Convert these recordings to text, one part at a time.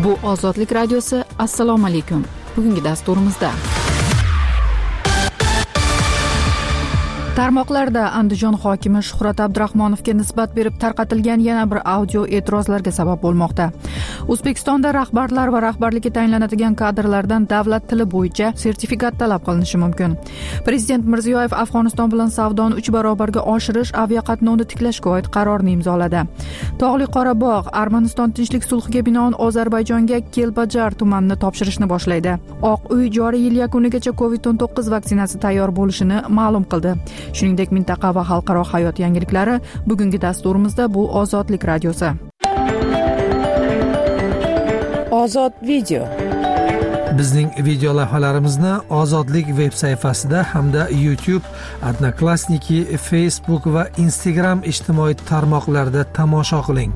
Bu Ozodlik radiosi. Assalomu alaykum. Bugungi dasturimizda tarmoqlarda Andijon hokimi Shuhrat Abdurahmonovga nisbat berib tarqatilgan yana bir audio e'tirozlarga sabab bo'lmoqda. O'zbekistonda rahbarlar va rahbarlikka tayinlanadigan kadrlardan davlat tili bo'yicha sertifikat talab qilinishi mumkin. Prezident Mirziyoyev Afg'oniston bilan savdoni 3 barobarga oshirish, aviaqatnovni tiklashga oid qarorni imzoladi. Tog'li Qorabog' Armaniston tinchlik sulhiga binoan Ozarbayjonga Kelbajar tumanini topshirishni boshlaydi. Oq uy joriy yil yakunigacha COVID-19 vaksinasi tayyor bo'lishini ma'lum qildi. Shuningdek, mintaqa va xalqaro hayot yangiliklari bugungi dasturimizda bu Ozodlik radiosi. Ozod video. Bizning video lavhalarimizni Ozodlik veb sayfasida hamda YouTube, Odnoklassniki, Facebook va Instagram ijtimoiy tarmoqlarida tomosha qiling.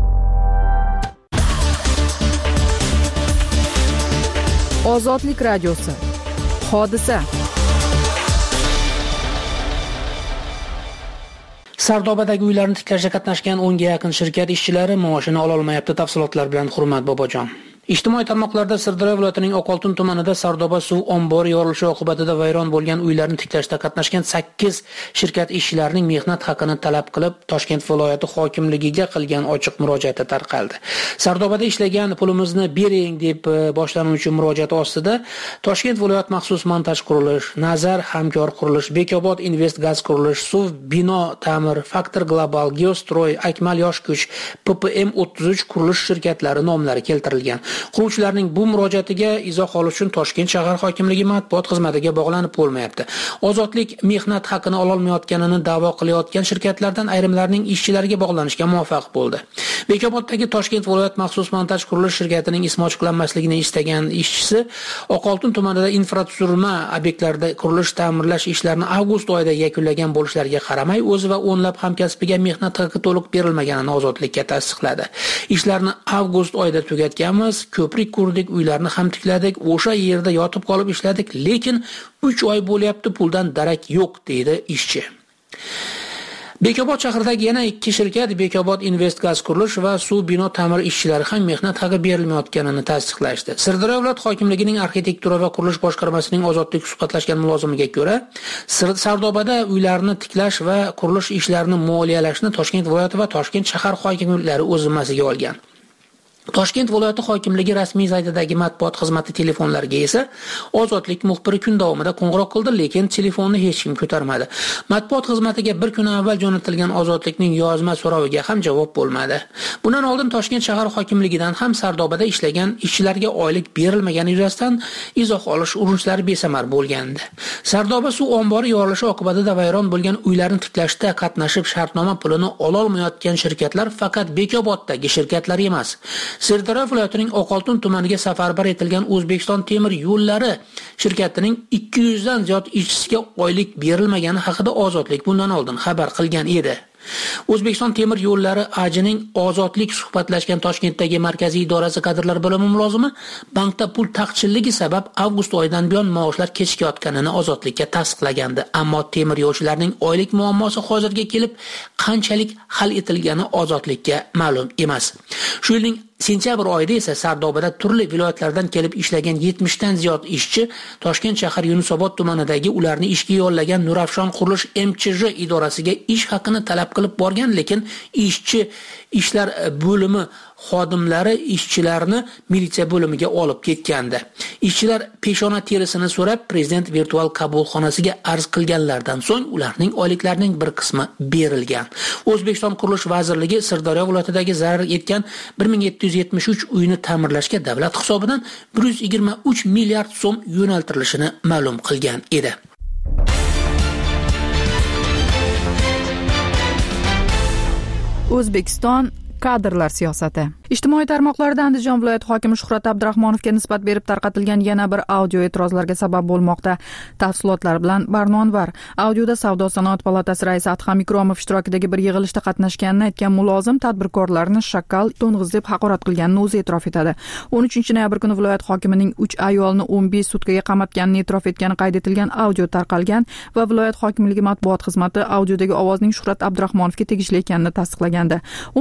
Ozodlik radiosi. Hodisa. Sardobadagi uylarni tiklashga qatnashgan 10 ga yaqin shirkat ishchilari maoshini ola olmayapti. Tafsilotlar bilan Hurmat Bobojon. Ijtimoiy tarmoqlarda Sirdaryo viloyatining Oqoltin tumanida Sardoba suv ombori yorilishi oqibatida vayron bo'lgan uylarni tiklashda qatnashgan 8 shirkat ishchilarining mehnat haqini talab qilib Toshkent viloyati hokimligiga qilgan ochiq murojaati tarqaldi. Sardobada ishlagan pulimizni bering deb boshlanuvchi murojaat ostida Toshkent viloyat maxsus montaj qurilish, Nazar hamkor qurilish, Bekobod Invest gaz qurilish, Suv bino ta'mir, Faktor Global, Geostroy, Akmal yosh kuch, PPM 33 qurilish shirkatlari nomlari keltirilgan. Quruvchilarning bu murojaatiga izoh olish uchun Toshkent shahar hokimligi matbuot xizmatiga bog'lanib bo'lmayapti. Ozodlik mehnat haqini ola olmayotganini da'vo qilayotgan shirkatlardan ayrimlarining ishchilariga bog'lanishga muvaffaq bo'ldi. Bekoboddagi Toshkent viloyat maxsus montaj qurilish shirkatining ismi ochiqlanmasligini istagan ishchisi Oqoltin tumanida infratuzilma obyektlarida qurilish ta'mirlash ishlarini avgust oyida yakunlagan bo'lishlariga qaramay o'zi va o'nlab hamkasbiga mehnat haqi to'liq berilmaganini Ozodlikka tasdiqladi. Ishlarni avgust oyida tugatganmiz. Ko'prik qurdik, uylarni ham tikladik, o'sha yerda yotib qolib ishladik, lekin 3 oy bo'lyapti, puldan darak yo'q, deydi ishchi. Bekobod shahridagi yana 2 shirkat Bekobod Invest gaz qurilish va suv bino ta'mir ishchilari ham mehnat haqi berilmayotganini tasdiqlashdi. Sirdaryo viloyat hokimligining arxitektura va qurilish boshqarmasining Ozodlik suhbatlashgan mulozimiga ko'ra, Sardobada uylarni tiklash va qurilish ishlarini moliyalashni Toshkent viloyati va Toshkent shahar hokimliklari o'z zimmasiga olgan. Toshkent viloyati hokimligi rasmiy saytidagi matbuot xizmati telefonlariga esa Ozodlik muxbiri kun davomida qo'ng'iroq qildi, lekin telefonni hech kim ko'tarmadi. Matbuot xizmatiga bir kun avval jo'natilgan Ozodlikning yozma so'roviga ham javob bo'lmadi. Bundan oldin Toshkent shahar hokimligidan ham Sardobada ishlagan ishchilarga oylik berilmagani yuzasidan izoh olish urinishlari besamar bo'lgandi. Sardoba suv ombori yorilishi oqibatida vayron bo'lgan uylarni tiklashda qatnashib shartnoma pulini ola olmayotgan shirkatlar faqat Bekoboddagi shirkatlar emas. Sirdaryo viloyatining Oqoltin tumaniga safarbar etilgan O'zbekiston temir yo'llari shirkatining 200 dan ziyod ishchisiga oylik berilmagani haqida Ozodlik bundan oldin xabar qilgan edi. O'zbekiston temir yo'llari AJning Ozodlik suhbatlashgan Toshkentdagi markaziy idorasi kadrlar bo'limi mulozimi bankda pul taqchilligi sabab avgust oyidan buyon maoshlar kechikayotganini Ozodlikka tasdiqlagandi. Ammo temir yo'lchilarning oylik muammosi hozirga kelib qanchalik hal etilgani Ozodlikka ma'lum emas. Shu yilning sentyabr oyida esa Sardobada turli viloyatlardan kelib ishlagan 70 dan ziyod ishchi Toshkent shahar Yunusobod tumanidagi ularni ishga yollagan Nurafshon qurilish MChJ idorasiga ish haqini talab qilib borgan, lekin ishlar bo'limi xodimlari ishchilarni militsiya bo'limiga olib ketgandi. Ishchilar peshona terisini so'rab prezident virtual qabulxonasiga arz qilganlardan so'ng ularning oyliklarining bir qismi berilgan. O'zbekiston qurilish vazirligi Sirdaryo viloyatidagi zarar yetgan 1773 uyni ta'mirlashga davlat hisobidan 123 milliard so'm yo'naltirilishini ma'lum qilgan edi. O'zbekiston kadrlar siyosati. Ijtimoiy tarmoqlarda Andijon viloyati hokimi Shuhrat Abdurahmonovga nisbat berib tarqatilgan yana bir audio e'tirozlarga sabab bo'lmoqda. Tafsilotlar bilan Barnonvar. Audioda Savdo-sanoat palatasi raisi Adham Ikromov ishtirokidagi bir yig'ilishda qatnashganini aytgan mulozim tadbirkorlarni shakkal, to'ng'iz deb haqorat qilganini o'zi e'tirof etadi. 13 noyabr kuni viloyat hokimining 3 ayolni 15 sutkaga qamatganini e'tirof etgani qayd etilgan audio tarqalgan va viloyat hokimligi matbuot xizmati audiodagi ovozning Shuhrat Abdurahmonovga tegishli ekanini tasdiqlagandi. 14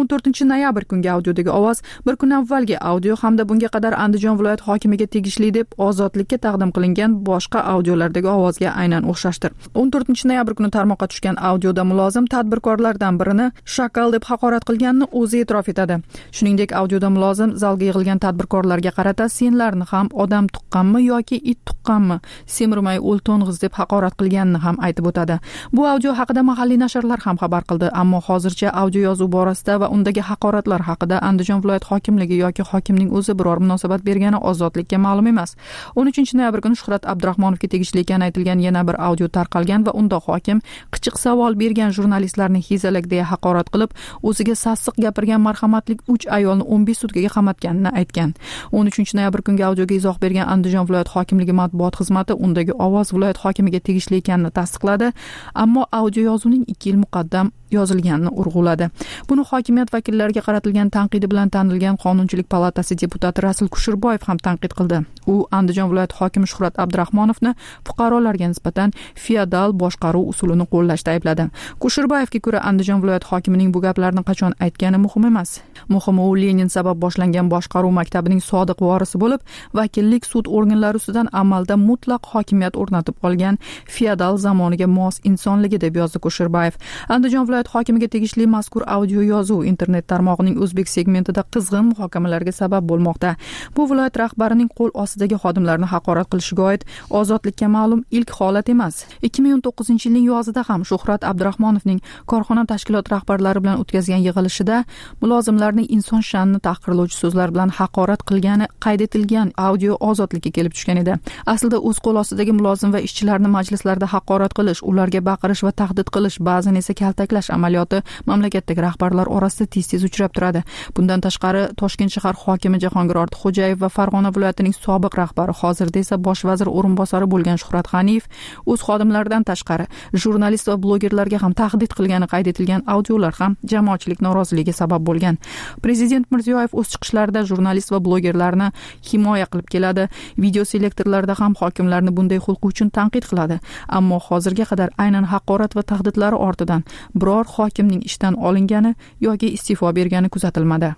noyabr kungi audiodagi ovoz bir kun avvalgi audio hamda bunga qadar Andijon viloyat hokimiga tegishli deb ozodlikka taqdim qilingan boshqa audiolardagi ovozga aynan o'xshashdir. 14 noyabr kuni tarmoqqa tushgan audioda mulozim tadbirkorlardan birini shakal deb haqorat qilganini o'zi e'tirof etadi. Shuningdek, audioda mulozim zalga yig'ilgan tadbirkorlarga qarata senlarni ham odam tuqqanmi yoki it tuqqanmi, semirmay o'l to'ng'iz deb haqorat qilganini ham aytib o'tadi. Bu audio haqida mahalliy nashrlar ham xabar qildi, ammo hozircha audio yozuv borasida va undagi haqoratlar haqida Andijon viloyat hokimligi yoki hokimning o'zi biror munosabat bergani ozodlikka ma'lum emas. 13 noyabr kuni Shuhrat Abdurahmonovga tegishli ekani aytilgan yana bir audio tarqalgan va unda hokim qichiq savol bergan jurnalistlarni hezalak deya haqorat qilib, o'ziga sassiq gapirgan marhamatli 3 ayolni 15 sutkaga qamatganini aytgan. 13 noyabr kungi audioga izoh bergan Andijon viloyat hokimligi matbuot xizmati undagi ovoz viloyat hokimiga tegishli ekanini tasdiqladi, ammo audio yozuvning 2 yil muqaddam yozilganini urg'uladi. Buni hokimiyat vakillariga qaratilgan tanqidi bilan tanilgan Qonunchilik palatasi deputati Rasul Kushurboyev ham tanqid qildi. U Andijon viloyat hokimi Shuhrat Abdurahmonovni fuqarolarga nisbatan feodal boshqaruv usulini qo'llashda aybladi. Kushurboyevga ko'ra, Andijon viloyat hokimining bu gaplarni qachon aytgani muhim emas. Muhimi, u Lenin sabab boshlangan boshqaruv maktabining sodiq vorisi bo'lib, vakillik sud organlari ustidan amalda mutlaq hokimiyat o'rnatib olgan feodal zamoniga mos insonligi deb yozdi Kushurboyev. Andijon viloyat hokimiga tegishli mazkur audio yozuv internet tarmog'ining o'zbek segmentida qizg'in muhokamalarga sabab bo'lmoqda. Bu viloyat rahbarining qo'l ostidagi xodimlarni haqorat qilishiga oid ozodlikka ma'lum ilk holat emas. 2019-yilning yozida ham Shuhrat Abdurahmonovning korxona tashkilot rahbarlari bilan o'tkazgan yig'ilishida mulozimlarning inson sha'nini tahqirlovchi so'zlar bilan haqorat qilgani qayd etilgan audio ozodlikka kelib tushgan edi. Aslida o'z qo'l ostidagi mulozim va ishchilarni majlislarda haqorat qilish, ularga baqirish va tahdid qilish, ba'zan esa kaltaklash amaliyoti mamlakatdagi rahbarlar orasida tez-tez uchrab turadi. Bundan tashqari, Toshkent shahar hokimi Jahongir Ortiqxo'jayev va Farg'ona viloyatining sobiq rahbari, hozirda esa bosh vazir o'rinbosari bo'lgan Shuhrat G'aniyev o'z xodimlaridan tashqari jurnalist va blogerlarga ham tahdid qilgani qayd etilgan audiolar ham jamoatchilik noroziligiga sabab bo'lgan. Prezident Mirziyoyev o'z chiqishlarida jurnalist va blogerlarni himoya qilib keladi. Video selektorlarda ham hokimlarni bunday xulqi uchun tanqid qiladi. Ammo hozirga qadar aynan haqorat va tahdidlari ortidan biror hokimning ishdan olingani yoki iste'fo bergani kuzatilmadi.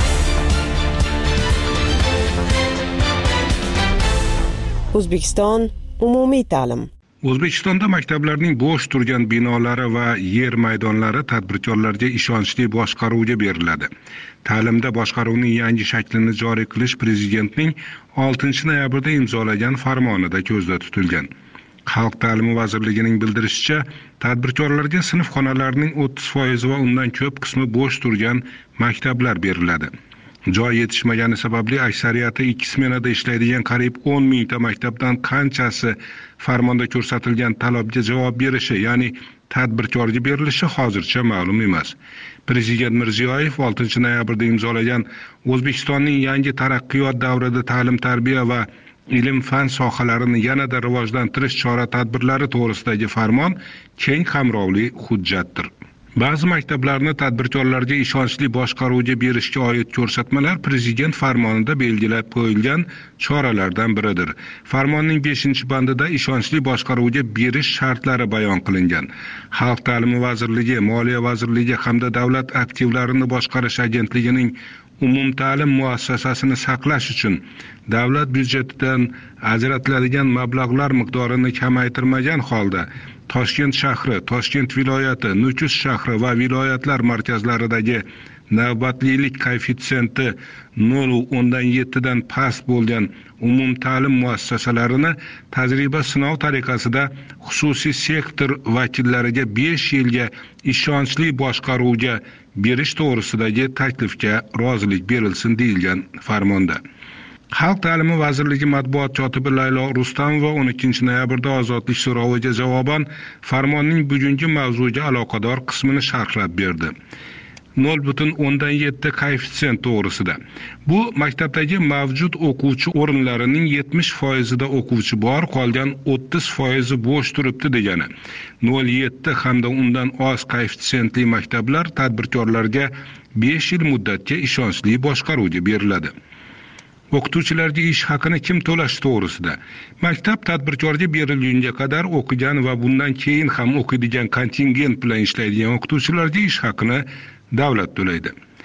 O'zbekiston umumiy ta'lim. O'zbekistonda maktablarning bo'sh turgan binolari va yer maydonlari tadbirkorlarga ishonchli boshqaruvga beriladi. Ta'limda boshqaruvning yangi shaklini joriy qilish Prezidentning 6 noyabrda imzolagan farmonida ko'zda tutilgan. Xalq ta'limi vazirligining bildirishicha, tadbirkorlarga sinf xonalarining 30% va undan ko'p qismi bo'sh turgan maktablar beriladi. Joy yetishmagani sababli aksariyati 2 smenada ishlaydigan qariyb 10 mingta maktabdan qanchasi farmonda ko'rsatilgan talabga javob berishi, ya'ni tadbirkorga berilishi hozircha ma'lum emas. Prezident Mirziyoyev 6 noyabrda imzolagan O'zbekistonning yangi taraqqiyot davrida ta'lim-tarbiya va ilm-fan sohalarini yanada rivojlantirish chora-tadbirlari to'g'risidagi farmon keng qamrovli hujjatdir. Ba'zi maktablarni tadbirkorlarga ishonchli boshqaruvga berishga oid ko'rsatmalar Prezident farmonida belgilab qo'yilgan choralardan biridir. Farmonning 5-bandida ishonchli boshqaruvga berish shartlari bayon qilingan. Xalq ta'limi vazirligi, Moliya vazirligi hamda Davlat aktivlarini boshqarish agentligining umumta'lim muassasasini saqlash uchun davlat byudjetidan ajratiladigan mablag'lar miqdorini kamaytirmagan holda Toshkent shahri, Toshkent viloyati, Nukus shahri va viloyatlar markazlaridagi navbatlilik koeffitsiyenti 0.7 dan past bo'lgan umumta'lim muassasalarini tajriba sinov tariqasida xususiy sektor vakillariga 5 yilga ishonchli boshqaruvga berish to'g'risidagi taklifga rozilik berilsin deyilgan farmonda. Xalq ta'limi vazirligi matbuot kotibi Laylo Rustamova 12 noyabrda ozodlik so'roviga javoban farmonning bugungi mavzuga aloqador qismini sharhlab berdi. 0.7 koeffitsient to'g'risida. Bu maktabdagi mavjud o'quvchi o'rinlarining 70% da o'quvchi bor, qolgan 30% bo'sh turibdi degani. 0.7 hamda undan oz koeffitsiyentli maktablar tadbirkorlarga 5 yil muddatga ishonchli boshqaruvga beriladi. O'qituvchilarga ish haqini kim to'lashi to'g'risida. Maktab tadbirkorga berilgunga qadar o'qigan va bundan keyin ham o'qiydigan kontingent bilan ishlaydigan o'qituvchilarga ish haqini davlat to'laydi.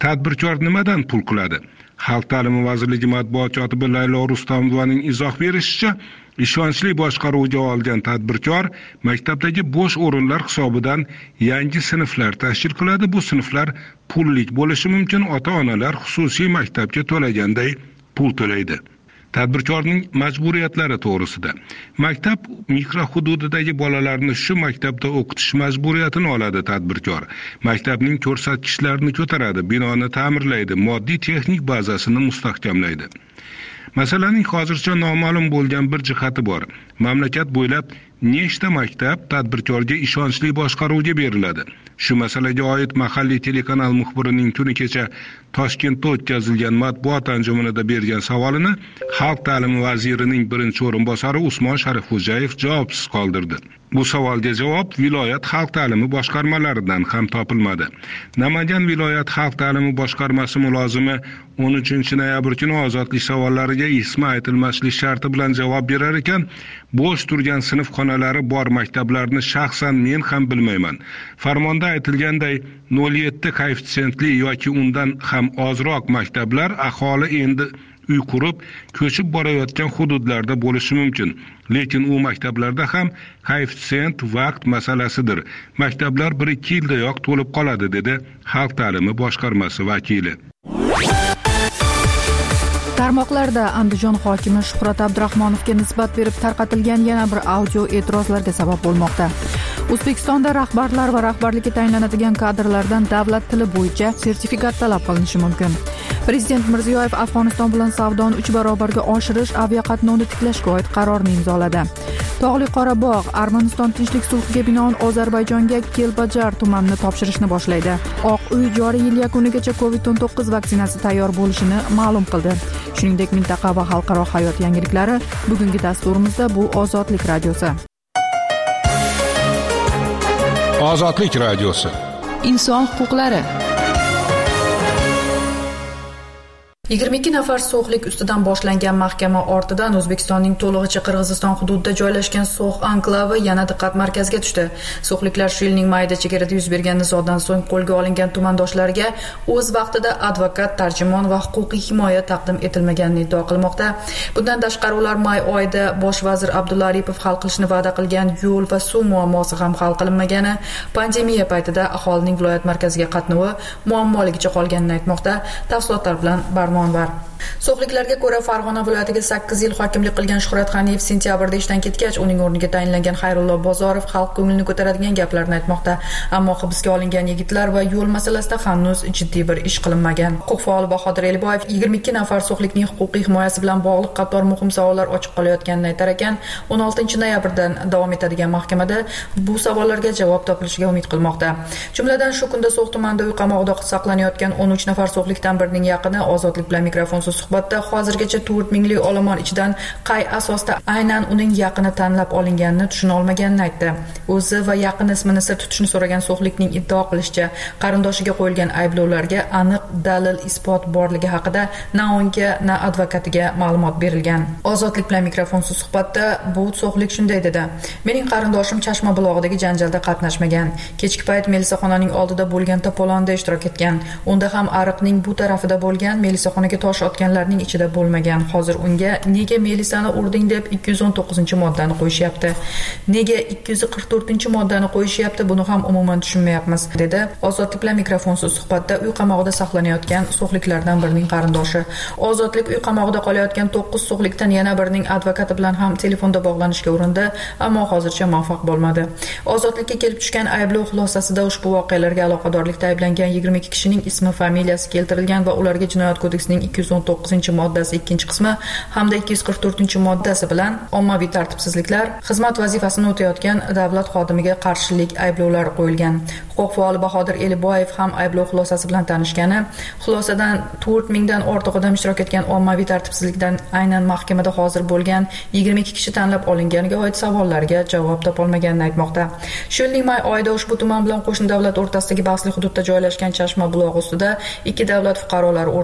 Tadbirkor nimadan pul qiladi? Xalq ta'limi vazirligi matbuot kotibi Laylo Rustamovaning izoh berishicha, ishonchli boshqaruvga olgan tadbirkor maktabdagi bo'sh o'rinlar hisobidan yangi sinflar tashkil qiladi. Bu sinflar pullik bo'lishi mumkin. Ota-onalar xususiy maktabga to'laganday pul to'laydi. Tadbirkorning majburiyatlari to'g'risida. Maktab mikrohududidagi bolalarni shu maktabda o'qitish majburiyatini oladi tadbirkor. Maktabning ko'rsatkichlarini ko'taradi, binoni ta'mirlaydi, moddiy texnik bazasini mustahkamlaydi. Masalaning hozircha noma'lum bo'lgan bir jihati bor. Mamlakat bo'ylab nechta maktab tadbirkorga ishonchli boshqaruvga beriladi? Shu masalaga oid mahalliy telekanal muxbirining kuni kecha Toshkentda o'tkazilgan matbuot anjumanida bergan savolini Xalq ta'limi vazirining birinchi o'rinbosari Usmon Sharifxo'jayev javobsiz qoldirdi. Bu savolga javob viloyat xalq ta'limi boshqarmalaridan ham topilmadi. Namangan viloyat xalq ta'limi boshqarmasi mulozimi 13-noyabr kuni ozodlik savollariga ismi aytilmaslik sharti bilan javob berar ekan, bo'sh turgan sinf xonalari bor maktablarni shaxsan men ham bilmayman. Farmonda aytilganday 0,7 koeffitsiyentli yoki undan ham ozroq maktablar aholi endi uy qurib, ko'chib borayotgan hududlarda bo'lishi mumkin. Lekin u maktablarda ham koeffitsient vaqt masalasidir. Maktablar 1-2 yildayoq to'lib qoladi, dedi Xalq ta'limi boshqarmasi vakili. Tarmoqlarda Andijon hokimi Shuhrat Abdurahmonovga nisbat berib tarqatilgan yana bir audio e'tirozlarga sabab bo'lmoqda. O'zbekistonda rahbarlar va rahbarlikka tayinlanadigan kadrlardan davlat tili bo'yicha sertifikat talab qilinishi mumkin. Prezident Mirziyoyev Afg'oniston bilan savdoni 3 barobarga oshirish, aviaqatnovni tiklashga oid qarorni imzoladi. Tog'li Qorabog' Armaniston tinchlik sulhiga binoan Ozarbayjonga Kelbajar tumanini topshirishni boshlaydi. Oq uy joriy yil yakunigacha COVID-19 vaksinasi tayyor bo'lishini ma'lum qildi. Shuningdek, mintaqa va xalqaro hayot yangiliklari bugungi dasturimizda bu Ozodlik radiosi. Ozodlik radiosi. Inson huquqlari. 22 nafar so'xlik ustidan boshlangan mahkama ortidan O'zbekistonning to'lig'icha Qirg'iziston hududida joylashgan So'x anklavi yana diqqat markaziga tushdi. So'xliklar shu yilning mayida chegarada yuz bergan nizodan so'ng qo'lga olingan tumandoshlariga o'z vaqtida advokat, tarjimon va huquqiy himoya taqdim etilmaganini iddao qilmoqda. Bundan tashqari ular may oyida bosh vazir Abdulla Aripov hal qilishni va'da qilgan yo'l va suv muammosi ham hal qilinmagani, pandemiya paytida aholining viloyat markaziga qatnovi muammoligicha qolganini aytmoqda. Tafsilotlar bilan var. So'xliklarga ko'ra Farg'ona viloyatiga 8 yil hokimlik qilgan Shuhrat G'aniyev sentyabrda ishdan ketgach, uning o'rniga tayinlangan Xayrullo Bozorov xalq ko'nglini ko'taradigan gaplarni aytmoqda. Ammo hibsga olingan yigitlar va yo'l masalasida hanuz jiddiy bir ish qilinmagan. Huquq faoli Bahodir Eliboyev 22 nafar so'xlikning huquqiy himoyasi bilan bog'liq qator muhim savollar ochiq qolayotganini aytar ekan, 16-noyabrdan davom etadigan mahkamada bu savollarga javob topilishiga umid qilmoqda. Jumladan shu kunda So'x tumanida uy qamoqida saqlanayotgan 13 nafar so'xlikdan birining yaqini Ozodlik bilan mikrofonsiz suhbatda hozirgacha 4 minglik olomon ichidan qay asosda aynan uning yaqini tanlab olinganini tushuna olmaganini aytdi. O'zi va yaqin ismini sir tutishni so'ragan so'xlikning iddao qilishicha, qarindoshiga qo'yilgan ayblovlarga aniq dalil isbot borligi haqida na unga, na advokatiga ma'lumot berilgan. Ozodlik bilan mikrofonsiz suhbatda bu so'xlik shunday dedi: "Mening qarindoshim Chashma bulog'idagi janjalda qatnashmagan. Kechki payt melisaxonaning oldida bo'lgan to'polonda ishtirok etgan. Unda ham ariqning bu tarafida bo'lgan, melisaxonaga tosh otganlarning ichida bo'lmagan. Hozir unga nega melisani urding deb 219-moddani qo'yishyapti. Nega 244-moddani qo'yishyapti, buni ham umuman tushunmayapmiz", dedi Ozodlik bilan mikrofonsiz suhbatda uy qamog'ida saqlanayotgan so'xliklardan birining qarindoshi. Ozodlik uy qamog'ida qolayotgan 9 so'xlikdan yana birining advokati bilan ham telefonda bog'lanishga urindi, ammo hozircha muvaffaq bo'lmadi. Ozodlikka kelib tushgan ayblov xulosasida ushbu voqealarga aloqadorlikda ayblangan 22 kishining ismi, familiyasi keltirilgan va ularga Jinoyat kodeksining 219-moddasi 2-qismi hamda 244-moddasi bilan ommaviy tartibsizliklar, xizmat vazifasini o'tayotgan davlat xodimiga qarshilik ayblovlari qo'yilgan. Huquq faoli Bahodir Eliboyev ham ayblov xulosasi bilan tanishgani, xulosadan 4 mingdan ortiq odam ishtirok etgan ommaviy tartibsizlikdan aynan mahkamada hozir bo'lgan 22 kishi tanlab olinganiga oid savollarga javob topolmaganini aytmoqda. Shu yilning may oyida ushbu tuman bilan qo'shni davlat o'rtasidagi bahsli hududda joylashgan Chashma bulog'i ustida ikki davlat fuqarolari o'rtasida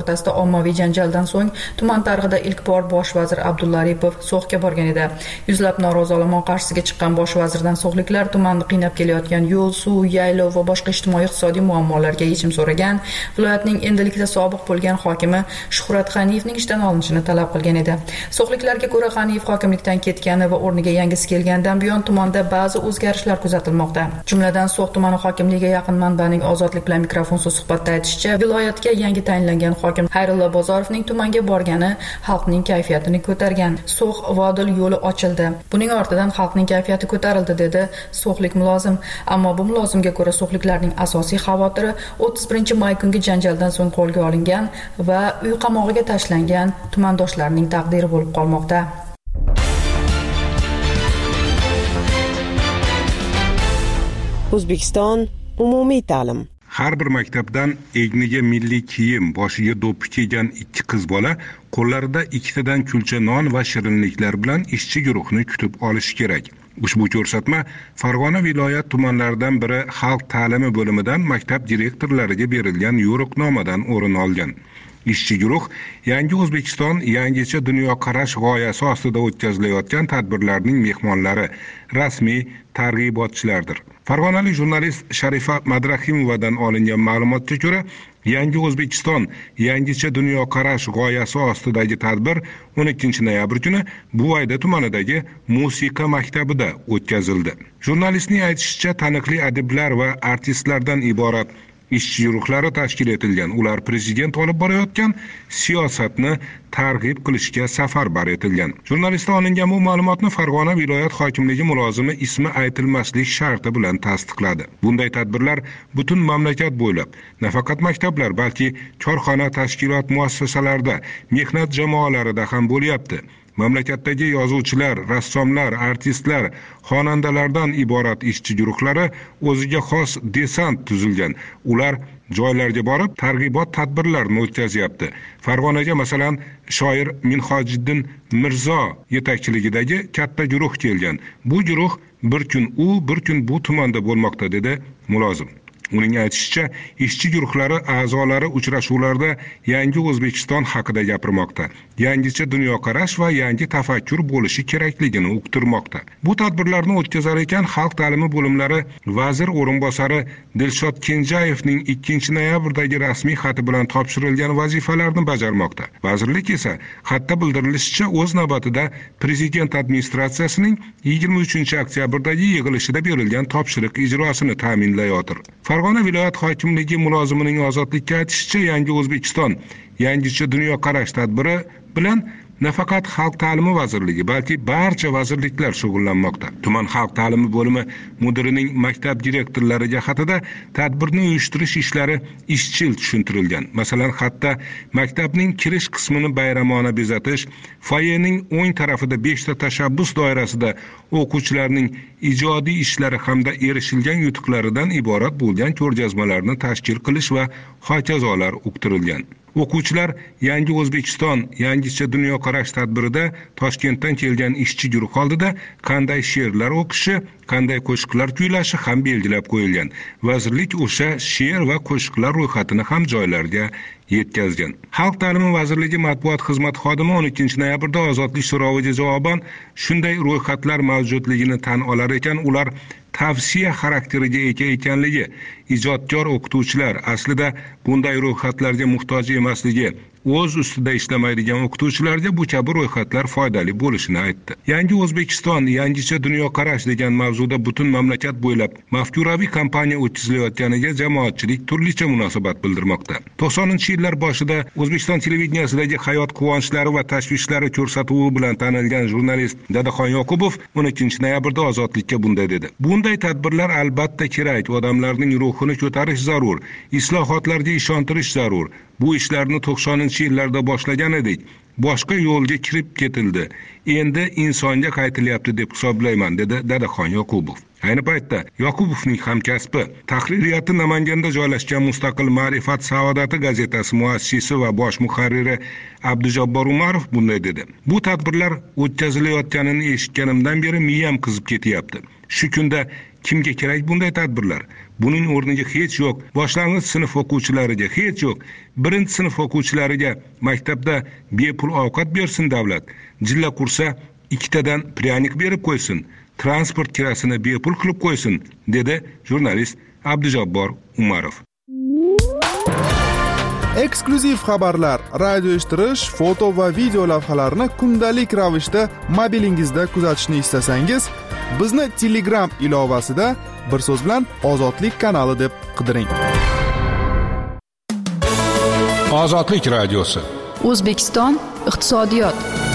ommaviy janjaldan so'ng tuman tarixida ilk bor bosh vazir Abdulla Aripov So'xga borgan edi. Yuzlab norozi olomon qarshisiga chiqqan bosh vazirdan so'xliklar tumanni qiynab kelayotgan yo'l, suv, yaylov va boshqa ijtimoiy-iqtisodiy muammolarga yechim so'ragan, viloyatning endilikda sobiq bo'lgan hokimi Shuhrat G'aniyevning ishdan olinishini talab qilgan edi. So'xliklarga ko'ra G'aniyev hokimlikdan ketgani va o'rniga yangisi kelgandan buyon tumanda ba'zi o'zgarishlar kuzatilmoqda. Jumladan So'x tumani hokimligiga yaqin manbaning Ozodlik bilan mikrofonsiz suhbatda aytishicha, viloyatga yangi tayinlangan hokim Xayrullo Bozorovning tumanga borgani xalqning kayfiyatini ko'targan. So'x Vodil yo'li ochildi. Buning ortidan xalqning kayfiyati ko'tarildi, dedi so'xlik mulozim. Ammo bu mulozimga ko'ra so'xliklarning asosiy xavotiri 31-may kungi janjaldan so'ng qo'lga olingan va uy qamog'iga tashlangan tumandoshlarning taqdiri bo'lib qolmoqda. O'zbekiston umumiy ta'lim. Har bir maktabdan egniga milliy kiyim, boshiga do'ppi kiygan 2 qiz bola qo'llarida 2 tadan kulcha non va shirinliklar bilan ishchi guruhni kutib olishi kerak. Ushbu ko'rsatma Farg'ona viloyat tumanlaridan biri xalq ta'limi bo'limidan maktab direktorlariga berilgan yo'riqnomadan o'rin olgan. Ishchi guruh Yangi O'zbekiston yangicha dunyoqarash g'oyasi ostida o'tkazilayotgan tadbirlarning mehmonlari, rasmiy targ'ibotchilardir. Farg'onalik jurnalist Sharifa Madrahimovadan olingan ma'lumotga ko'ra, Yangi O'zbekiston yangicha dunyoqarash g'oyasi ostidagi tadbir 12-noyabr kuni Buvayda tumanidagi musiqa maktabida o'tkazildi. Jurnalistning aytishicha, taniqli adiblar va artistlardan iborat ishchi guruhlari tashkil etilgan. Ular prezident olib borayotgan siyosatni targ'ib qilishga safarbar etilgan. Jurnalistdan olingan bu ma'lumotni Farg'ona viloyat hokimligi mulozimi ismi aytilmaslik sharti bilan tasdiqladi. Bunday tadbirlar butun mamlakat bo'ylab, nafaqat maktablar, balki korxona, tashkilot muassasalarida, mehnat jamoalarida ham bo'lyapti. Mamlakatdagi yozuvchilar, rassomlar, artistlar, xonandalardan iborat ishchi guruhlari o'ziga xos desant tuzilgan. Ular joylarga borib, targ'ibot tadbirlarini o'tkazyapti. Farg'onaga masalan shoir Minhojiddin Mirzo yetakchiligidagi katta guruh kelgan. Bu guruh bir kun u, bir kun bu tumanda bo'lmoqda, dedi mulozim. Uning aytishicha, ishchi guruhlari a'zolari uchrashuvlarda Yangi O'zbekiston haqida gapirmoqda. Yangicha dunyoqarash va yangi tafakkur bo'lishi kerakligini uqtirmoqda. Bu tadbirlarni o'tkazar ekan xalq ta'limi bo'limlari vazir o'rinbosari Dilshod Kenjayevning 2-noyabrdagi rasmiy xati bilan topshirilgan vazifalarni bajarmoqda. Vazirlik esa xatda bildirilishicha o'z navbatida prezident administratsiyasining 23-oktyabrdagi yig'ilishida berilgan topshiriq ijrosini ta'minlayotir. Farg'ona viloyat hokimligi mulozimining Ozodlikka aytishicha, Yangi O'zbekiston yangicha dunyoqarash tadbiri bilan nafaqat Xalq ta'limi vazirligi, balki barcha vazirliklar shug'ullanmoqda. Tuman xalq ta'limi bo'limi mudirining maktab direktorlariga xatida tadbirni uyushtirish ishlari izchil tushuntirilgan. Masalan, xatda maktabning kirish qismini bayramona bezatish, foyening o'ng tarafida 5 ta tashabbus doirasida o'quvchilarning ijodiy ishlari hamda erishilgan yutuqlaridan iborat bo'lgan ko'rgazmalarni tashkil qilish va hokazolar uqtirilgan. O'quvchilar Yangi O'zbekiston yangicha dunyoqarash tadbirida Toshkentdan kelgan ishchi guruh oldida qanday she'rlar o'qishi, qanday qo'shiqlar kuylashi ham belgilab qo'yilgan. Vazirlik o'sha she'r va qo'shiqlar ro'yxatini ham joylarga yetkazgan. Xalq ta'limi vazirligi matbuot xizmati xodimi 12-noyabrda Ozodlik so'roviga javoban shunday ro'yxatlar mavjudligini tan olar ekan, ular tavsiya xarakteriga ega ekanligi, ijodkor o'qituvchilar aslida bunday ro'yxatlarga muhtoj emasligi, o'z ustida ishlamaydigan o'qituvchilarga bu kabi ro'yxatlar foydali bo'lishini aytdi. Yangi O'zbekiston yangicha dunyoqarash degan mavzuda butun mamlakat bo'ylab mafkuraviy kampaniya o'tkazilayotganiga jamoatchilik turlicha munosabat bildirmoqda. 90-yillar boshida O'zbekiston televideniyasida hayot quvonchlari va tashvishlari ko'rsatuvi bilan tanilgan jurnalist Dadaxon Yoqubov 12-noyabrda Ozodlikka bunday dedi. Bunday tadbirlar albatta kerak, odamlarning ruhini ko'tarish zarur, islohotlarga ishontirish zarur. Bu ishlarni 90-yillarda boshlagan edik. Boshqa yo'lga kirib ketildi. Endi insonga qaytilyapti deb hisoblayman, dedi Dadaxon Yoqubov. Ayni paytda Yoqubovning hamkasbi, tahririyati Namanganda joylashgan Mustaqil Ma'rifat Saodati gazetasi muassisi va bosh muharriri Abdujabbor Umarov bunday dedi. Bu tadbirlar o'tkazilayotganini eshitganimdan beri miyam qizib ketyapti. Shu kunda Kimga kerak bunday tadbirlar? Buning o'rniga hech yo'q boshlang'ich sinf o'quvchilariga, hech yo'q birinchi sinf o'quvchilariga maktabda bepul ovqat bersin davlat. Jilla qursa 2 tadan pryanik berib qo'ysin. Transport kirasini bepul qilib qo'ysin, dedi jurnalist Abdujabbor Umarov. Eksklyuziv xabarlar, radio eshittirish, foto va video lavhalarni kundalik ravishda mobilingizda kuzatishni istasangiz, bizni Telegram ilovasida bir so'z bilan Ozodlik kanali deb qidiring. Ozodlik radiosi. O'zbekiston iqtisodiyot.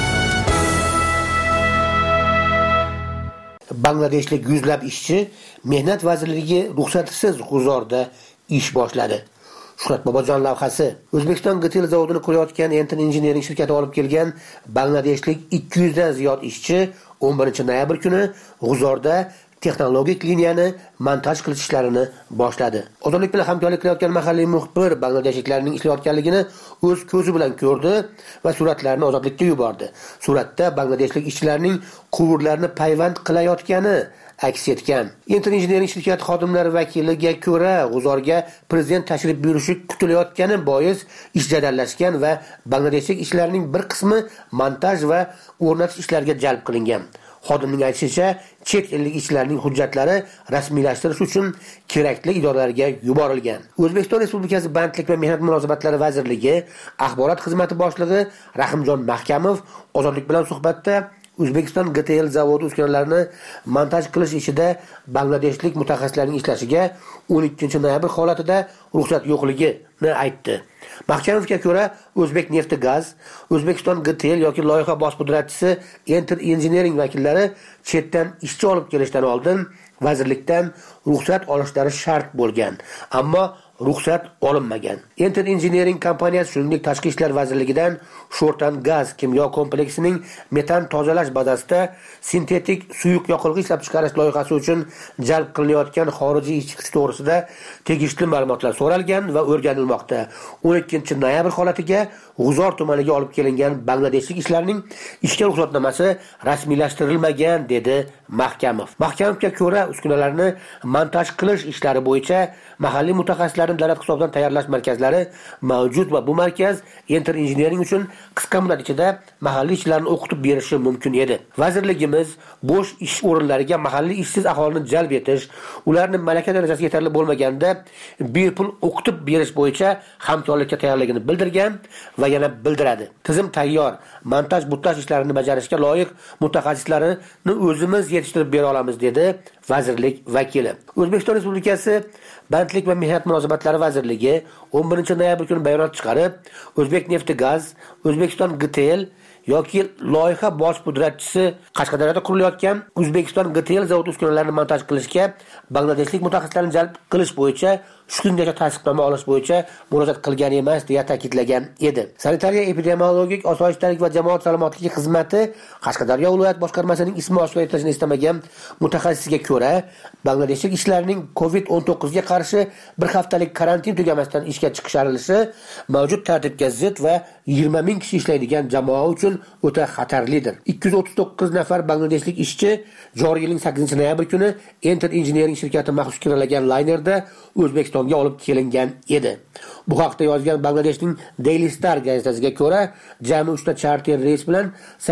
Bangladeshlik yuzlab ishchi Mehnat vazirligi ruxsatisiz g'uzorda ish boshladi. Shuhrat Bobojon lavhasi. O'zbekiston GTL zavodini qurayotgan Enter Engineering shirkati olib kelgan Bangladeshlik 200 dan ziyod ishchi 11-noyabr kuni g'uzorda texnologik liniyani montaj qilish ishlarini boshladi. Ozodlik bilan hamkorlik qilayotgan mahalliy muxbir bangladeshliklarning ishlayotganligini o'z ko'zi bilan ko'rdi va suratlarni Ozodlikka yubordi. Suratda bangladeshlik ishchilarning quvurlarni payvand qilayotgani aks etgan. Enter Engineering shirkati xodimlari vakiliga ko'ra, g'uzorga prezident tashrif buyurishi kutilayotgani bois ish jadallashgan va bangladeshlik ishchilarning bir qismi montaj va o'rnatish ishlariga jalb qilingan. Xodimning aytishicha, chet ellik ishchilarning hujjatlari rasmiylashtirish uchun kerakli idoralarga yuborilgan. O'zbekiston Respublikasi Bandlik va mehnat munosabatlari vazirligi axborot xizmati boshlig'i Rahimjon Mahkamov Ozodlik bilan suhbatda O'zbekiston GTL zavodi uskunalarini montaj qilish ishida bangladeshlik mutaxassislarning ishlashiga 12-noyabr holatida ruxsat yo'qligini aytdi. Mahkamovga ko'ra, O'zbek nefti gaz, O'zbekiston GTL yoki loyiha bosh pudratchisi Enter Engineering vakillari chetdan ishchi olib kelishdan oldin vazirlikdan ruxsat olishlari shart bo'lgan, ammo ruxsat olinmagan. Enter Engineering kompaniyasi shuningdek Tashqi ishlar vazirligidan Sho'rtan gaz kimyo kompleksining metan tozalash bazasida sintetik suyuq yoqilg'i ishlab chiqarish loyihasi uchun jalb qilinayotgan xorijiy ishchi kuch to'g'risida tegishli ma'lumotlar so'ralgan va o'rganilmoqda. 12-noyabr holatiga G'uzor tumaniga olib kelingan bangladeshlik ishlarning ishga ruxsatnomasi rasmiylashtirilmagan, dedi Mahkamov. Mahkamovga ko'ra, uskunalarni montaj qilish ishlari bo'yicha mahalliy mutaxassislarning davlat hisobidan tayyorlash markazlari mavjud va bu markaz Enter Engineering uchun qisqa muddat ichida mahalliy ishchilarni o'qitib berishi mumkin edi. Vazirligimiz bo'sh ish o'rinlariga mahalliy ishsiz aholini jalb etish, ularni malaka darajasiga yetarli bo'lmaganda bepul o'qitib berish bo'yicha hamkorlikka tayyorligini bildirgan va yana bildiradi. Tizim tayyor. Montaj butlash ishlarini bajarishga loyiq mutaxassislarini o'zimiz yetishtirib bera olamiz, dedi vazirlik vakili. O'zbekiston Respublikasi Bandlik va mehnat munosabatlari vazirligi 11-noyabr kuni bayonot chiqarib, O'zbek nefti gaz, O'zbekiston GTL yoki loyiha bosh pudratchisi Qashqadaryoda qurilayotgan O'zbekiston GTL zavodi uskunalarini montaj qilishga bangladeshlik mutaxassislarni jalb qilish bo'yicha shu kungacha tasdiqnoma olish bo'yicha murojaat qilgan emas, deya ta'kidlagan edi. Sanitariya epidemiologik osoyishtalik va jamoat salomatligi xizmati Qashqadaryo viloyat boshqarmasining ismi oshkor etilishini istamagan mutaxassisga ko'ra, bangladeshlik ishchilarning COVID-19 ga qarshi bir haftalik karantin tugamasdan ishga chiqisharishi mavjud tartibga zid va 20 ming kishi ishlaydigan jamoa uchun o'ta xatarlidir. 239 nafar bangladeshlik ishchi joriy yilning 8-noyabr kuni Enter Engineering shirkati maxsus kiralagan laynerda O'zbekistonga olib kelingan edi. Bu haqda yozgan Bangladeshning Daily Star gazetasiga ko'ra, jami 3 ta charter reys bilan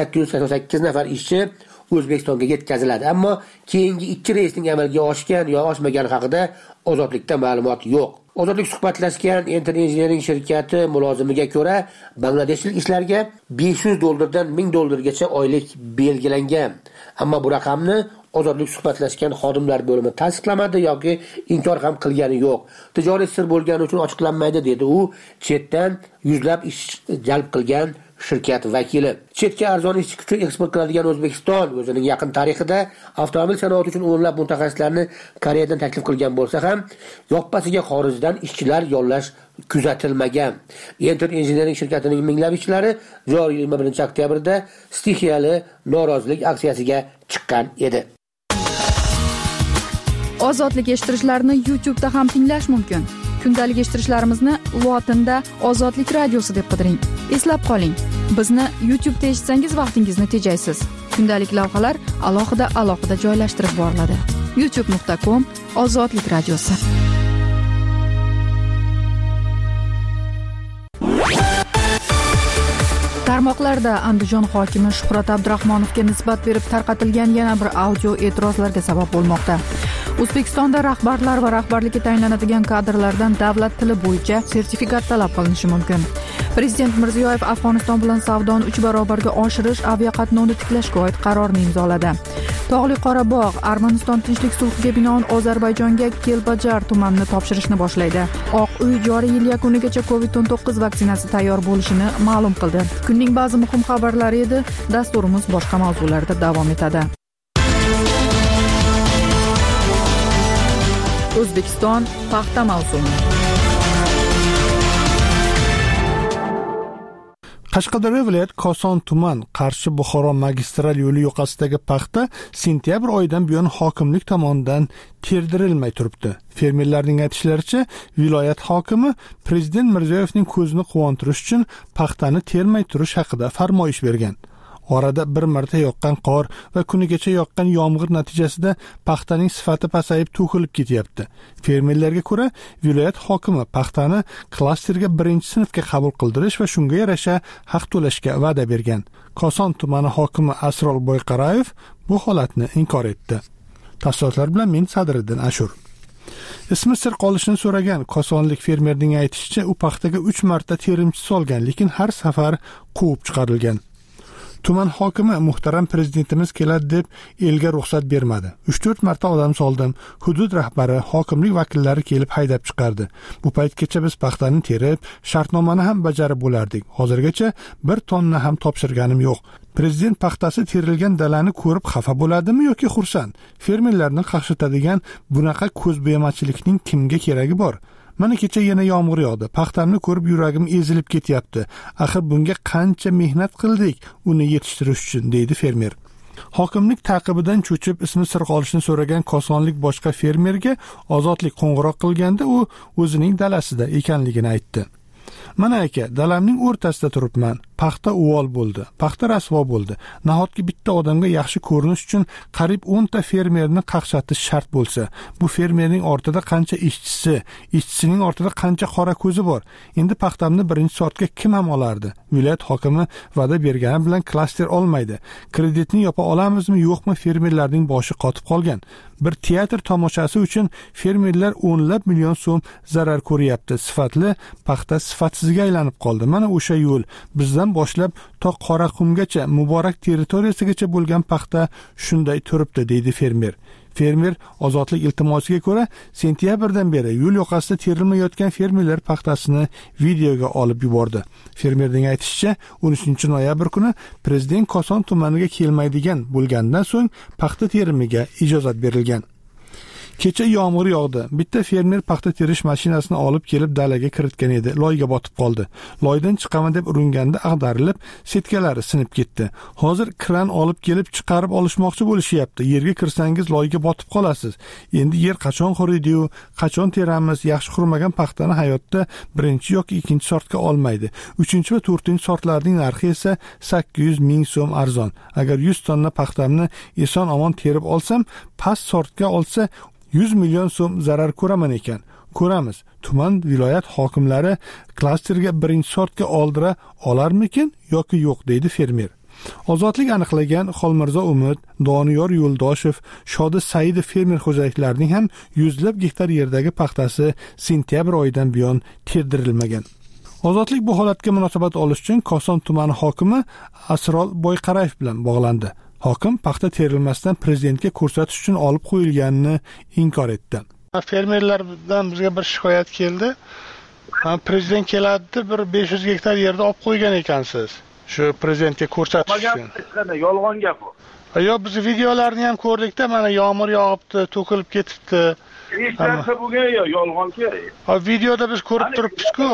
888 nafar ishchi O'zbekistonga yetkaziladi, ammo keyingi 2 reysning amalga oshgan yo oshmagani haqida Ozodlikda ma'lumot yo'q. Ozodlik suhbatlashgan Enter Engineering shirkati mulozimiga ko'ra, bangladeshlik ishlarga $500 dan $1000 oylik belgilangan. Ammo bu raqamni Ozodlik suhbatlashgan xodimlar bo'limi tasdiqlamadi yoki inkor ham qilgani yo'q. Tijoriy sir bo'lgani uchun ochiqlanmaydi, dedi u chetdan yuzlab ish jalb qilgan shirkat vakili. Chetga arzon ishchi kuchi eksport qiladigan O'zbekiston o'zining yaqin tarixida avtomobil sanoati uchun o'nlab mutaxassislarni Koreyadan taklif qilgan bo'lsa ham, yoppasiga xorijdan ishchilar yollash kuzatilmagan. Enter Engineering shirkatining minglab ishchilari joriy 21-oktyabrda stixiyali norozilik aksiyasiga chiqqan edi. Ozodlik eshittirishlarni YouTube'da ham tinglash mumkin. Kundalik eshittirishlarimizni lotinda Ozodlik radiosi deb qidiring. Eslab qoling, bizni YouTube'da eshitsangiz vaqtingizni tejaysiz. Kundalik lavhalar alohida joylashtirib boriladi. youtube.com/ozodlik radiosi. Tarmoqlarda Andijon hokimi Shuhrat Abdurahmonovga nisbat berib tarqatilgan yana bir audio e'tirozlarga sabab bo'lmoqda. O'zbekistonda rahbarlar va rahbarlikka tayinlanadigan kadrlardan davlat tili bo'yicha sertifikat talab qilinishi mumkin. Prezident Mirziyoyev Afg'oniston bilan savdoni 3 barobarga oshirish, aviaqatnovni tiklashga oid qarorni imzoladi. Tog'li Qorabog' Armaniston tinchlik sulhiga binoan Ozarbayjonga Kelbajar tumanini topshirishni boshlaydi. Oq uy joriy yil yakunigacha COVID-19 vaksinasi tayyor bo'lishini ma'lum qildi. Kunning ba'zi muhim xabarlari edi. Dasturimiz boshqa mavzularda davom etadi. O'zbekiston paxta mavsumi. Qashqadaryo viloyat Koson tuman Qarshi-Buxoro magistral yo'li yoqasidagi paxta sentyabr oyidan buyon hokimlik tomonidan terdirilmay turibdi. Fermerlarning aytishlaricha, viloyat hokimi Prezident Mirziyoyevning ko'zini quvontirish uchun paxtani termay turish haqida farmoyish bergan. Orada bir marta yoqqan qor va kunigacha yoqqan yomg'ir natijasida paxtaning sifati pasayib to'kilib ketyapti. Fermerlarga ko'ra, viloyat hokimi paxtani klasterga 1-sinfga qabul qildirish va shunga yarasha haq to'lashga va'da bergan. Koson tumani hokimi Asrol Boyqarayev bu holatni inkor etdi. Tafsilotlar bilan men Sadriddin Ashur. Ismi sir qolishini so'ragan kosonlik fermerning aytishicha, u paxtaga 3 marta terimchi solgan, lekin har safar quvib chiqarilgan. Tuman hokimi muhtaram prezidentimiz keladi deb elga ruxsat bermadi. 3-4 marta odam soldim. Hudud rahbari, hokimlik vakillari kelib haydab chiqardi. Bu paytgacha biz paxtani terib, shartnomani ham bajarib bo'lardik. Hozirgacha 1 tonna ham topshirganim yo'q. Prezident paxtasi terilgan dalani ko'rib xafa bo'ladimi yoki xursand? Fermerlarni qaqshatadigan bunaqa ko'zbo'yamachilikning kimga keragi bor? Mana kecha yana yomg'ir yog'di. Paxtamni ko'rib yuragim ezilib ketyapti. Axir bunga qancha mehnat qildik uni yetishtirish uchun, deydi fermer. Hokimlik taqibidan cho'chib ismi sir qolishini so'ragan kosonlik boshqa fermerga Ozodlik qo'ng'iroq qilganda u o'zining dalasida ekanligini aytdi. Mana aka, dalamning o'rtasida turibman. Paxta uvol bo'ldi. Paxta rasvo bo'ldi. Nahotki bitta odamga yaxshi ko'rinish uchun qarib 10 ta fermerni qaqshatish shart bo'lsa, bu fermerning ortida qancha ishchisi, ishchisining ortida qancha qora ko'zi bor. Endi paxtamni 1-soatga kim ham olardi? Viloyat hokimi va'da bergani bilan klaster olmaydi. Kreditni yopa olamizmi, yo'qmi, fermerlarning boshi qotib qolgan. Bir teatr tomoshasi uchun fermerlar o'nlab million so'm zarar ko'ryapti. Sifatli paxta sifatsizga aylanib qoldi. Mana o'sha yo'l bizdan boshlab to Qoraqumgacha, Muborak territoriyasigacha bo'lgan paxta shunday turibdi, deydi fermer. Fermer Ozodlik iltimosiga ko'ra, sentyabrdan beri yo'l yoqasida terilmayotgan fermerlar paxtasini videoga olib yubordi. Fermerning aytishicha, 13-noyabr kuni prezident Koson tumaniga kelmaydigan bo'lgandan so'ng paxta terimiga ijozat berilgan. Kecha yomg'ir yog'di. Bitta fermer paxta terish mashinasini olib kelib dalaga kiritgan edi. Loyga botib qoldi. Loydan chiqaman deb uringanda ag'darilib, setkalari sinib ketdi. Hozir kran olib kelib chiqarib olishmoqchi bo'lishyapti. Yerga kirsangiz loyga botib qolasiz. Endi yer qachon quriydi-yu, qachon teramiz? Yaxshi qurmagan paxtani hayotda 1 yoki 2 sortga olmaydi. 3 va 4 sortlarning narxi esa 800 ming so'm arzon. Agar 100 tonna paxtamni eson-omon terib olsam, past sortga olsa 100 million so'm zarar ko'raman ekan. Ko'ramiz. Tuman viloyat hokimlari klasterga 1-sortga oldira olarmikin yoki yo'q, deydi fermer. Ozodlik aniqlagan Xolmirzo Umid, Doniyor Yo'ldoshev, Shodi Saidov fermer xo'jaliklarining ham yuzlab gektar yerdagi paxtasi sentyabr oyidan buyon terdirilmagan. Ozodlik bu holatga munosabat olish uchun Koson tumani hokimi Asrol Boyqarayev bilan bog'landi. Hokim paxta terilmasdan prezidentga ko'rsatish uchun olib qo'yilganini inkor etdi. Fermerlardan bizga bir shikoyat keldi. Prezident keladi, bir 500 gektar yerda olib qo'ygan ekansiz. Shu prezidentga ko'rsatish uchun. Yolg'on gap bu. Yo'q, biz videolarni ham ko'rdik-da, mana yomg'ir yog'ibdi, to'kilib ketibdi. Hech narsa bo'lgan yo'q, yolg'on kerak. Videoda biz ko'rib turibmiz-ku.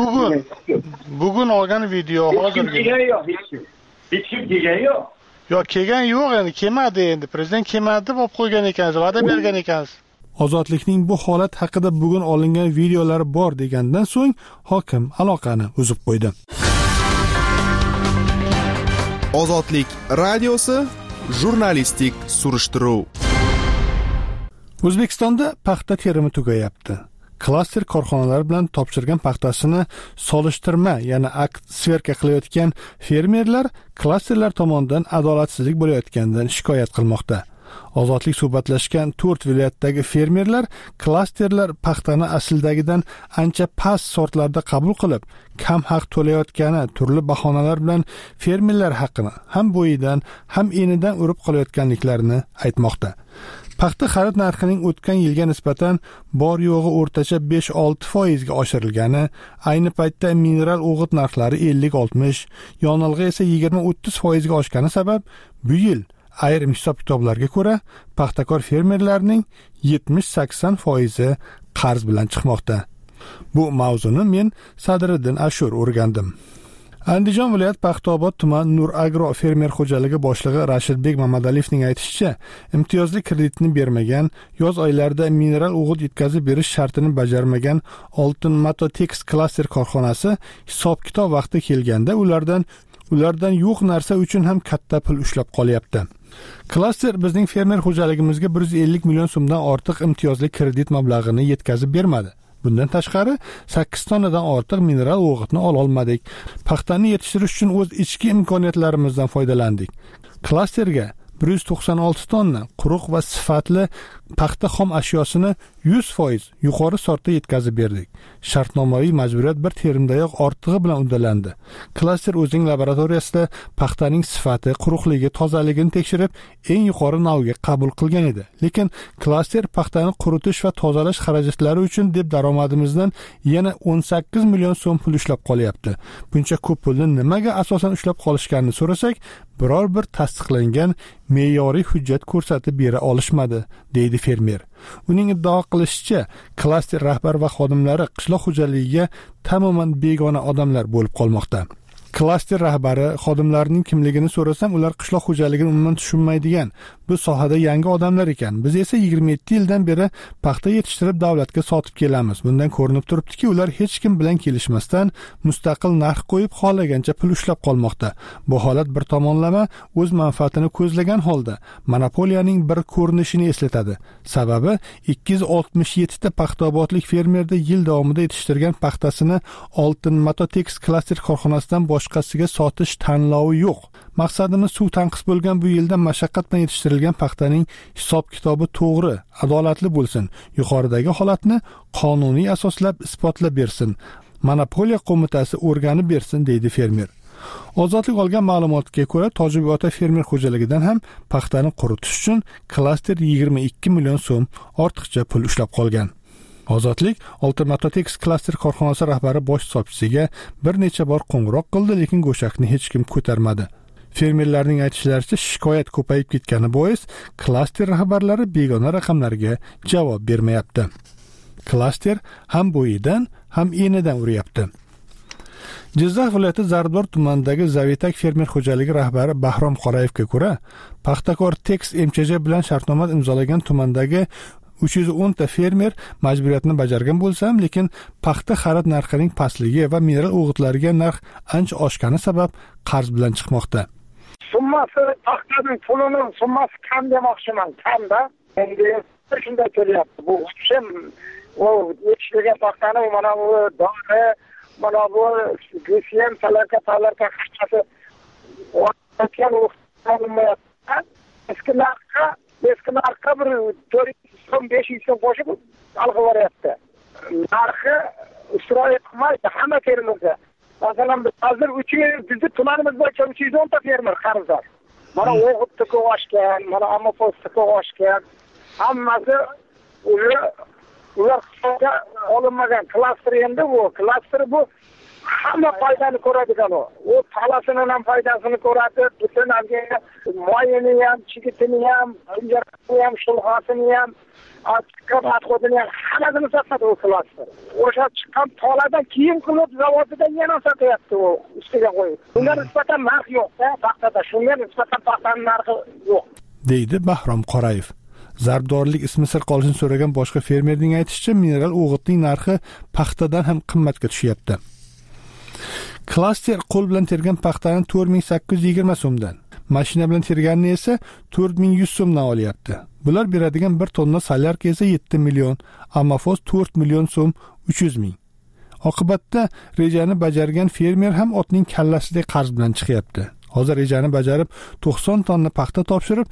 Bugun olgan video hozirgi. Hech kim kelgan yo'q. Yo'q, kelgan yo'q, endi kelmadi endi. Prezident kelmadi deb olib qo'ygan ekansiz, va'da bergan ekansiz. Ozodlikning bu holat haqida bugun olingan videolar bor degandan so'ng hokim aloqani uzib qo'ydi. Ozodlik radiosi jurnalistik surishtiruv. O'zbekistonda paxta terimi tugayapti. Klaster korxonalar bilan topshirgan paxtasini solishtirma, ya'ni akt sverka qilayotgan fermerlar klasterlar tomonidan adolatsizlik bo'layotganidan shikoyat qilmoqda. Ozodlik suhbatlashgan 4 viloyatdagi fermerlar klasterlar paxtani aslidagidan ancha past sortlarda qabul qilib, kam haq to'layotgani, turli bahonalar bilan fermerlar haqqini ham bo'yidan, ham enidan urib qolayotganliklarini aytmoqda. Paxta xarid narxining o'tgan yilga nisbatan bor yo'g'i o'rtacha 5-6% ga oshirilgani, ayni paytda mineral o'g'it narxlari 50-60, yonilg'i esa 20-30% ga oshgani sabab bu yil ayrim hisob-kitoblarga ko'ra paxtakor fermerlarning 70-80% qarz bilan chiqmoqda. Bu mavzuni men Sadriddin Ashur o'rgandim. Andijon viloyat Paxtaobod tuman Nur Agro fermer xo'jaligi boshlig'i Rashidbek Mamadaliyevning aytishicha, imtiyozli kreditni bermagan, yoz oylarida mineral o'g'it yetkazib berish shartini bajarmagan Oltin Matotex klaster korxonasi hisob-kitob vaqti kelganda ulardan yo'q narsa uchun ham katta pul ushlab qolyapti. Klaster bizning fermer xo'jaligimizga 150 million so'mdan ortiq imtiyozli kredit mablag'ini yetkazib bermadi. Bundan tashqari 8 tonnadan ortiq mineral o'g'itni ola olmadik. Paxtani yetishtirish uchun o'z ichki imkoniyatlarimizdan foydalandik. Klasterga 196 tonna quruq va sifatli paxta xom ashyosini 100% yuqori sortda yetkazib berdik. Shartnomaviy majburiyat bir terimdayoq ortig'i bilan uddalandi. Klaster o'zining laboratoriyasida paxtaning sifati, quruqligi, tozaligini tekshirib, eng yuqori navga qabul qilgan edi. Lekin klaster paxtani quritish va tozalash xarajatlari uchun deb daromadimizdan yana 18 million so'm pul ushlab qolyapti. Buncha ko'p pulni nimaga asosan ushlab qolishganini so'rasak, biror bir tasdiqlangan me'yoriy hujjat ko'rsatib bera olishmadi, deydi fermer. Uning iddao qilishicha, klaster rahbar va xodimlari qishloq xo'jaligiga tamoman begona odamlar bo'lib qolmoqda. Klaster rahbari xodimlarining kimligini so'rasam, ular qishloq xo'jaligini umuman tushunmaydigan, bu sohada yangi odamlar ekan. Biz esa 27 yildan beri paxta yetishtirib davlatga sotib kelamiz. Bundan ko'rinib turibdiki, ular hech kim bilan kelishmasdan mustaqil narx qo'yib, xohlagancha pul ushlab qolmoqda. Bu holat bir tomonlama o'z manfaatini ko'zlagan holda monopoliyaning bir ko'rinishini eslatadi. Sababi 267 ta paxtaobodlik fermerda yil davomida yetishtirgan paxtasini Oltin Matotex klaster korxonasidan boshqasiga sotish tanlovi yo'q. Maqsadimiz suv tanqis bo'lgan bu yilda mashaqqat bilan yetishtirilgan paxtaning hisob-kitobi to'g'ri, adolatli bo'lsin. Yuqoridagi holatni qonuniy asoslab isbotlab bersin. Monopoliya qo'mitasi o'rganib bersin, deydi fermer. Ozodlik olgan ma'lumotga ko'ra, Tojibota fermer xo'jaligidan ham paxtani quritish uchun klaster 22 million so'm ortiqcha pul ushlab qolgan. Ozodlik Oltin Matotex klaster korxonasi rahbari bosh hisobchisiga bir necha bor qo'ng'iroq qildi, lekin go'shakni hech kim ko'tarmadi. Fermerlarning aytishlaricha, shikoyat ko'payib ketgani bois klaster rahbarlari begona raqamlarga javob bermayapti. Klaster ham bo'yidan, ham enidan uryapti. Jizzax viloyati Zarbdor tumanidagi Zavitak fermer xo'jaligi rahbari Bahrom Qorayevga ko'ra, Paxtakor Tex MCJ bilan shartnoma imzolagan tumandagi 310 ta fermer majburiyatni bajargan bo'lsam, lekin paxta xarid narxining pastligi va mineral o'g'itlariga narx ancha oshgani sabab qarz bilan chiqmoqda. Summasi paxtaning pulining summasi kam demoqchiman, kamda. Endi shunday kelyapti. Bu ham o yetishtirgan paxtani mana bu dori, mana bu GSM salarga qachasi o'tgan o'xshamayapti. Eski narxga bir 400-500 so'm qo'shib alg'avoryapti. Narxi isroil qilmaydi hamma fermerga. Masalan, hozir bizni tumanimiz bo'yicha 310 ta fermer qarzdor. Mana o'g'itni oshgan, mana ammoposni oshgan. Hammasi ular hisobga olinmagan. Klaster endi bu. Klaster bu hamma foydani ko'radigan u. U talasining ham foydasini ko'radi, butun moyini ham, chigitini ham, pinjarasini ham, shulg'asini ham, atqodini ham hammasini sotadi u klaster. O'sha chiqqan taladan keyin qilib zavodidan yana sotyapti u ustiga qo'yib. Bunga nisbatan narx yo'q-da, paxtada shunga nisbatan paxtaning narxi yo'q, deydi Bahrom Qorayev. Zarbdorlik ismi sir qolishini so'ragan boshqa fermerning aytishicha, mineral o'g'itning narxi paxtadan ham qimmatga tushyapti. Klaster qo'l bilan tergan paxtani 4820 so'mdan, mashina bilan terganini esa 4100 so'mdan olyapti. Bular beradigan 1 tonna solyarka esa 7 million, ammofoz 4 million so'm 300 ming. Oqibatda rejani bajargan fermer ham otning kallasidek qarz bilan chiqyapti. Hozir rejani bajarib 90 tonna paxta topshirib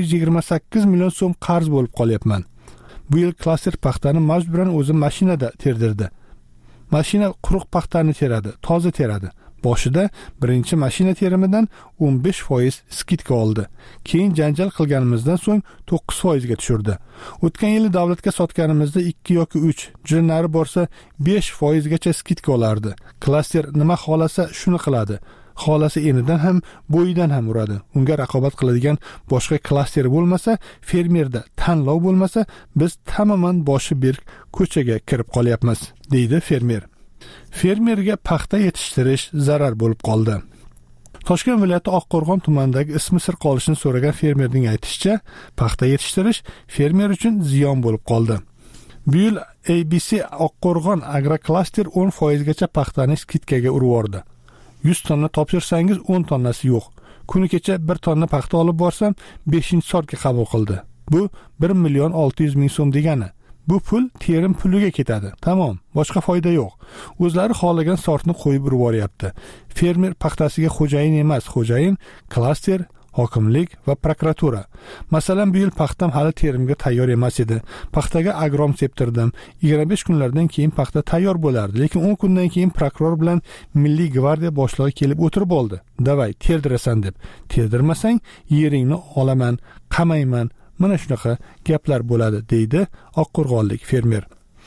128 million so'm qarz bo'lib qolyapman. Bu yil klaster paxtani majburan o'zi mashinada terdirdi. Mashina quruq paxtani teradi, toza teradi. Boshida birinchi mashina terimidan 15% skidka oldi. Keyin janjal qilganimizdan so'ng 9% ga tushirdi. O'tgan yili davlatga sotganimizda 2 yoki 3, juda nari borsa 5% gacha skidka olardi. Klaster nima xolasa shuni qiladi. Xolasi enidan ham, bo'yidan ham uradi. Unga raqobat qiladigan boshqa klaster bo'lmasa, fermerda tanlov bo'lmasa, biz tamoman boshi berk ko'chaga kirib qolyapmiz, deydi fermer. Fermerga paxta yetishtirish zarar bo'lib qoldi. Toshkent viloyati Oqqo'rg'on tumanidagi ismi sir qolishini so'ragan fermerning aytishicha, paxta yetishtirish fermer uchun ziyon bo'lib qoldi. Bu yil ABC Oqqo'rg'on agroklaster 10% gacha paxtani skidkaga urvordi. 100 tonna topshirsangiz 10 tonnasi yo'q. Kuni kecha 1 tonna paxta olib borsam 5-sortga qabul qildi. Bu 1 million 600 ming so'm degani. Bu pul terim puliga ketadi. Tamom, boshqa foyda yo'q. O'zlari xohlagan sortni qo'yib yuboryapti. Fermer paxtasiga xo'jayin emas, xo'jayin klaster, hokimlik va prokuratura. Masalan, bu yil paxtam hali terimga tayyor emas edi. Paxtaga agrom septirdim. 25 kunlardan keyin paxta tayyor bo'lardi, lekin 10 kundan keyin prokuror bilan Milliy gvardiya boshlig'i kelib o'tirib oldi. Davay, terdirasan deb. Terdirmasang, yeringni olaman, qamayman. Mana shunaqa gaplar bo'ladi, deydi Oqqo'rg'onlik fermer.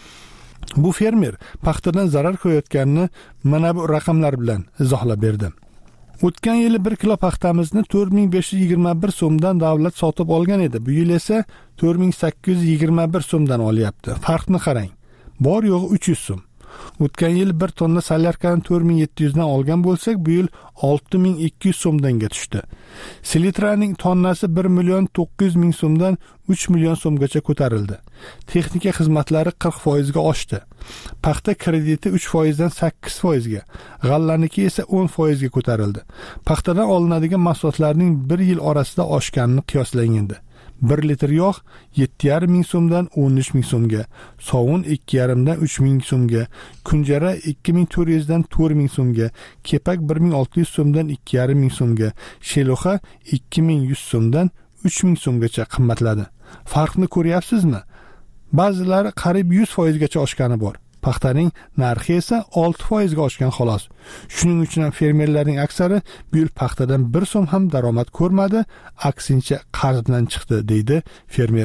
Bu fermer paxtadan zarar ko'rayotganini mana bu raqamlar bilan izohlab berdi. O'tgan yili 1 kilo paxtamizni 4521 so'mdan davlat sotib olgan edi. Bu yil esa 4821 so'mdan olyapti. Farqni qarang. Bor yo'g'i 300 so'm. O'tgan yil 1 tonna solyarkani 4700 dan olgan bo'lsak, bu yil 6200 so'mdanga tushdi. Selitraning tonnasi 1 million 900 ming so'mdan 3 million so'mgacha ko'tarildi. Texnika xizmatlari 40% ga oshdi. Paxta krediti 3% dan 8% ga, g'allaniki esa 10% ga ko'tarildi. Paxtadan olinadigan mahsulotlarning 1 yil orasida oshganini qiyoslanganda 1 litr yog' 7,5 ming so'mdan 13 ming so'mga, sovun 2,5 dan 3 ming so'mga, kunjara 2400 dan 4 ming so'mga, kepak 1600 so'mdan 2,5 ming so'mga, sheluxa 2100 so'mdan 3 ming so'mgacha qimmatladi. Farqni ko'ryapsizmi? Ba'zilari qariyb 100% gacha oshgani bor. Paxtaning narxi esa 6% ga oshgan xolos. Shuning uchun ham fermerlarning aksari bu yil paxtadan 1 so'm ham daromad ko'rmadi, aksincha qarz bilan chiqdi, deydi fermer.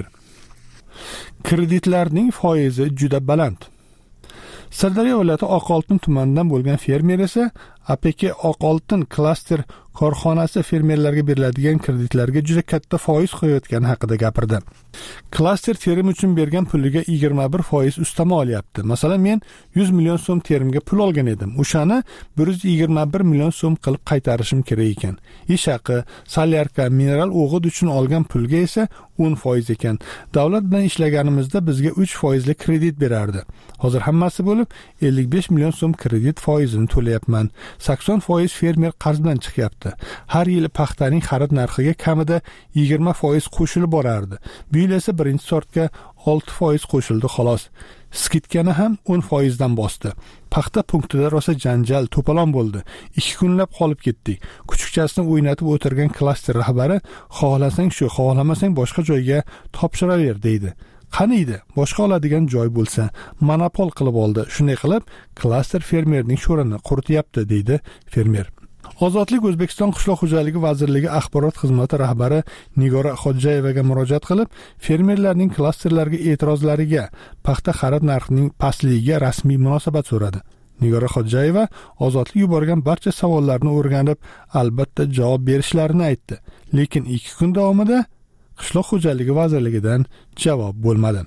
Kreditlarning foizi juda baland. Sirdaryo viloyati Oqoltin tumanidan bo'lgan fermer esa APK Oqoltin klaster korxonasi fermerlarga beriladigan kreditlarga juda katta foiz qo'yayotgani haqida gapirdi. Klaster terim uchun bergan puliga 21% ustama olyapti. Masalan, men 100 million so'm terimga pul olgan edim. O'shani 121 million so'm qilib qaytarishim kerak ekan. Ish haqi, solyarka, mineral o'g'it uchun olgan pulga esa 10% ekan. Davlat bilan ishlaganimizda bizga 3% li kredit berardi. Hozir hammasi bo'lib 55 million so'm kredit foizini to'layapman. 80% fermer qarz bilan chiqyapti. Har yili paxtaning xarid narxiga kamida 20% qo'shilib borardi. Bu yil esa birinchi sortga 6% qo'shildi xolos. Skidkani ham 10% dan bosdi. Paxta punktida rosa janjal, to'polon bo'ldi. 2 kunlab qolib ketdik. Kuchukchasini o'ynatib o'tirgan klaster rahbari xohlasang shu, xohlamasang boshqa joyga topshiraver, deydi. Qaniydi, boshqa oladigan joy bo'lsa, monopol qilib oldi. Shunday qilib, klaster fermerning sho'rini qurityapti, deydi fermer. Ozodlik O'zbekiston Qishloq xo'jaligi vazirligi axborot xizmati rahbari Nigora Xodjayevaga murojaat qilib, fermerlarning klasterlarga e'tirozlariga, paxta xarid narxining pastligiga rasmiy munosabat so'radi. Nigora Xodjayeva Ozodlik yuborgan barcha savollarni o'rganib, albatta javob berishlarini aytdi. Lekin 2 kun davomida Qishloq xo'jaligi vazirligidan javob bo'lmadi.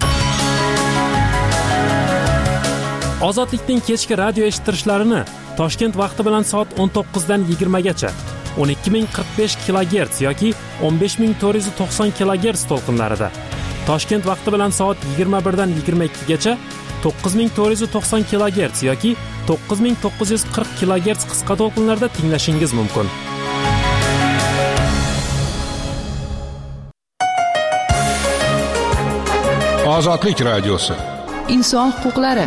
Ozodlikning kechki radio eshittirishlarini Toshkent vaqti bilan soat 19 dan 20 gacha 12045 kHz yoki 15490 kHz to'lqinlarida, Toshkent vaqti bilan soat 21 dan 22 gacha 9490 kHz yoki 9940 kHz qisqa to'lqinlarda tinglashingiz mumkin. Ozodlik radiosi. Inson huquqlari.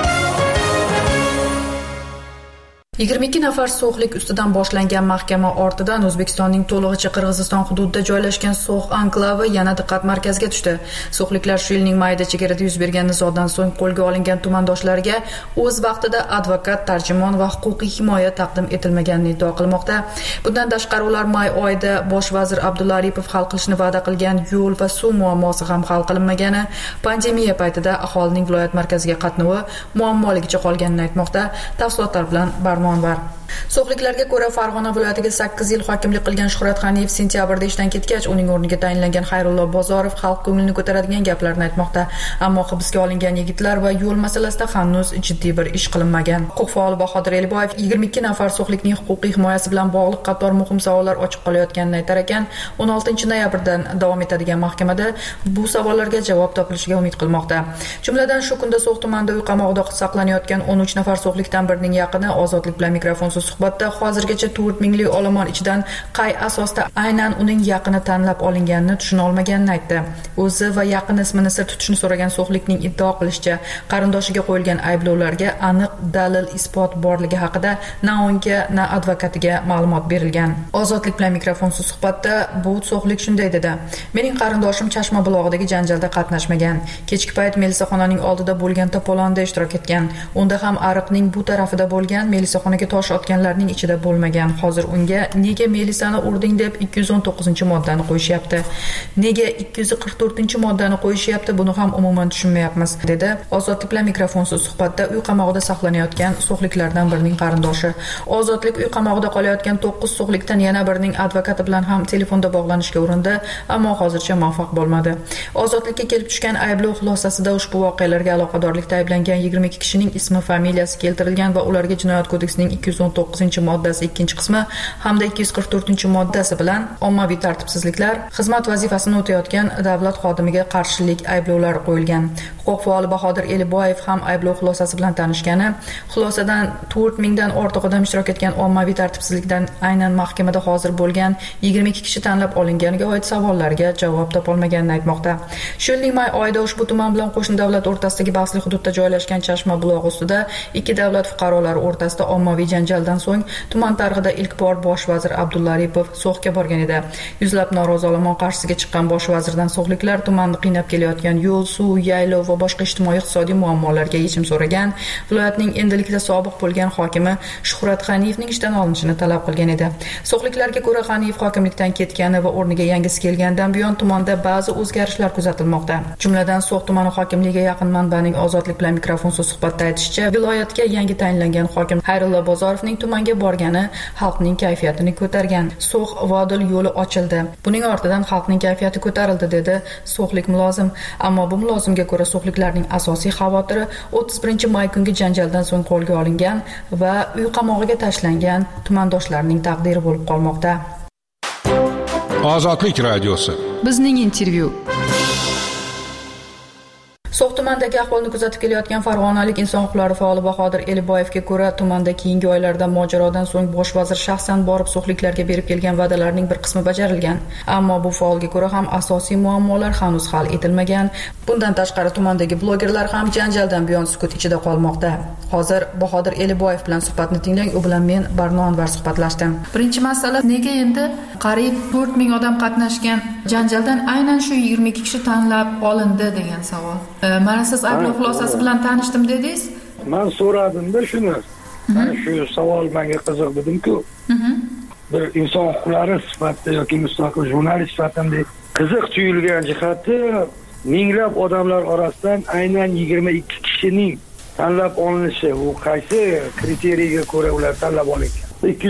22 nafar so'xlik ustidan boshlangan mahkama ortidan O'zbekistonning to'lig'icha Qirg'iziston hududida joylashgan So'x anklavi yana diqqat markaziga tushdi. So'xliklar shu yilning mayida chegarada yuz bergan nizodan so'ng qo'lga olingan tumandoshlarga o'z vaqtida advokat, tarjimon va huquqiy himoya taqdim etilmaganini iddao qilmoqda. Bundan tashqari ular may oyida bosh vazir Abdulla Aripov hal qilishni va'da qilgan yo'l va suv muammosi ham hal qilinmagani, pandemiya paytida aholining viloyat markaziga qatnovi muammoligicha qolganini aytmoqda. Tafsilotlar bilan var. So'xliklarga ko'ra Farg'ona viloyatiga 8 yil hokimlik qilgan Shuhrat G'aniyev sentyabrda ishdan ketgach, uning o'rniga tayinlangan Xayrullo Bozorov xalq ko'nglini ko'taradigan gaplarni aytmoqda. Ammo hibsga olingan yigitlar va yo'l masalasida hanuz jiddiy bir ish qilinmagan. Huquq faoli Bahodir Eliboyev 22 nafar so'xlikning huquqiy himoyasi bilan bog'liq qator muhim savollar ochiq qolayotganini aytar ekan, 16 noyabrdan davom etadigan mahkamada bu savollarga javob topilishiga umid qilmoqda. Jumladan shu kunda So'x tumanida uy qamoqida saqlanayotgan 13 nafar so'xlikdan birining yaqini Ozodlik bilan mikrofonsiz suhbatda hozirgacha 4 minglik olomon ichidan qay asosda aynan uning yaqini tanlab olinganini tushuna olmaganini aytdi. O'zi va yaqin ismini sir tutishni so'ragan so'xlikning iddao qilishicha, qarindoshiga qo'yilgan ayblovlarga aniq dalil isbot borligi haqida na unga, na advokatiga ma'lumot berilgan. Ozodlik bilan mikrofonsiz suhbatda bu so'xlik shunday dedi: "Mening qarindoshim Chashma bulog'idagi janjalda qatnashmagan. Kechki payt melisaxonaning oldida bo'lgan to'polonda ishtirok etgan. Unda ham ariqning bu tarafida bo'lgan, melisaxonaga tosh otganlarning ichida bo'lmagan. Hozir unga nega melisani urding deb 219-moddani qo'yishyapti. Nega 244-moddani qo'yishyapti, buni ham umuman tushunmayapmiz", dedi Ozodlik bilan mikrofonsiz suhbatda uy qamoqida saqlanayotgan so'xliklardan birining qarindoshi. Ozodlik uy qamoqida qolayotgan 9 so'xlikdan yana birining advokati bilan ham telefonda bog'lanishga urindi, ammo hozircha muvaffaq bo'lmadi. Ozodlikka kelib tushgan ayblov xulosasida ushbu voqealarga aloqadorlikda ayblangan 22 kishining ismi, familiyasi keltirilgan va ularga Jinoyat kodeksining 219-moddasi 2-qismi hamda 244-moddasi bilan ommaviy tartibsizliklar, xizmat vazifasini o'tayotgan davlat xodimiga qarshilik ayblovlari qo'yilgan. Huquq faoli Bahodir Eliboyev ham ayblov xulosasi bilan tanishgani, xulosadan 4 mingdan ortiq odam ishtirok etgan ommaviy tartibsizlikdan aynan mahkamada hozir bo'lgan 22 kishi tanlab olinganiga oid savollarga javob topolmaganini aytmoqda. Shu yilning may oyida ushbu tuman bilan qo'shni davlat o'rtasidagi bahsli hududda joylashgan Chashma bulog'i ustida ikki davlat fuqarolari o'rtasida ommaviy janjaldan so'ng tuman tarixida ilk bor bosh vazir Abdulla Aripov So'xga borgan edi. Yuzlab norozi olomon qarshisiga chiqqan bosh vazirdan so'xliklar tumanni qiynab kelayotgan yo'l, suv, yaylov va boshqa ijtimoiy-iqtisodiy muammolarga yechim so'ragan, viloyatning endilikda sobiq bo'lgan hokimi Shuhrat G'aniyevning ishdan olinishini talab qilgan edi. So'xliklarga ko'ra G'aniyev hokimlikdan ketgani va o'rniga yangisi kelgandan buyon tumanda ba'zi o'zgarishlar kuzatilmoqda. Jumladan So'x tumani hokimligiga yaqin manbaning Ozodlik bilan mikrofonsiz suhbatda aytishicha, viloyatga yangi tayinlangan hokim Xayrullo Bozorovning tumanga borgani xalqning kayfiyatini ko'targan. So'x Vodil yo'li ochildi. Buning ortidan xalqning kayfiyati ko'tarildi, dedi so'xlik mulozim. Ammo bu mulozimga ko'ra so'xliklarning asosiy xavotiri 31-may kungi janjaldan so'ng qo'lga olingan va uy qamog'iga tashlangan tumandoshlarning taqdiri bo'lib qolmoqda. Ozodlik radiosi. Bizning intervyu. So'x tumanidagi ahvolni kuzatib kelayotgan farg'onalik inson huquqlari faoli Bahodir Eliboyevga ko'ra, tumanda keyingi oylarda mojarodan so'ng bosh vazir shaxsan borib so'xliklarga berib kelgan va'dalarning bir qismi bajarilgan. Ammo bu faolga ko'ra ham asosiy muammolar hanuz hal etilmagan. Bundan tashqari tumandagi blogerlar ham janjaldan buyon sukut ichida qolmoqda. Hozir Bahodir Eliboyev bilan suhbatni tinglang, u bilan men Barno Anvar suhbatlashdim. Birinchi masala, nega endi qariyb 4 ming odam qatnashgan janjaldan aynan shu 22 kishi tanlab olindi degan savol. Mana siz ayblov xulosasi bilan tanishdim dedingiz. Men so'radim-da shuni. Mana shu savol menga qiziq dedim-ku. Bir inson huquqlari sifatida yoki mustaqil jurnalist sifatida qiziq tuyulgan jihati, minglab odamlar orasidan aynan 22 kishining tanlab olinishi, u qaysi kriteriyaga ko'ra ular tanlab olingan?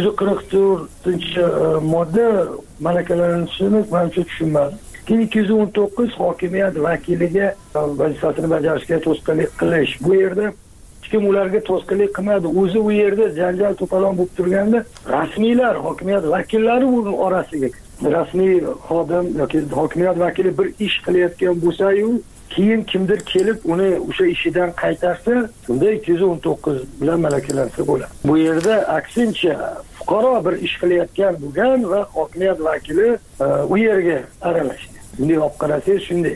244-modda malakalanishini menimcha tushunmadim. 219 hokimiyat vakiliga vazifasini bajarishga to'sqinlik qilish. Bu yerda hech kim ularga to'sqinlik qilmadi. O'zi u yerda janjal to'polon bo'lib turganda rasmiylar, hokimiyat vakillari uning orasiga, rasmiy xodim yoki hokimiyat vakili bir ish qilayotgan bo'lsa-yu, keyin kimdir kelib uni o'sha ishidan qaytarsa, unda 219 bilan malakalansa bo'ladi. Bu yerda aksincha fuqaro bir ish qilayotgan bo'lgan va hokimiyat vakili u yerga aralashdi. Bunday olib qarasangiz shunday.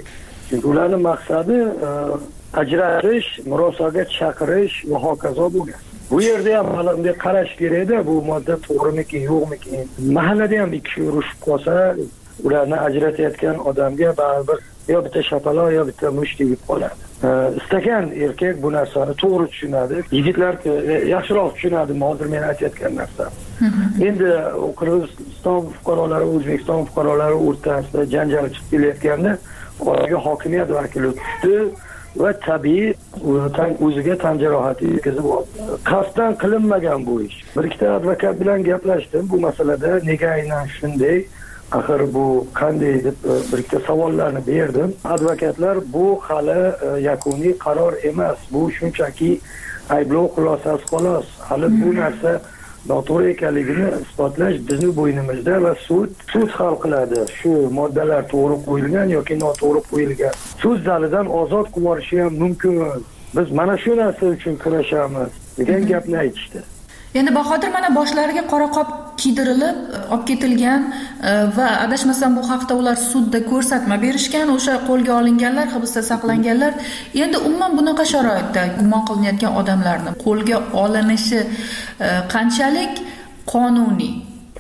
Chunki ularning maqsadi ajratish, murosaga chaqirish va hokazo bo'lgan. Bu yerda ham hali bunday qarash kerak-da, bu modda to'g'rimikin, yo'qmikin. Mahallada ham ikki kishi urushib qolsa, ularni ajratayotgan odamga baribir yo bitta shapaloq yo bitta musht tegib qoladi. Istagan erkak bu narsani to'g'ri tushunadi. Yigitlar yaxshiroq tushunadi hozir men aytayotgan narsa. Endi Qirg'iziston fuqarolari, O'zbekiston fuqarolari o'rtasida janjal chiqib kelayotganda oraga hokimiyat vakili tushdi va tabiiy o'ziga tan jarohati yetkazib oldi. Qasddan qilinmagan bu ish. Bir ikkita advokat bilan gaplashdim bu masalada, nega aynan shunday, axir bu qanday deb bir ikkita savollarni berdim. Advokatlar bu hali yakuniy qaror emas. Bu shunchaki ayblov xulosasi xolos. Hali bu narsa noto'g'ri ekanligini isbotlash bizning bo'ynimizda va sud hal qiladi. Shu moddalar to'g'ri qo'yilgan yoki noto'g'ri qo'yilgan. Sud zalidan ozod qilib yuborishi ham mumkin. Biz mana shu narsa uchun kurashamiz degan gapni aytishdi. Endi Bahodir mana boshlariga qora qop kiydirilib olib ketilgan va adashmasam bu haqda ular sudda ko'rsatma berishgan, o'sha qo'lga olinganlar, hibsda saqlanganlar. Endi umuman bunaqa sharoitda gumon qilinayotgan odamlarni qo'lga olinishi qanchalik qonuniy?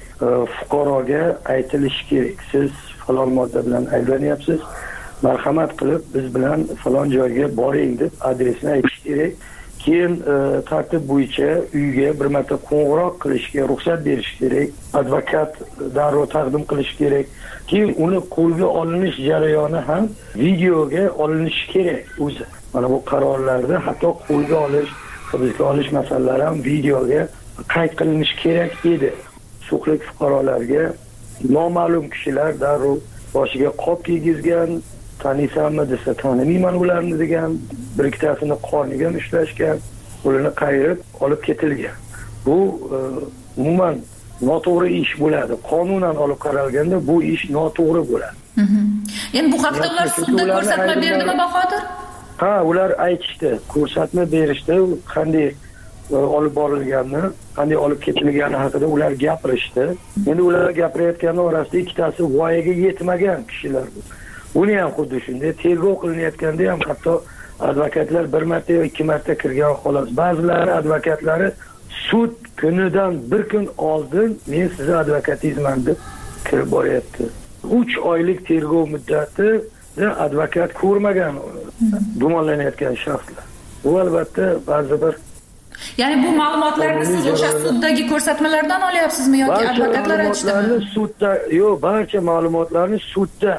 Fuqaroga aytilishi kerak. Siz falon modda bilan ayblanyapsiz. Marhamat qilib biz bilan falon joyga boring deb adresini aytish kerak. Keyin tartib bo'yicha uyga bir marta qo'ng'iroq qilishga ruxsat berish kerak. Advokat darrov taqdim qilish kerak. Keyin uni qo'lga olinish jarayoni ham videoga olinishi kerak o'zi. Mana bu qarorlarda hatto qo'lga olish, hibsga olish masalalari ham videoga qayd qilinishi kerak edi. Suqlik fuqarolarga noma'lum kishilar darrov boshiga qop kiygizgan, taniysanmi desa tanimayman ularni degan, bir ikkitasini qorniga ushlashgan, qo'lini qayirib olib ketilgan. Bu umuman noto'g'ri ish bo'ladi. Qonunan olib qaralganda bu ish noto'g'ri bo'ladi. Endi bu haqda ular sudda ko'rsatma berdimi Bahodir? Ha, ular aytishdi, ko'rsatma berishdi, qanday olib borilganini, qanday olib ketilgani haqida ular gapirishdi. Endi ular gapirayotganlar orasida ikkitasi voyaga yetmagan kishilar. Uni ham xuddi shunday tergov qilinayotganda ham hatto advokatlar bir marta yoki ikki marta kirgan xolos. Ba'zilari advokatlari sud kunidan bir kun oldin men sizni advokatingizman deb kirib boryapti. 3 oylik tergov muddatida advokat ko'rmagan gumonlanayotgan shaxslar. Bu albatta ba'zi bir Ya'ni bu ma'lumotlarni siz o'sha suddagi ko'rsatmalardan olyapsizmi yoki advokatlar aytishdimi? Sudda, yo'q, barcha ma'lumotlarni sudda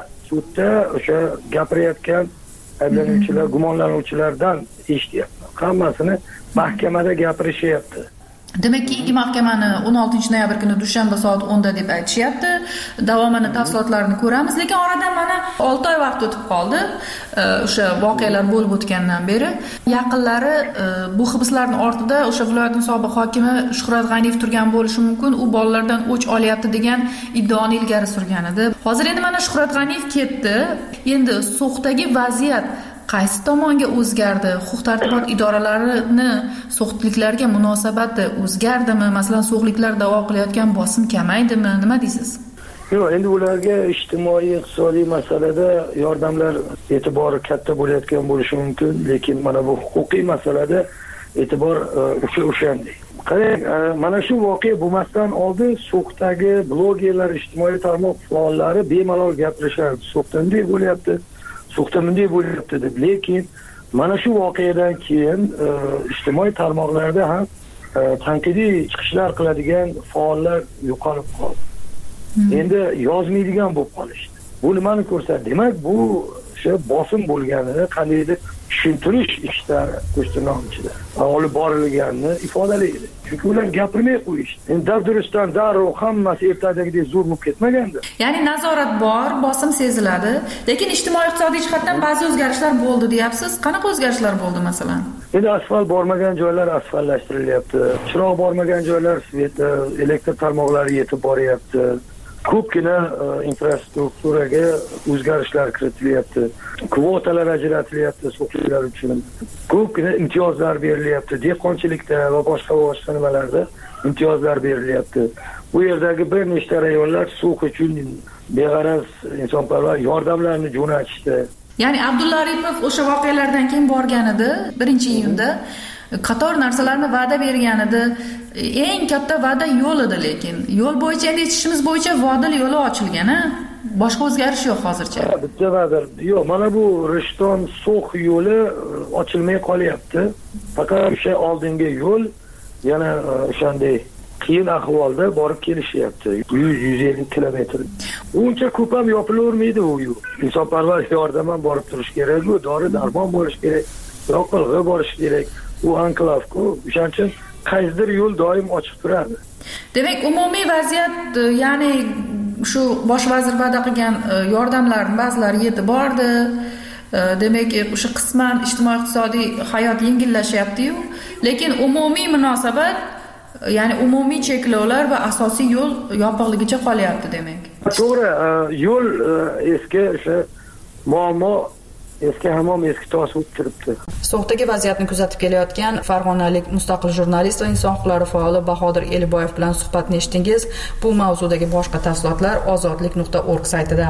o'sha gapirayotgan ayblanuvchilar, gumonlanuvchilardan eshityapman. Hammasini mahkamada gapirishyapti. Demak, keyingi mahkamani 16-noyabr kuni dushanba soat 10 da deb aytishyapti. Davomini, tafsilotlarini ko'ramiz, lekin oradan mana 6 oy vaqt o'tib qoldi. O'sha voqealar bo'lib o'tgandan beri yaqinlari bu hibslarning ortida o'sha viloyatning sobiq hokimi Shuhrat G'aniyev turgan bo'lishi mumkin, u bolalardan o'ch olyapti degan iddaoni ilgari surgan edi. Hozir endi mana Shuhrat G'aniyev ketdi. Endi So'xdagi vaziyat qaysi tomonga o'zgardi? Huquq-tartibot idoralarini so'xliklarga munosabati o'zgardimi? Masalan, so'xliklar da'vo qilayotgan bosim kamaydimi? Nima deysiz? Yo'q, endi ularga ijtimoiy, iqtisodiy masalada yordamlar e'tibori katta bo'layotgan bo'lishi mumkin, lekin mana bu huquqiy masalada e'tibor o'shanday. Qarang, mana shu voqea bo'lmasdan oldin So'xdagi blogerlar, ijtimoiy tarmoq faollari bemalol gapirishardi. So'xda bunday bo'lyapti, So'xda bunday bo'lyapti deb. Lekin mana shu voqeadan keyin ijtimoiy tarmoqlarda ham tanqidiy chiqishlar qiladigan faollar yo'qolib qoldi. Endi yozmaydigan bo'lib qolishdi. Bu nimani ko'rsatadi? Demak, bu o'sha bosim bo'lganini qandaydir tushuntirish ishlari qo'shtirnoq ichida olib borilganini ifodalaydi. Chunki ular gapirmay qo'yishdi. Endi dabdurustdan darrov hammasi ertadagidek zo'r bo'lib ketmaganda. Ya'ni nazorat bor, bosim seziladi, lekin ijtimoiy-iqtisodiy jihatdan ba'zi o'zgarishlar bo'ldi deyapsiz. Qanaqa o'zgarishlar bo'ldi masalan? Endi asfalt bormagan joylar asfaltlashtirilyapti. Chiroq bormagan joylar elektr tarmoqlari yetib boryapti. Ko'pgina infrastrukturaga o'zgarishlar kiritilyapti. Kvotalar ajratilyapti so'xliklar uchun. Ko'pgina imtiyozlar berilyapti. Dehqonchilikda va boshqa nimalarda imtiyozlar berilyapti. Bu yerdagi bir nechta rayonlar so'x uchun beg'araz insonparvar yordamlarni jo'natishdi. Ya'ni Abdulla Aripov o'sha voqealardan keyin borgan edi 1-iyunda. Qator narsalarni va'da bergan edi. Eng katta va'da yo'l edi, lekin yo'l bo'yicha endi aytishimiz bo'yicha Vodil yo'li ochilgan, ha? Boshqa o'zgarish yo'q hozircha. Bitta va'da yo'q. Mana bu Rishton-So'x yo'li ochilmay qolyapti. Faqat o'sha oldingi yo'l yana o'shanday qiyin ahvolda borib kelishyapti. 100-150 kilometr. Uncha ko'p ham yopilavermaydi u yo'l. Insonparvar yordam ham borib turish kerak, u dori-darmon bo'lish kerak, yoqilg'i borish kerak. U anklavku, o'shaning uchun qaysidir yo'l doim ochiq turadi. Demak, umumiy vaziyat, ya'ni shu bosh vazir va'da qilgan yordamlarning ba'zilari yetib bordi. Demak, o'sha qisman ijtimoiy-iqtisodiy hayot yengillashyapti-yu, lekin umumiy munosabat, ya'ni umumiy cheklovlar va asosiy yo'l yopiqligicha qolyapti demak. To'g'ri, yo'l eski o'sha muammo eski hamon eski tosh bo'lib turibdi. So'xdagi vaziyatni kuzatib kelayotgan farg'onalik mustaqil jurnalist va inson huquqlari faoli Bahodir Eliboyev bilan suhbatni eshitdingiz. Bu mavzudagi boshqa tafsilotlar ozodlik.org saytida.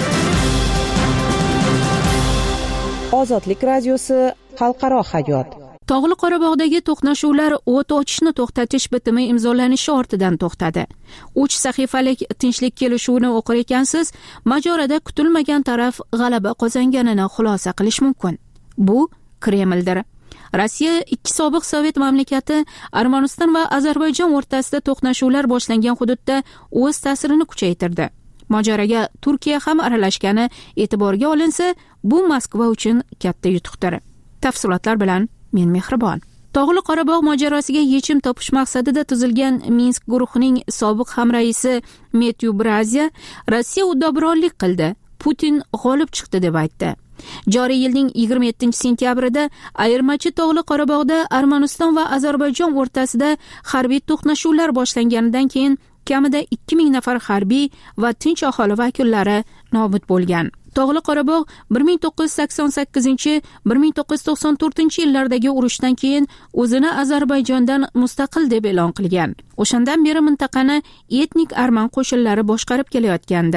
Ozodlik radiosi xalqaro hayot. Tog'li Qorabog'dagi to'qnashuvlar o't ochishni to'xtatish bitimi imzolanishi ortidan to'xtadi. 3 sahifalik tinchlik kelishuvini o'qir ekansiz, mojaroda kutilmagan taraf g'alaba qozonganini xulosa qilish mumkin. Bu Kremldir. Rossiya ikki sobiq Sovet mamlakati Armaniston va Ozarbayjon o'rtasida to'qnashuvlar boshlangan hududda o'z ta'sirini kuchaytirdi. Mojaroga Turkiya ham aralashgani e'tiborga olinsa, bu Moskva uchun katta yutuqdir. Tafsilotlar bilan men Mehribon. Tog'li Qorabog' mojarosiga yechim topish maqsadida tuzilgan Minsk guruhining sobiq hamraisi Metyu Brazya Rossiya uddaburonlik qildi, Putin g'olib chiqdi deb aytdi. Joriy yilning 27-sentyabrida ayirmachi Tog'li Qorabog'da Armaniston va Ozarbayjon o'rtasida harbiy to'qnashuvlar boshlanganidan keyin kamida 2000 nafar harbiy va tinch aholi vakillari nobud bo'lgan. Tog'li Qorabog' 1988-1994-yillardagi urushdan keyin o'zini Ozarbayjondan mustaqil deb e'lon qilgan. O'shandan beri mintaqani etnik arman qo'shinlari boshqarib kelayotgandi.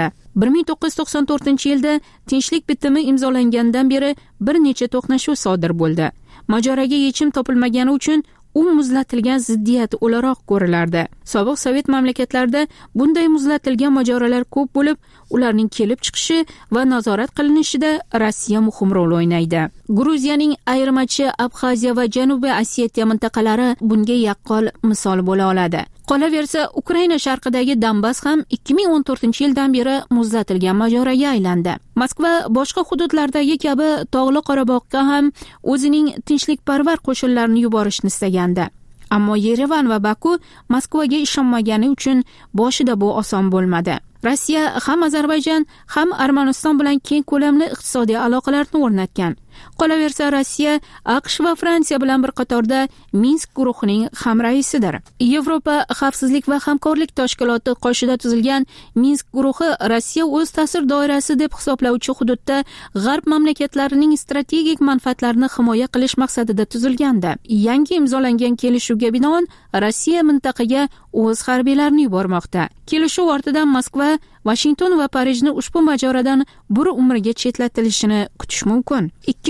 1994-yilda tinchlik bitimi imzolangandan beri bir necha to'qnashuv sodir bo'ldi. Mojaroga yechim topilmagani uchun u muzlatilgan ziddiyat o'laroq ko'rilardi. Sobiq Sovet mamlakatlarida bunday muzlatilgan mojarolar ko'p bo'lib, ularning kelib chiqishi va nazorat qilinishida Rossiya muhim rol o'ynaydi. Gruziyaning ayirmachi Abxaziya va Janubiy Osetiya mintaqalari bunga yaqqol misol bo'la oladi. Qolaversa, Ukraina sharqidagi Donbass ham 2014-yildan beri muzlatilgan mojaroga aylandi. Moskva boshqa hududlardagi kabi Tog'li Qorabog'ga ham o'zining tinchlikparvar qo'shinlarini yuborishni istagandi. Ammo Yerevan va Baku Moskvaga ishonmagani uchun boshida bu oson bo'lmadi. Rossiya ham Ozarbayjon ham Armaniston bilan keng ko'lamli iqtisodiy aloqalarni o'rnatgan. Qolaversa, Rossiya AQSh va Fransiya bilan bir qatorda Minsk guruhining hamraisidir. Yevropa xavfsizlik va hamkorlik tashkiloti qoshida tuzilgan Minsk guruhi Rossiya o'z ta'sir doirasi deb hisoblovchi hududda g'arb mamlakatlarining strategik manfaatlarini himoya qilish maqsadida tuzilgandi. Yangi imzolangan kelishuvga binoan Rossiya mintaqaga o'z harbiylarini yubormoqda. Kelishuv ortidan Moskva, Washington va Parijni ushbu mojarodan bir umrga chetlatilishini kutish mumkin.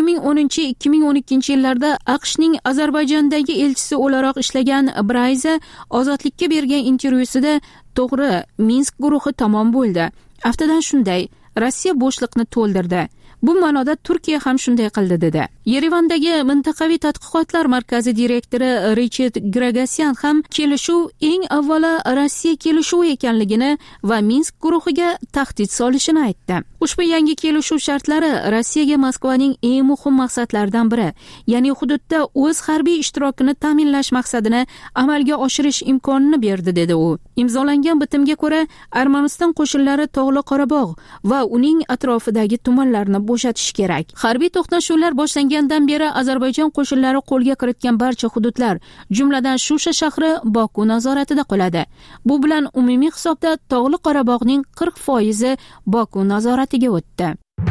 2010-2012-yillarda AQShning Ozarbayjondagi elchisi o'laroq ishlagan Brayza Ozodlikka bergan intervyusida to'g'ri, Minsk guruhi tamom bo'ldi. Aftidan shunday, Rossiya bo'shliqni to'ldirdi. Bu ma'noda Turkiya ham shunday qildi dedi. Yerevandagi mintaqaviy tadqiqotlar markazi direktori Richard Gregasyan ham kelishuv eng avvalo Rossiya kelishuvi ekanligini va Minsk guruhiga tahdid solishini aytdi. Ushbu yangi kelishuv shartlari Rossiyaga Moskvaning eng muhim maqsadlaridan biri, ya'ni hududda o'z harbiy ishtirokini ta'minlash maqsadini amalga oshirish imkonini berdi dedi u. Imzolangan bitimga ko'ra Armaniston qo'shinlari Tog'li Qorabog' va uning atrofidagi tumanlarni bo'shatish kerak. Harbiy to'qnashuvlar boshlangandan beri Ozarbayjon qo'shinlari qo'lga kiritgan barcha hududlar, jumladan Shusha shahri Boku nazoratida qoladi. Bu bilan umumiy hisobda Tog'li Qorabog'ning 40% Boku nazoratiga o'tdi.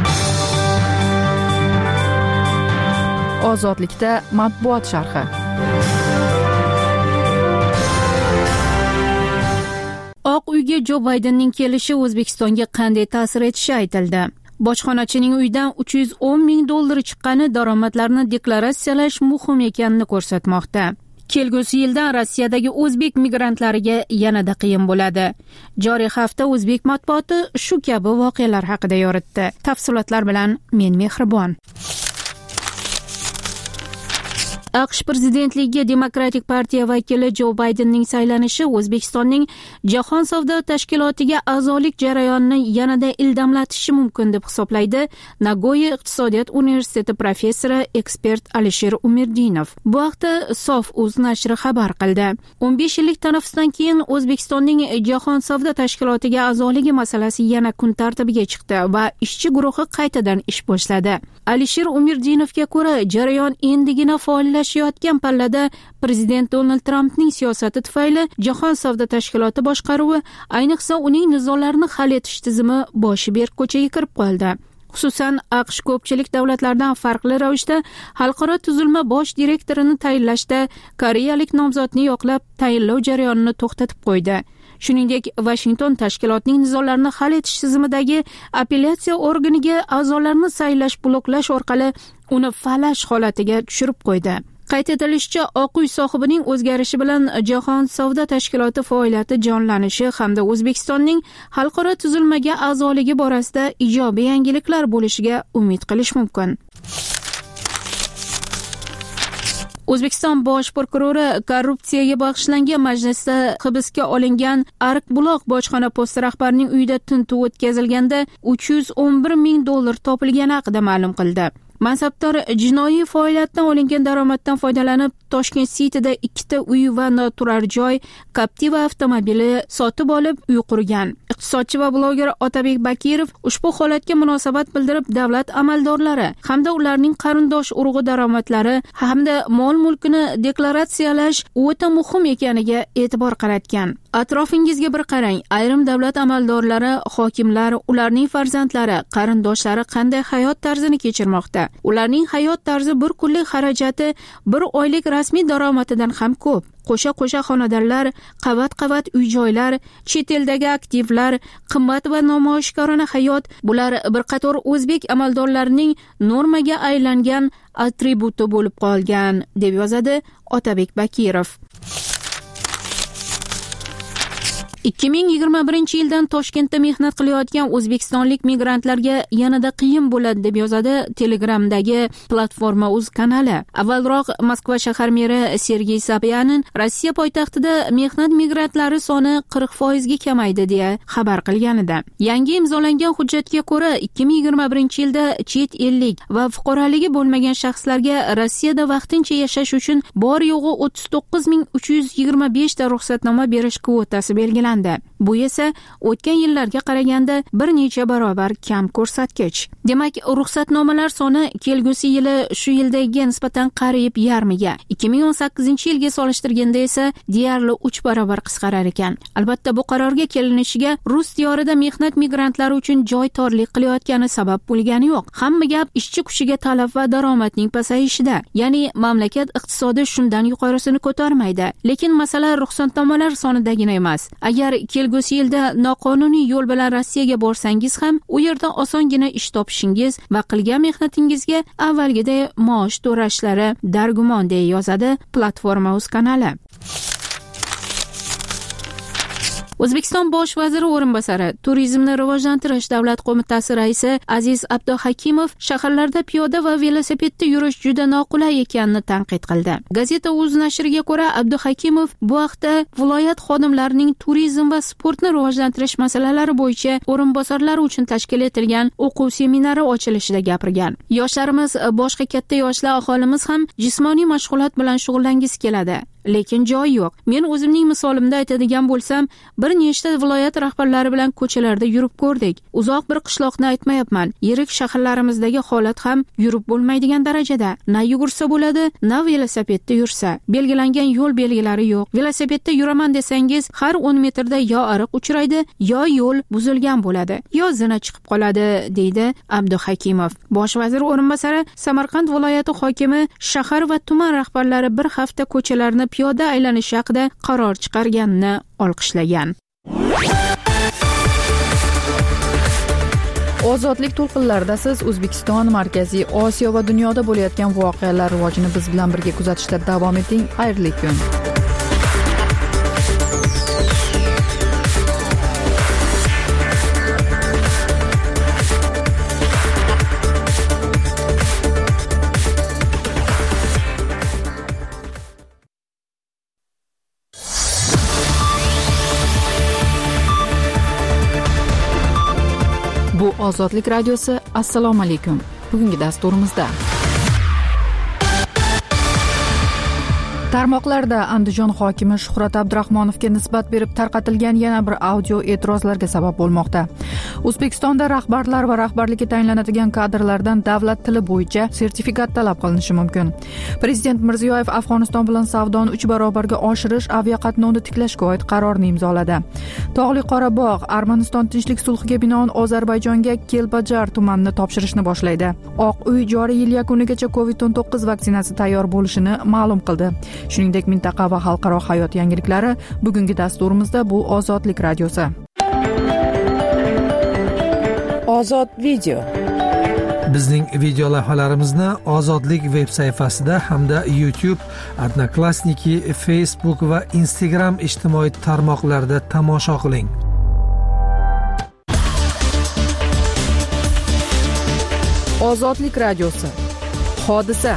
Ozodlikda matbuot sharhi. Oq uyga Jo Baydenning kelishi O'zbekistonga qanday ta'sir etishi aytildi. Bojxonachining uyidan $310,000 chiqqani daromadlarni deklaratsiyalash muhim ekanini ko'rsatmoqda. Kelgusi yildan Rossiyadagi o'zbek migrantlariga yanada qiyin bo'ladi. Joriy hafta o'zbek matbuoti shu kabi voqealar haqida yoritdi. Tafsilotlar bilan men Mehribon. AQSh prezidentligiga Demokratik partiya vakili Jo Baydenning saylanishi O'zbekistonning Jahon savdo tashkilotiga a'zolik jarayonini yanada ildamlatishi mumkin deb hisoblaydi Nagoya iqtisodiyot universiteti professori ekspert Alisher Umirdinov. Bu haqda Sof.uz nashri xabar qildi. 15 yillik tanaffusdan keyin O'zbekistonning Jahon savdo tashkilotiga a'zoligi masalasi yana kun tartibiga chiqdi va ishchi guruhi qaytadan ish boshladi. Alisher Umirdinovga ko'ra, jarayon endigina faollashayotgan pallada prezident Donald Trampning siyosati tufayli Jahon savdo tashkiloti boshqaruvi, ayniqsa uning nizolarni hal etish tizimi boshi berk ko'chaga kirib qoldi. Xususan, AQSh ko'pchilik davlatlardan farqli ravishda xalqaro tuzilma bosh direktorini tayinlashda koreyalik nomzodni yoqlab tayinlov jarayonini to'xtatib qo'ydi. Shuningdek, Washington tashkilotning nizolarni hal etish tizimidagi apellyatsiya organiga a'zolarni saylash bloklash orqali uni falash holatiga tushirib qo'ydi. Qayd etilishicha, Oq uy sohibining o'zgarishi bilan Jahon savdo tashkiloti faoliyati jonlanishi hamda O'zbekistonning xalqaro tuzilmaga a'zoligi borasida ijobiy yangiliklar bo'lishiga umid qilish mumkin. O'zbekiston bosh prokurori korrupsiyaga bag'ishlangan majlisda hibsga olingan Ariqbuloq bojxona posti rahbarining uyida tintuv o'tkazilganda $311,000 topilgani haqida ma'lum qildi. Mansabdor jinoiy faoliyatdan olingan daromaddan foydalanib Toshkent City'da 2 uy va noturar joy, Captiva avtomobili sotib olib uy qurgan. Iqtisodchi va bloger Otabek Bakirov ushbu holatga munosabat bildirib, davlat amaldorlari hamda ularning qarindosh urug'i daromadlari hamda mol-mulkini deklaratsiyalash o'ta muhim ekaniga e'tibor qaratgan. Atrofingizga bir qarang. Ayrim davlat amaldorlari, hokimlar, ularning farzandlari, qarindoshlari qanday hayot tarzini kechirmoqda? Ularning hayot tarzi bir kunlik xarajati bir oylik rasmiy daromadidan ham ko'p. Qo'sha-qo'sha xonadonlar, qavat-qavat uy-joylar, chet eldagi aktivlar, qimmat va namoyishkorona hayot — bular bir qator o'zbek amaldorlarining normaga aylangan atributi bo'lib qolgan, deb yozadi Otabek Bakirov. 2021-yildan Toshkentda mehnat qilayotgan o'zbekistonlik migrantlarga yanada qiyin bo'ladi deb yozadi Telegramdagi Platforma.uz kanali. Avvalroq Moskva shahar meri Sergey Sobyanin Rossiya poytaxtida mehnat migrantlari soni 40% ga kamaydi deya xabar qilganida. Yangi imzolangan hujjatga ko'ra 2021-yilda chet ellik va fuqaroligi bo'lmagan shaxslarga Rossiyada vaqtincha yashash uchun bor yo'g'i 39,325 ta ruxsatnoma berish kvotasi belgilandi. Bu esa o'tgan yillarga qaraganda bir necha barobar kam ko'rsatkich. Demak, ruxsatnomalar soni kelgusi yili shu yildagiga nisbatan qariyb yarmiga, 2018-yilga solishtirganda esa deyarli 3 barobar qisqarar ekan. Albatta, bu qarorga kelinishiga rus diyorida mehnat migrantlari uchun joy torlik qilayotgani sabab bo'lgani yo'q. Hamma gap ishchi kuchiga talab va daromadning pasayishida. Ya'ni mamlakat iqtisodi shundan yuqorisini ko'tarmaydi. Lekin masala ruxsatnomalar sonidagina emas. Agar kelgusi yilda noqonuniy yo'l bilan Rossiyaga borsangiz ham, u yerda osongina ish topishingiz va qilgan mehnatingizga avvalgiday maosh to'lashlari dargumon, deya yozadi Platforma.uz kanali. O'zbekiston bosh vaziri o'rinbosari, Turizmni rivojlantirish davlat qo'mitasi raisi Aziz Abduhakimov shaharlarda piyoda va velosipedda yurish juda noqulay ekanini tanqid qildi. Gazeta.uz nashriga ko'ra, Abduhakimov bu haqda viloyat xodimlarining turizm va sportni rivojlantirish masalalari bo'yicha o'rinbosarlari uchun tashkil etilgan o'quv seminari ochilishida gapirgan. Yoshlarimiz, boshqa katta yoshlar aholimiz ham jismoniy mashg'ulot bilan shug'ullangisi keladi. Lekin joy yo'q. Men o'zimning misolimda aytadigan bo'lsam, bir nechta viloyat rahbarlari bilan ko'chalarda yurib ko'rdik. Uzoq bir qishloqni aytmayapman. Yirik shaharlarimizdagi holat ham yurib bo'lmaydigan darajada. Na yugursa bo'ladi, na velosipedda yursa. Belgilangan yo'l belgilari yo'q. Velosipedda yuraman desangiz, har 10 metrda yo ariq uchraydi, yo yo'l buzilgan bo'ladi, yo zina chiqib qoladi, deydi Abduhakimov. Bosh vazir o'rinbosari Samarqand viloyati hokimi shahar va tuman rahbarlari bir hafta ko'chalarni piyoda aylanish haqida qaror chiqarganini olqishlagan. Ozodlik to'lqinlarida siz O'zbekiston, Markaziy Osiyo va dunyoda bo'layotgan voqealar rivojini biz bilan birga kuzatishda davom eting. Xayrli kun. Bu Ozodlik radiosi. Assalomu alaykum. Bugungi dasturimizda tarmoqlarda Andijon hokimi Shuhrat Abdurahmonovga nisbat berib tarqatilgan yana bir audio e'tirozlarga sabab bo'lmoqda. O'zbekistonda rahbarlar va rahbarlikka tayinlanadigan kadrlardan davlat tili bo'yicha sertifikat talab qilinishi mumkin. Prezident Mirziyoyev Afg'oniston bilan savdoni 3 barobarga oshirish, aviaqatnovni tiklashga oid qarorni imzoladi. Tog'li Qorabog' Armaniston tinchlik sulhiga binoan Ozarbayjonga Kelbajar tumanini topshirishni boshlaydi. Oq uy joriy yil yakunigacha COVID-19 vaksinasi tayyor bo'lishini ma'lum qildi. Shuningdek, mintaqa va xalqaro hayot yangiliklari bugungi dasturimizda bu Ozodlik radiosi. Ozod video. Bizning video lavhalarimizni Ozodlik veb sayfasida hamda YouTube, Odnoklassniki, Facebook va Instagram ijtimoiy tarmoqlarida tomosha qiling. Ozodlik radiosi. Hodisa.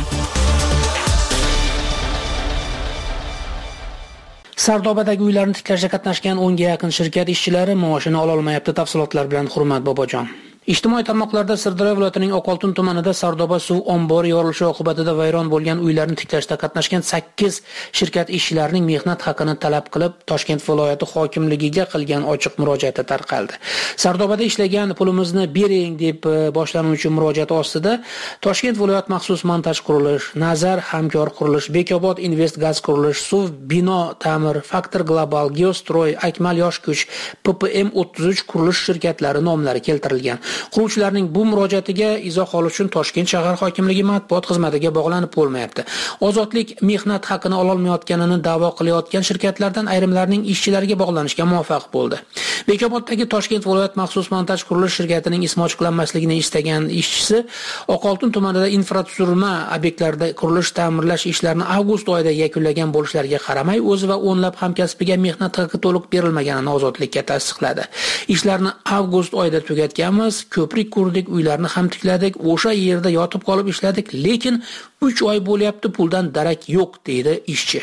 Sardobadagi uylarni tiklashga qatnashgan 10 ga yaqin shirkat ishchilari maoshini ola olmayapti. Tafsilotlar bilan Hurmat Bobojon. Ijtimoiy tarmoqlarda Sirdaryo viloyatining Oqoltin tumanida Sardoba suv ombori yorilishi oqibatida vayron bo'lgan uylarni tiklashda qatnashgan 8 shirkat ishchilarining mehnat haqini talab qilib Toshkent viloyati hokimligiga qilgan ochiq murojaati tarqaldi. Sardobada ishlagan pulimizni bering deb boshlanuvchi murojaat ostida Toshkent viloyat maxsus montaj qurilish, Nazar hamkor qurilish, Bekobod Invest gaz qurilish, Suv bino ta'mir, Faktor Global, Geostroy, Akmal yosh kuch, PPM 33 qurilish shirkatlari nomlari keltirilgan. Quruvchilarning bu murojaatiga izoh olish uchun Toshkent shahar hokimligi matbuot xizmatiga bog'lanib bo'lmayapti. Ozodlik mehnat haqini ola olmayotganini da'vo qilayotgan shirkatlardan ayrimlarining ishchilariga bog'lanishga muvaffaq bo'ldi. Bekoboddagi Toshkent viloyat maxsus montaj qurilish shirkatining ismi ochiqlanmasligini istagan ishchisi Oqoltin tumanida infratuzilma obyektlarida qurilish ta'mirlash ishlarini avgust oyida yakunlagan bo'lishlariga qaramay, o'zi va o'nlab hamkasbiga mehnat haqi to'liq berilmaganini Ozodlikka tasdiqladi. Ishlarni avgust oyida tugatganmiz, ko'prik qurdik, uylarni ham tikladik, o'sha yerda yotib qolib ishladik, lekin 3 oy bo'lyapti, puldan darak yo'q, deydi ishchi.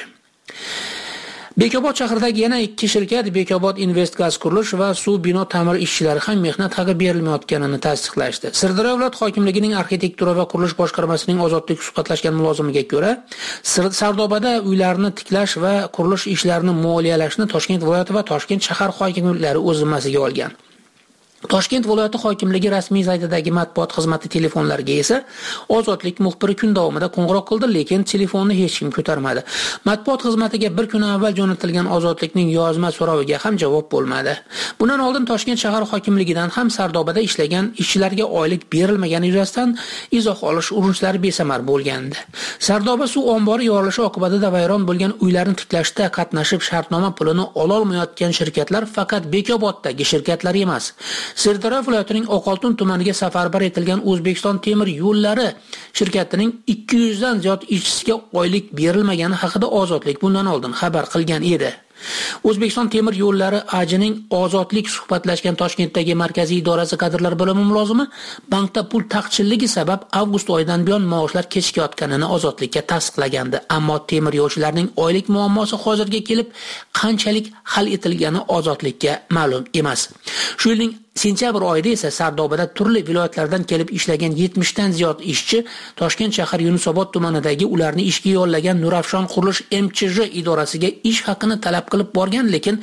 Bekobod shahridagi yana 2 shirkat Bekobod Invest gaz qurilish va suv bino ta'mir ishchilari ham mehnat haqi berilmayotganini tasdiqlashdi. Sirdaryo viloyat hokimligining arxitektura va qurilish boshqarmasining Ozodlik suhbatlashgan mulozimiga ko'ra, Sardobada uylarni tiklash va qurilish ishlarini moliyalashni Toshkent viloyati va Toshkent shahar hokimliklari o'z zimmasiga olgan. Toshkent viloyati hokimligi rasmiy saytidagi matbuot xizmati telefonlariga esa Ozodlik muxbiri kun davomida qo'ng'iroq qildi, lekin telefonni hech kim ko'tarmadi. Matbuot xizmatiga bir kun avval jo'natilgan Ozodlikning yozma so'roviga ham javob bo'lmadi. Bundan oldin Toshkent shahar hokimligidan ham Sardobada ishlagan ishchilarga oylik berilmagani yuzasidan izoh olish urinishlari besamar bo'lgandi. Sardoba suv ombori yorilishi oqibatida vayron bo'lgan uylarni tiklashda qatnashib shartnoma pulini ola olmayotgan shirkatlar faqat Bekoboddagi shirkatlar emas. Sirdaryo viloyatining Oqoltin tumaniga safarbar etilgan O'zbekiston temir yo'llari shirkatining 200 dan ziyod ishchisiga oylik berilmagani haqida Ozodlik bundan oldin xabar qilgan edi. O'zbekiston temir yo'llari AJning Ozodlik suhbatlashgan Toshkentdagi markaziy idorasi kadrlar bo'limi mulozimi bankda pul taqchilligi sabab avgust oyidan buyon maoshlar kechikayotganini Ozodlikka tasdiqlagandi. Ammo temir yo'lchilarning oylik muammosi hozirga kelib qanchalik hal etilgani Ozodlikka ma'lum emas. Shu yilning sentyabr oyida esa Sardobada turli viloyatlardan kelib ishlagan 70 dan ziyod ishchi Toshkent shahar Yunusobod tumanidagi ularni ishga yollagan Nurafshon qurilish MChJ idorasiga ish haqini talab qilib borgan, lekin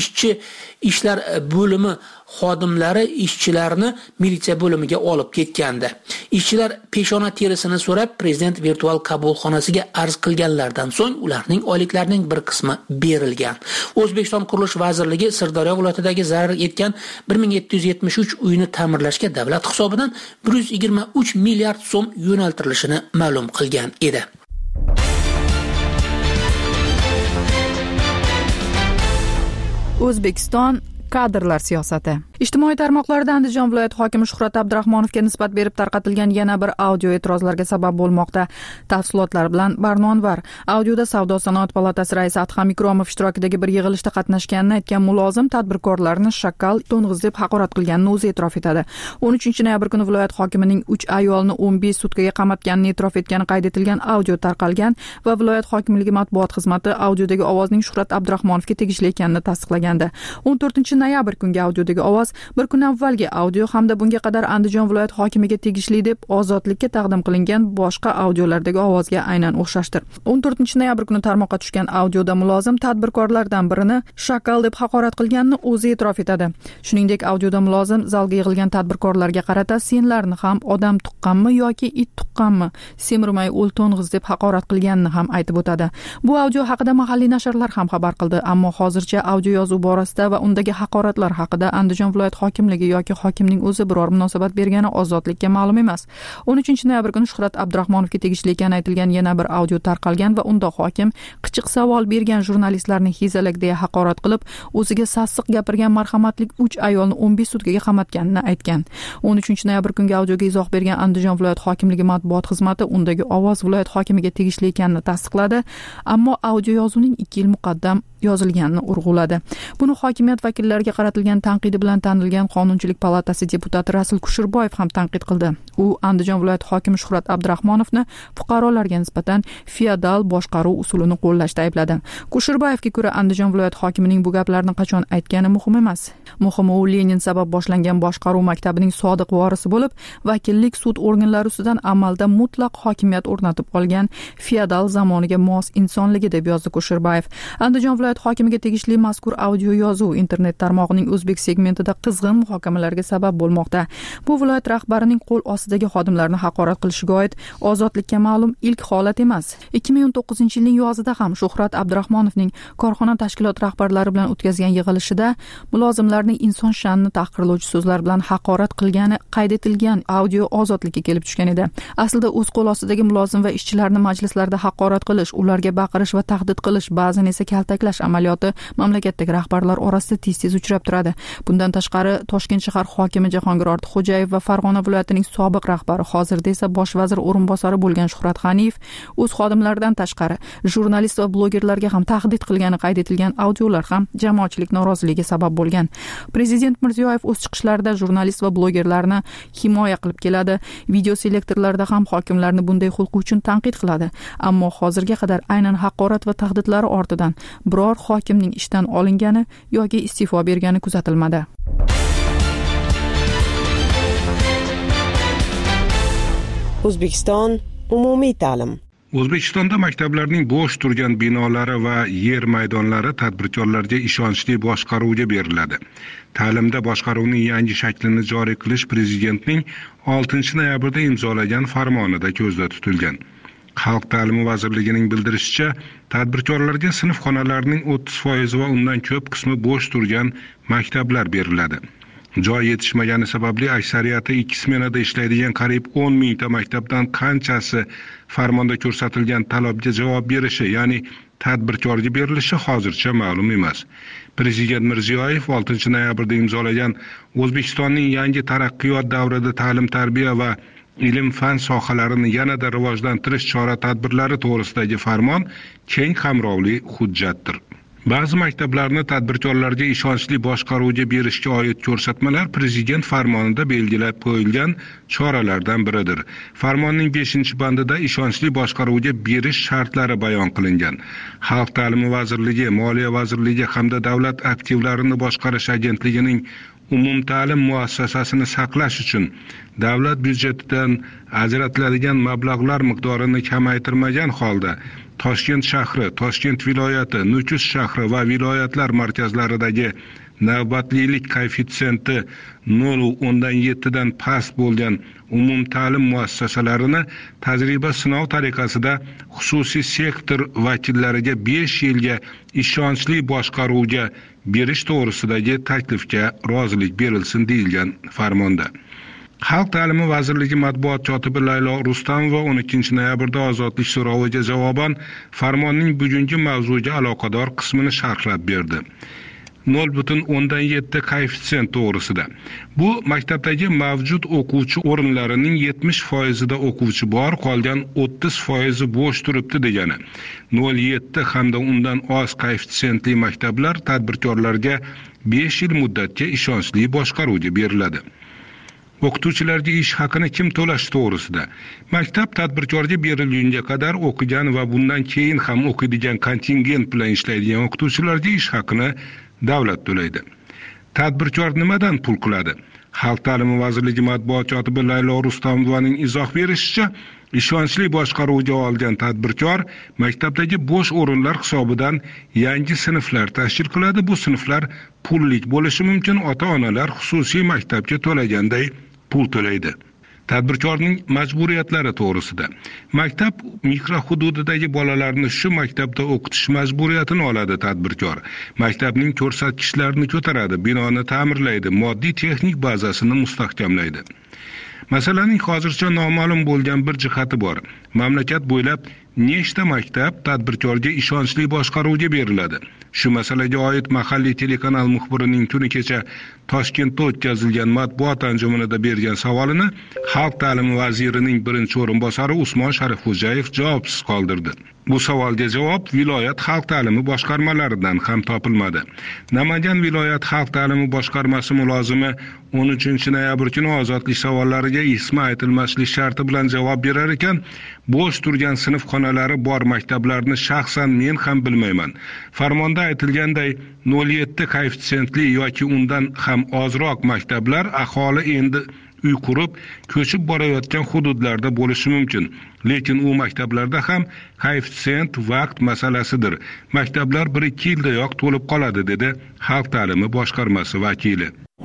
ishlar bo'limi xodimlari ishchilarni militsiya bo'limiga olib ketgandi. Ishchilar peshona terisini so'rab prezident virtual qabulxonasiga arz qilganlardan so'ng ularning oyliklarining bir qismi berilgan. O'zbekiston Qurilish vazirligi Sirdaryo viloyatidagi zarar yetgan 1773 uyni ta'mirlashga davlat hisobidan 123 milliard so'm yo'naltirilishini ma'lum qilgan edi. O'zbekiston kadrlar siyosati. Ijtimoiy tarmoqlarda Andijon viloyati hokimi Shuhrat Abdurahmonovga nisbat berib tarqatilgan yana bir audio e'tirozlarga sabab bo'lmoqda. Tafsilotlar bilan Barno Anvar. Audioda Savdo sanoat palatasi raisi Adham Ikromov ishtirokidagi bir yig'ilishda qatnashganini aytgan mulozim tadbirkorlarni shakal, to'ng'iz deb haqorat qilganini o'zi e'tirof etadi. 13 noyabr kuni viloyat hokimining 3 ayolni 15 sutkaga qamatganini e'tirof etgani qayd etilgan audio tarqalgan va viloyat hokimligi matbuot xizmati audiodagi ovozning Shuhrat Abdurahmonovga tegishli ekanini tasdiqlagandi. 14 noyabr kungi audiodagi ovoz bir kun avvalgi audio hamda bunga qadar Andijon viloyat hokimiga tegishli deb ozodlikka taqdim qilingan boshqa audiolardagi ovozga aynan o'xshashdir. 14 noyabr kuni tarmoqqa tushgan audioda mulozim tadbirkorlardan birini shakal deb haqorat qilganini o'zi e'tirof etadi. Shuningdek, audioda mulozim zalga yig'ilgan tadbirkorlarga qarata senlarni ham odam tuqqanmi yoki it tuqqanmi, semirmay o'l to'ng'iz deb haqorat qilganini ham aytib o'tadi. Bu audio haqida mahalliy nashrlar ham xabar qildi, ammo hozircha audio yozuv borasida va undagi haqoratlar haqida Andijon viloyat hokimligi yoki hokimning o'zi biror munosabat bergani ozodlikka ma'lum emas. 13 noyabr kuni Shuhrat Abdurahmonovga tegishli ekani aytilgan yana bir audio tarqalgan va unda hokim qichiq savol bergan jurnalistlarni hezalak deya haqorat qilib, o'ziga sassiq gapirgan marhamatlik 3 ayolni 15 sutkaga qamatganini aytgan. 13 noyabr kungi audioga izoh bergan Andijon viloyat hokimligi matbuot xizmati undagi ovoz viloyat hokimiga tegishli ekanini tasdiqladi, ammo audio yozuvning 2 yil muqaddam yozilganini urg'uladi. Buni hokimiyat vakillariga qaratilgan tanqidi bilan tanilgan Qonunchilik palatasi deputati Rasul Kushurboyev ham tanqid qildi. U Andijon viloyati hokimi Shuhrat Abdurahmonovni fuqarolarga nisbatan feodal boshqaruv usulini qo'llashda aybladi. Kushurboyevga ko'ra Andijon viloyati hokimining bu gaplarni qachon aytgani muhim emas. Muhimi u Lenin sabab boshlangan boshqaruv maktabining sodiq vorisi bo'lib, vakillik sud organlari ustidan amalda mutlaq hokimiyat o'rnatib olgan feodal zamoniga mos insonligi deb yozdi Kushurboyev. Andijon viloyat hokimiga tegishli mazkur audio yozuv internet tarmog'ining o'zbek segmentida qizg'in muhokamalarga sabab bo'lmoqda. Bu viloyat rahbarining qo'l ostidagi xodimlarni haqorat qilishiga oid ozodlikka ma'lum ilk holat emas. 2019-yilning yozida ham Shuhrat Abdurahmonovning korxona tashkilot rahbarlari bilan o'tkazgan yig'ilishida mulozimlarning inson sha'nini tahqirlovchi so'zlar bilan haqorat qilgani qayd etilgan audio ozodlikka kelib tushgan edi. Aslida o'z qo'l ostidagi mulozim va ishchilarni majlislarda haqorat qilish, ularga baqirish va tahdid qilish, ba'zan esa kaltaklash amaliyoti mamlakatdagi rahbarlar orasida tez-tez uchrab turadi. Bundan tashqari, Toshkent shahar hokimi Jahongir Ortiqxo'jayev va Farg'ona viloyatining sobiq rahbari, hozirda esa bosh vazir o'rinbosari bo'lgan Shuhrat G'aniyev o'z xodimlaridan tashqari jurnalist va blogerlarga ham tahdid qilgani qayd etilgan audiolar ham jamoatchilik noroziligiga sabab bo'lgan. Prezident Mirziyoyev o'z chiqishlarida jurnalist va blogerlarni himoya qilib keladi. Video selektorlarda ham hokimlarni bunday xulqi uchun tanqid qiladi. Ammo hozirga qadar aynan haqorat va tahdidlari ortidan biror hokimning ishdan olingani yoki iste'fo bergani kuzatilmadi. O'zbekiston umumiy ta'lim. O'zbekistonda maktablarning bo'sh turgan binolari va yer maydonlari tadbirkorlarga ishonchli boshqaruvga beriladi. Ta'limda boshqaruvning yangi shaklini joriy qilish prezidentning 6 noyabrda imzolagan farmonida ko'zda tutilgan. Xalq ta'limi vazirligining bildirishicha, tadbirkorlarga sinf xonalarining 30% va undan ko'p qismi bo'sh turgan maktablar beriladi. Joy yetishmagani sababli aksariyati 2 smenada ishlaydigan qariyb 10 mingta maktabdan qanchasi farmonda ko'rsatilgan talabga javob berishi, ya'ni tadbirkorga berilishi hozircha ma'lum emas. Prezident Mirziyoyev 6 noyabrda imzolagan O'zbekistonning yangi taraqqiyot davrida ta'lim-tarbiya va ilm-fan sohalarini yanada rivojlantirish chora-tadbirlari to'g'risidagi farmon keng qamrovli hujjatdir. Ba'zi maktablarni tadbirkorlarga ishonchli boshqaruvga berishga oid ko'rsatmalar prezident farmonida belgilab qo'yilgan choralardan biridir. Farmonning 5-bandida ishonchli boshqaruvga berish shartlari bayon qilingan. Xalq ta'limi vazirligi, Moliya vazirligi hamda Davlat aktivlarini boshqarish agentligining umumta'lim muassasasini saqlash uchun davlat byudjetidan ajratiladigan mablag'lar miqdorini kamaytirmagan holda Toshkent shahri, Toshkent viloyati, Nukus shahri va viloyatlar markazlaridagi navbatlilik koeffitsiyenti 0.7 dan past bo'lgan umumta'lim muassasalarini tajriba sinov tariqasida xususiy sektor vakillariga 5 yilga ishonchli boshqaruvga berish to'g'risidagi taklifga rozilik berilsin deyilgan farmonda. Xalq ta'limi vazirligi matbuot kotibi Laylo Rustamova 12 noyabrda ozodlik so'roviga javoban farmonning bugungi mavzuga aloqador qismini sharhlab berdi. 0,7 koeffitsient to'g'risida. Bu maktabdagi mavjud o'quvchi o'rinlarining 70% o'quvchi bor, qolgan 30% bo'sh turibdi degani. 0,7 hamda undan oz koeffitsiyentli maktablar tadbirkorlarga 5 yil muddatga ishonchli boshqaruvga beriladi. O'qituvchilarga ish haqini kim to'lashi to'g'risida. Maktab tadbirkorga berilgunga qadar o'qigan va bundan keyin ham o'qiydigan kontingent bilan ishlaydigan o'qituvchilarga ish haqini davlat to'laydi. Tadbirkor nimadan pul qiladi? Xalq ta'limi vazirligi matbuot kotibi Laylo Rustamovaning izoh berishicha, ishonchli boshqaruvga olgan tadbirkor maktabdagi bo'sh o'rinlar hisobidan yangi sinflar tashkil qiladi. Bu sinflar pullik bo'lishi mumkin. Ota-onalar xususiy maktabga to'laganday pul to'laydi. Tadbirkorning majburiyatlari to'g'risida. Maktab mikrohududidagi bolalarni shu maktabda o'qitish majburiyatini oladi tadbirkor. Maktabning ko'rsatkichlarini ko'taradi, binoni ta'mirlaydi, moddiy texnik bazasini mustahkamlaydi. Masalaning hozircha noma'lum bo'lgan bir jihati bor. Mamlakat bo'ylab nechta maktab tadbirkorga ishonchli boshqaruvga beriladi? Shu masalaga oid mahalliy telekanal muxbirining kuni kecha Toshkentda o'tkazilgan matbuot anjumanida bergan savolini Xalq ta'limi vazirining birinchi o'rinbosari Usmon Sharifxo'jayev javobsiz qoldirdi. Bu savolga javob viloyat xalq ta'limi boshqarmalaridan ham topilmadi. Namangan viloyat xalq ta'limi boshqarmasi mulozimi 13-noyabr kuni ozodlik savollariga ismi aytilmaslik sharti bilan javob berar ekan, bo'sh turgan sinf xonalari bor maktablarni shaxsan men ham bilmayman. Farmonda aytilganday 0,7 koeffitsiyentli yoki undan ham ozroq maktablar aholi endi uy qurib, ko'chib borayotgan hududlarda bo'lishi mumkin. Lekin u maktablarda ham koeffitsient vaqt masalasidir. Maktablar 1-2 yildayoq to'lib qoladi, dedi Xalq ta'limi boshqarmasi vakili.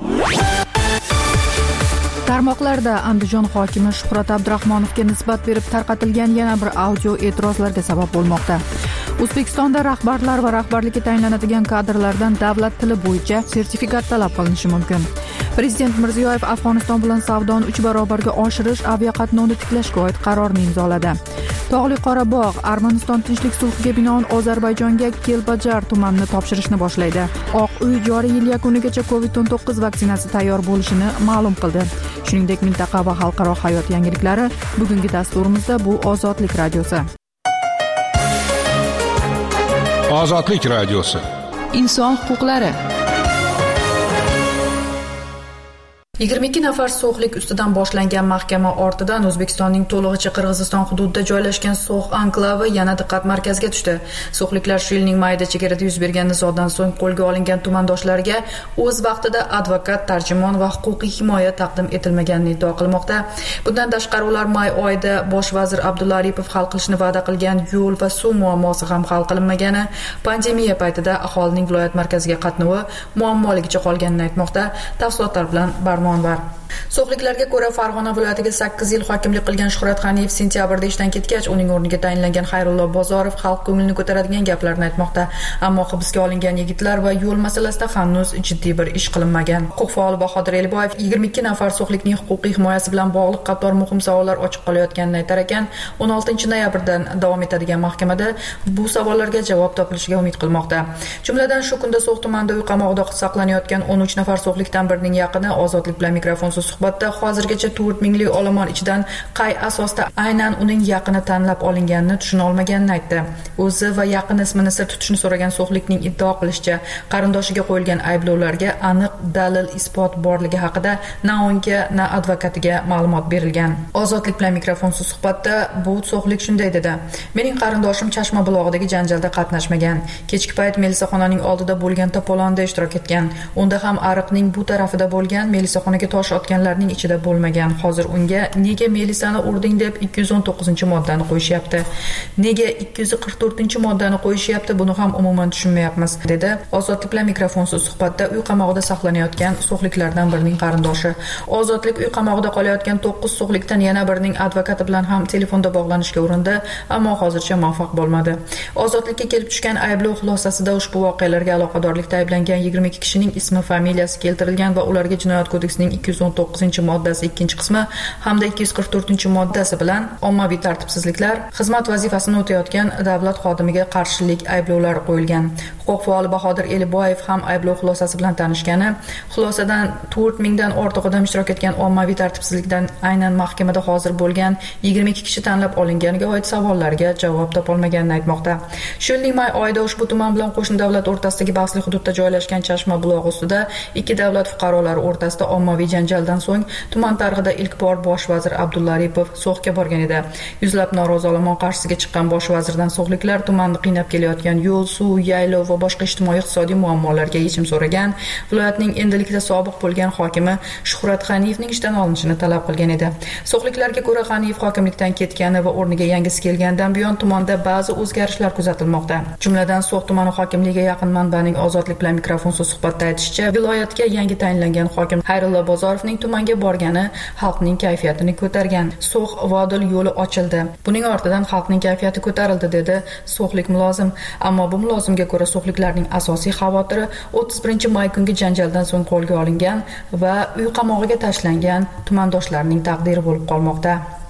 Tarmoqlarda Andijon hokimi Shuhrat Abdurahmonovga nisbat berib tarqatilgan yana bir audio e'tirozlarga sabab bo'lmoqda. O'zbekistonda rahbarlar va rahbarlikka tayinlanadigan kadrlardan davlat tili bo'yicha sertifikat talab qilinishi mumkin. Prezident Mirziyoyev Afg'oniston bilan savdoni 3 barobarga oshirish, aviaqatnovni tiklashga oid qarorni imzoladi. Tog'li Qorabog' Armaniston tinchlik sulhiga binoan Ozarbayjonga Kelbajar tumanini topshirishni boshlaydi. Oq uy joriy yil yakunigacha COVID-19 vaksinasi tayyor bo'lishini ma'lum qildi. Shuningdek, mintaqa va xalqaro hayot yangiliklari bugungi dasturimizda bu Ozodlik radiosi. Ozodlik radiosi. Inson huquqlari. 22 nafar so'xlik ustidan boshlangan mahkama ortidan O'zbekistonning to'lig'icha Qirg'iziston hududida joylashgan so'x anklavi yana diqqat markaziga tushdi. So'xliklar shu yilning mayida chegarada yuz bergan nizodan so'ng qo'lga olingan tumandoshlariga o'z vaqtida advokat, tarjimon va huquqiy himoya taqdim etilmaganini iddao qilmoqda. Bundan tashqari ular may oyida bosh vazir Abdulla Aripov hal qilishni va'da qilgan yo'l va suv muammosi ham hal qilinmagani, pandemiya paytida aholining viloyat markaziga qatnovi muammoligicha qolganini aytmoqda. Tafsilotlar bilan So'xliklarga ko'ra Farg'ona viloyatiga 8 yil hokimlik qilgan Shuhrat G'aniyev sentyabrda ishdan ketgach, uning o'rniga tayinlangan Xayrullo Bozorov xalq ko'nglini ko'taradigan gaplarni aytmoqda. Ammo hibsga olingan yigitlar va yo'l masalasida hanuz jiddiy bir ish qilinmagan. Huquq faoli Bahodir Elboyev 22 nafar so'xlikning huquqiy himoyasi bilan bog'liq qator muhim savollar ochiq qolayotganini aytar ekan, 16-noyabrdan davom etadigan mahkamada bu savollarga javob topilishiga umid qilmoqda. Jumladan shu kunda So'x tumanida uy qamog'ida saqlanayotgan 13 nafar so'xlikdan birining yaqini Ozodlik bilan mikrofonsiz suhbatda hozirgacha 4 minglik olomon ichidan qay asosda aynan uning yaqini tanlab olinganini tushuna olmaganini aytdi. O'zi va yaqin ismini sir tutishni so'ragan so'xlikning iddao qilishicha, qarindoshiga qo'yilgan ayblovlarga aniq dalil isbot borligi haqida na unga, na advokatiga ma'lumot berilgan. Ozodlik bilan mikrofonsiz suhbatda bu so'xlik shunday dedi: "Mening qarindoshim Chashma bulog'idagi janjalda qatnashmagan. Kechki payt melisaxonaning oldida bo'lgan to'polonda ishtirok etgan. Unda ham ariqning bu tarafida bo'lgan, melisaxonaga tosh otganlarning ichida bo'lmagan. Hozir unga nega melisani urding deb 219-moddani qo'yishyapti. Nega 244-moddani qo'yishyapti, buni ham umuman tushunmayapmiz", dedi Ozodlik bilan mikrofonsiz suhbatda uy qamog'ida saqlanayotgan so'xliklardan birining qarindoshi. Ozodlik uy qamog'ida qolayotgan 9 so'xlikdan yana birining advokati bilan ham telefonda bog'lanishga urindi, ammo hozircha muvaffaq bo'lmadi. Ozodlikka kelib tushgan ayblov xulosasida ushbu voqealarga aloqadorlikda ayblangan 22 kishining ismi, familiyasi keltirilgan va ularga jinoyat kodeksi kodeksining 219-moddasi 2-qismi hamda 244-moddasi bilan ommaviy tartibsizliklar, xizmat vazifasini o'tayotgan davlat xodimiga qarshilik ayblovlari qo'yilgan. Huquq faoli Bahodir Eliboyev ham ayblov xulosasi bilan tanishgani, xulosadan 4000 dan ortiq odam ishtirok etgan ommaviy tartibsizlikdan aynan mahkamada hozir bo'lgan 22 kishi tanlab olinganiga oid savollarga javob topolmaganini aytmoqda. Shu yilning may oyida ushbu tuman bilan qo'shni davlat o'rtasidagi bahsli hududda joylashgan Chashma bulog'i ustida ikki davlat fuqarolari o'rtasida ommaviy janjaldan so'ng tuman tarixida ilk bor bosh vazir Abdulla Aripov so'xga borgan edi. Yuzlab norozi olomon qarshisiga chiqqan bosh vazirdan so'xliklar tumanni qiynab kelayotgan yo'l, suv, yaylov va boshqa ijtimoiy-iqtisodiy muammolarga yechim so'ragan, viloyatning endilikda sobiq bo'lgan hokimi Shuhrat G'aniyevning ishdan olinishini talab qilgan edi. So'xliklarga ko'ra G'aniyev hokimlikdan ketgani va o'rniga yangisi kelgandan buyon tumanda ba'zi o'zgarishlar kuzatilmoqda. Jumladan So'x tumani hokimligiga yaqin manbaning Ozodlik bilan mikrofonsiz suhbatda aytishicha, viloyatga yangi tayinlangan hokim Xayrullo Bozorovning tumanga borgani xalqning kayfiyatini ko'targan. So'x Vodil yo'li ochildi. Buning ortidan xalqning kayfiyati ko'tarildi, dedi so'xlik mulozim. Ammo bu mulozimga ko'ra so'xliklarning asosiy xavotiri 31-may kungi janjaldan so'ng qo'lga olingan va uy qamog'iga tashlangan tumandoshlarning taqdiri bo'lib qolmoqda.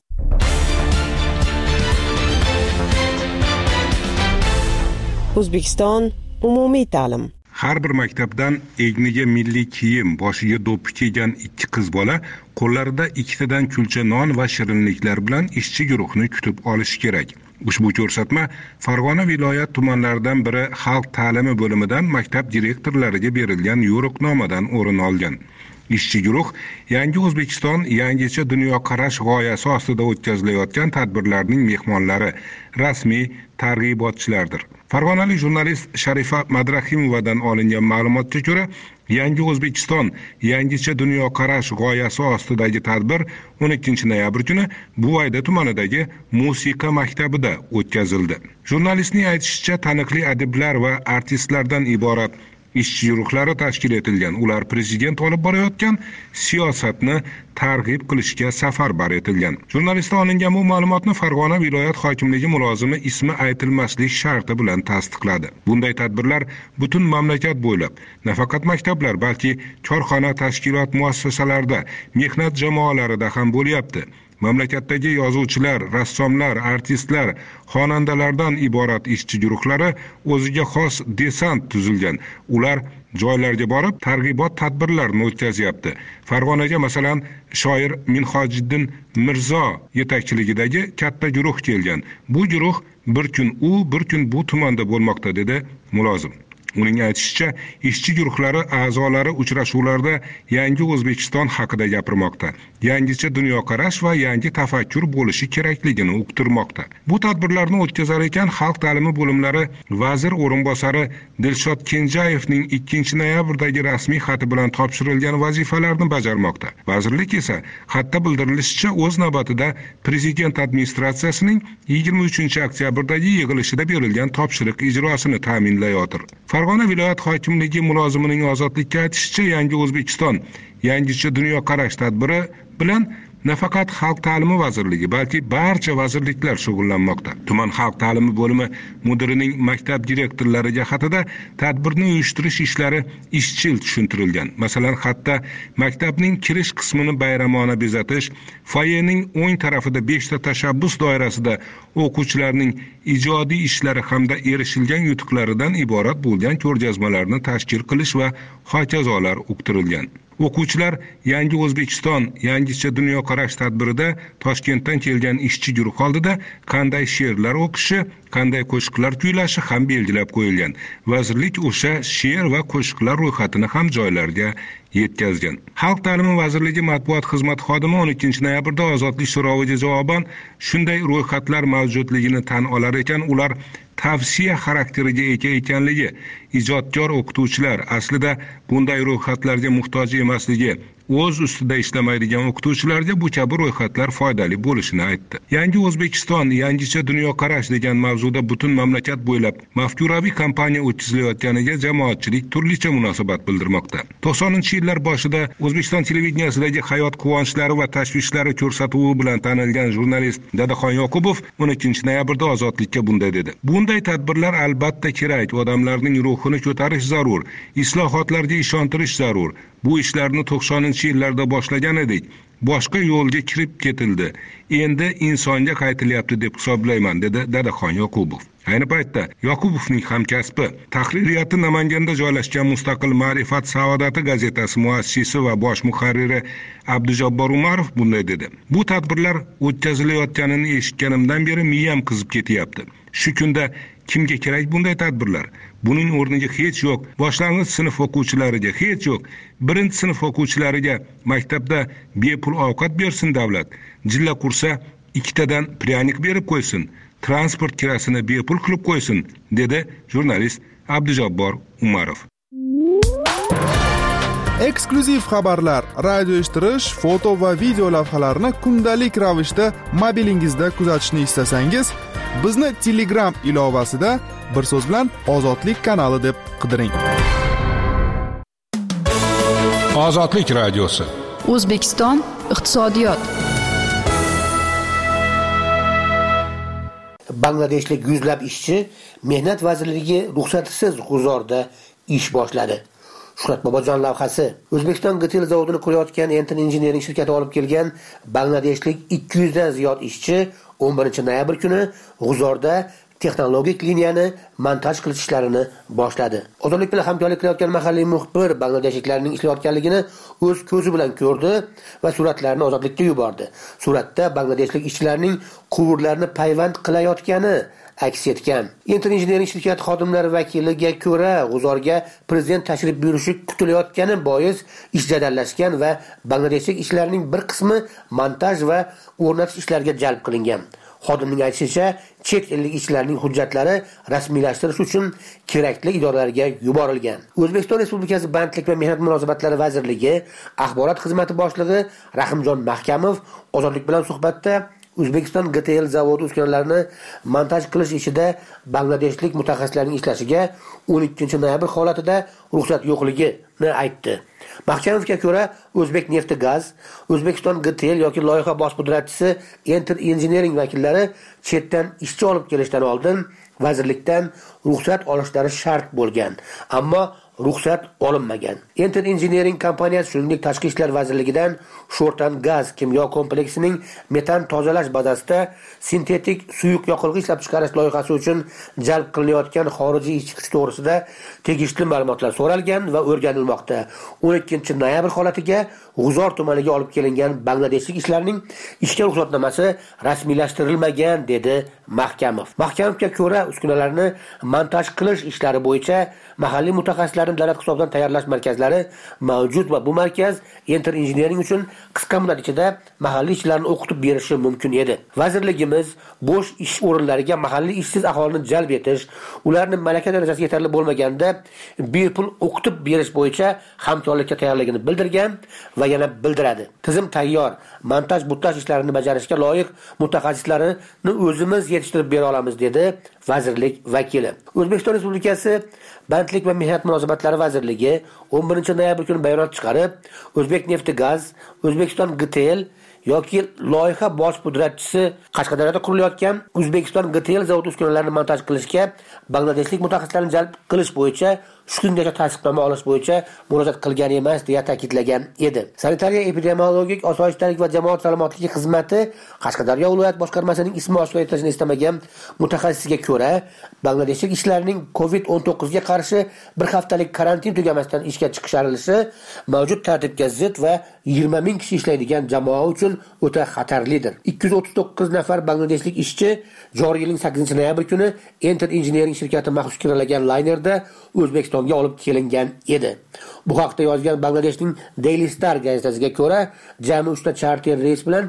O'zbekiston umumiy ta'lim. Har bir maktabdan egniga milliy kiyim, boshiga do'ppi kiygan 2 qiz bola qo'llarida 2 tadan kulcha non va shirinliklar bilan ishchi guruhni kutib olishi kerak. Ushbu ko'rsatma Farg'ona viloyat tumanlaridan biri xalq ta'limi bo'limidan maktab direktorlariga berilgan yo'riqnomadan o'rin olgan. Ishchi guruh Yangi O'zbekiston yangicha dunyoqarash g'oyasi ostida o'tkazilayotgan tadbirlarning mehmonlari, rasmiy targ'ibotchilardir. Farg'onalik jurnalist Sharifa Madrahimovadan olingan ma'lumotga ko'ra, Yangi O'zbekiston yangicha dunyoqarash g'oyasi ostidagi tadbir 12-noyabr kuni Buvayda tumanidagi musiqa maktabida o'tkazildi. Jurnalistning aytishicha, taniqli adiblar va artistlardan iborat ishchi guruhlari tashkil etilgan. Ular prezident olib borayotgan siyosatni targ'ib qilishga safarbar etilgan. Jurnalistdan olingan bu ma'lumotni Farg'ona viloyat hokimligi mulozimi ismi aytilmaslik sharti bilan tasdiqladi. Bunday tadbirlar butun mamlakat bo'ylab, nafaqat maktablar, balki korxona, tashkilot muassasalarida, mehnat jamoalarida ham bo'lyapti. Mamlakatdagi yozuvchilar, rassomlar, artistlar, xonandalardan iborat ishchi guruhlari o'ziga xos desant tuzilgan. Ular joylarga borib, targ'ibot tadbirlarini o'tkazyapti. Farg'onaga masalan shoir Minhojiddin Mirzo yetakchiligidagi katta guruh kelgan. Bu guruh bir kun u, bir kun bu tumanda bo'lmoqda, dedi mulozim. Uning aytishicha, ishchi guruhlari a'zolari uchrashuvlarda Yangi O'zbekiston haqida gapirmoqda. Yangicha dunyoqarash va yangi tafakkur bo'lishi kerakligini uqtirmoqda. Bu tadbirlarni o'tkazar ekan xalq ta'limi bo'limlari vazir o'rinbosari Dilshod Kenjayevning 2-noyabrdagi rasmiy xati bilan topshirilgan vazifalarni bajarmoqda. Vazirlik esa xatda bildirilishicha o'z navbatida prezident administratsiyasining 23-oktyabrdagi yig'ilishida berilgan topshiriq ijrosini ta'minlayotir. Farg'ona viloyat hokimligi mulozimining Ozodlikka aytishicha, Yangi O'zbekiston yangicha dunyoqarash tadbiri bilan nafaqat Xalq ta'limi vazirligi, balki barcha vazirliklar shug'ullanmoqda. Tuman xalq ta'limi bo'limi mudirining maktab direktorlariga xatida tadbirni uyushtirish ishlari izchil tushuntirilgan. Masalan, xatda maktabning kirish qismini bayramona bezatish, foyening o'ng tarafida 5 ta tashabbus doirasida o'quvchilarning ijodiy ishlari hamda erishilgan yutuqlaridan iborat bo'lgan ko'rgazmalarni tashkil qilish va hokazolar uqtirilgan. O'quvchilar Yangi O'zbekiston yangicha dunyoqarash tadbirida Toshkentdan kelgan ishchi guruh oldida qanday she'rlar o'qishi, qanday qo'shiqlar kuylashi ham belgilab qo'yilgan. Vazirlik o'sha she'r va qo'shiqlar ro'yxatini ham joylarga yetkazgan. Xalq ta'limi vazirligi matbuot xizmati xodimi 12-noyabrda Ozodlik so'roviga javoban shunday ro'yxatlar mavjudligini tan olar ekan, ular tavsiya xarakteriga ega ekanligi, ijodkor o'qituvchilar aslida bunday ro'yxatlarga muhtoj emasligi, o'z ustida ishlamaydigan o'qituvchilarga bu kabi ro'yxatlar foydali bo'lishini aytdi. Yangi O'zbekiston yangicha dunyoqarash degan mavzuda butun mamlakat bo'ylab mafkuraviy kampaniya o'tkazilayotganiga jamoatchilik turlicha munosabat bildirmoqda. 90-yillar boshida O'zbekiston televideniyasidagi hayot quvonchlari va tashvishlari ko'rsatuvi bilan tanilgan jurnalist Dadaxon Yoqubov 12-noyabrda Ozodlikka bunday dedi. Bunday tadbirlar albatta kerak, odamlarning ruhini ko'tarish zarur, islohotlarga ishontirish zarur. Bu ishlarni 90-yillarda boshlagan edik. Boshqa yo'lga kirib ketildi. Endi insonga qaytilyapti deb hisoblayman, dedi Dadaxon Yoqubov. Ayni paytda Yoqubovning hamkasbi, tahririyati Namanganda joylashgan Mustaqil Ma'rifat Saodati gazetasi muassisi va bosh muharriri Abdujabbor Umarov bunday dedi. Bu tadbirlar o'tkazilayotganini eshitganimdan beri miyam qizib ketyapti. Shu kunda kimga kerak bunday tadbirlar? Buning o'rniga hech yo'q. Boshlang'ich sinf o'quvchilariga hech yo'q. Birinchi sinf o'quvchilariga maktabda bepul ovqat bersin davlat. Jilla qursa 2 tadan pryanik berib qo'ysin. Transport kirasini bepul qilib qo'ysin, dedi jurnalist Abdujabbor Umarov. Eksklyuziv xabarlar, radio eshittirish, foto va video lavhalarni kundalik ravishda mobilingizda kuzatishni istasangiz, bizni Telegram ilovasida bir so'z bilan Ozodlik kanali deb qidiring. Ozodlik radiosi. O'zbekiston iqtisodiyot. Bangladeshlik yuzlab ishchi Mehnat vazirligi ruxsatisiz g'uzorda ish boshladi. Shuhrat Bobojon lavhasi. O'zbekiston GTL zavodini qurayotgan Enter Engineering shirkati olib kelgan Bangladeshlik 200 dan ziyod ishchi 11-noyabr kuni g'uzorda texnologik liniyani montaj qilish ishlarini boshladi. Ozodlik bilan hamkorlik qilayotgan mahalliy muxbir bangladeshliklarning ishlayotganligini o'z ko'zi bilan ko'rdi va suratlarni Ozodlikka yubordi. Suratda bangladeshlik ishchilarning quvurlarni payvand qilayotgani aks etgan. Enter Engineering shirkati xodimlari vakiliga ko'ra, g'uzorga prezident tashrif buyurishi kutilayotgani bois ish jadallashgan va bangladeshlik ishchilarning bir qismi montaj va o'rnatish ishlariga jalb qilingan. Xodimning aytishicha, chet ellik ishchilarning hujjatlari rasmiylashtirish uchun kerakli idoralarga yuborilgan. O'zbekiston Respublikasi Bandlik va mehnat munosabatlari vazirligi axborot xizmati boshlig'i Rahimjon Mahkamov Ozodlik bilan suhbatda O'zbekiston GTL zavodi uskunalarini montaj qilish ishida bangladeshlik mutaxassislarning ishlashiga 12-noyabr holatida ruxsat yo'qligini aytdi. Mahkamovga ko'ra, O'zbek nefti gaz, O'zbekiston GTL yoki loyiha bosh pudratchisi Enter Engineering vakillari chetdan ishchi olib kelishdan oldin vazirlikdan ruxsat olishlari shart bo'lgan, ammo ruxsat olinmagan. Enter Engineering kompaniyasi shuningdek Tashqi ishlar vazirligidan Sho'rtan gaz kimyo kompleksining metan tozalash bazasida sintetik suyuq yoqilg'i ishlab chiqarish loyihasi uchun jalb qilinayotgan xorijiy ishchi kuch to'g'risida tegishli ma'lumotlar so'ralgan va o'rganilmoqda. 12-noyabr holatiga G'uzor tumaniga olib kelingan bangladeshlik ishlarning ishga ruxsatnomasi rasmiylashtirilmagan, dedi Mahkamov. Mahkamovga ko'ra, uskunalarni montaj qilish ishlari bo'yicha mahalliy mutaxassislarning davlat hisobidan tayyorlash markazlari mavjud va bu markaz Enter Engineering uchun qisqa muddat ichida mahalliy ishchilarni o'qitib berishi mumkin edi. Vazirligimiz bo'sh ish o'rinlariga mahalliy ishsiz aholini jalb etish, ularning malaka darajasi yetarli bo'lmaganda bepul o'qitib berish bo'yicha hamkorlikka tayyorligini bildirgan va yana bildiradi. Tizim tayyor. Montaj butlash ishlarini bajarishga loyiq mutaxassislarini o'zimiz yetishtirib bera olamiz, dedi vazirlik vakili. O'zbekiston Respublikasi Bandlik va mehnat munosabatlari vazirligi 11-noyabr kuni bayonot chiqarib, O'zbek nefti gaz, O'zbekiston GTL yoki loyiha bosh pudratchisi Qashqadaryoda qurilayotgan O'zbekiston GTL zavodi uskunalarini montaj qilishga bangladeshlik mutaxassislarni jalb qilish bo'yicha shu kungacha tasdiqnoma olish bo'yicha murojaat qilgan emas, deya ta'kidlagan edi. Sanitariya epidemiologik osoyishtalik va jamoat salomatligi xizmati Qashqadaryo viloyat boshqarmasining ismi oshkor etilishini istamagan mutaxassisga ko'ra, bangladeshlik ishchilarning COVID-19 ga qarshi bir haftalik karantin tugamasdan ishga chiqishlari mavjud tartibga zid va 20 ming kishi ishlaydigan jamoa uchun o'ta xatarlidir. 239 nafar bangladeshlik ishchi joriy yilning 8-noyabr kuni Enter Engineering shirkati maxsus kiralagan laynerda O'zbekistonga olib kelingan edi. Bu haqda yozgan Bangladeshning Daily Star gazetasiga ko'ra, jami 3 ta charter reys bilan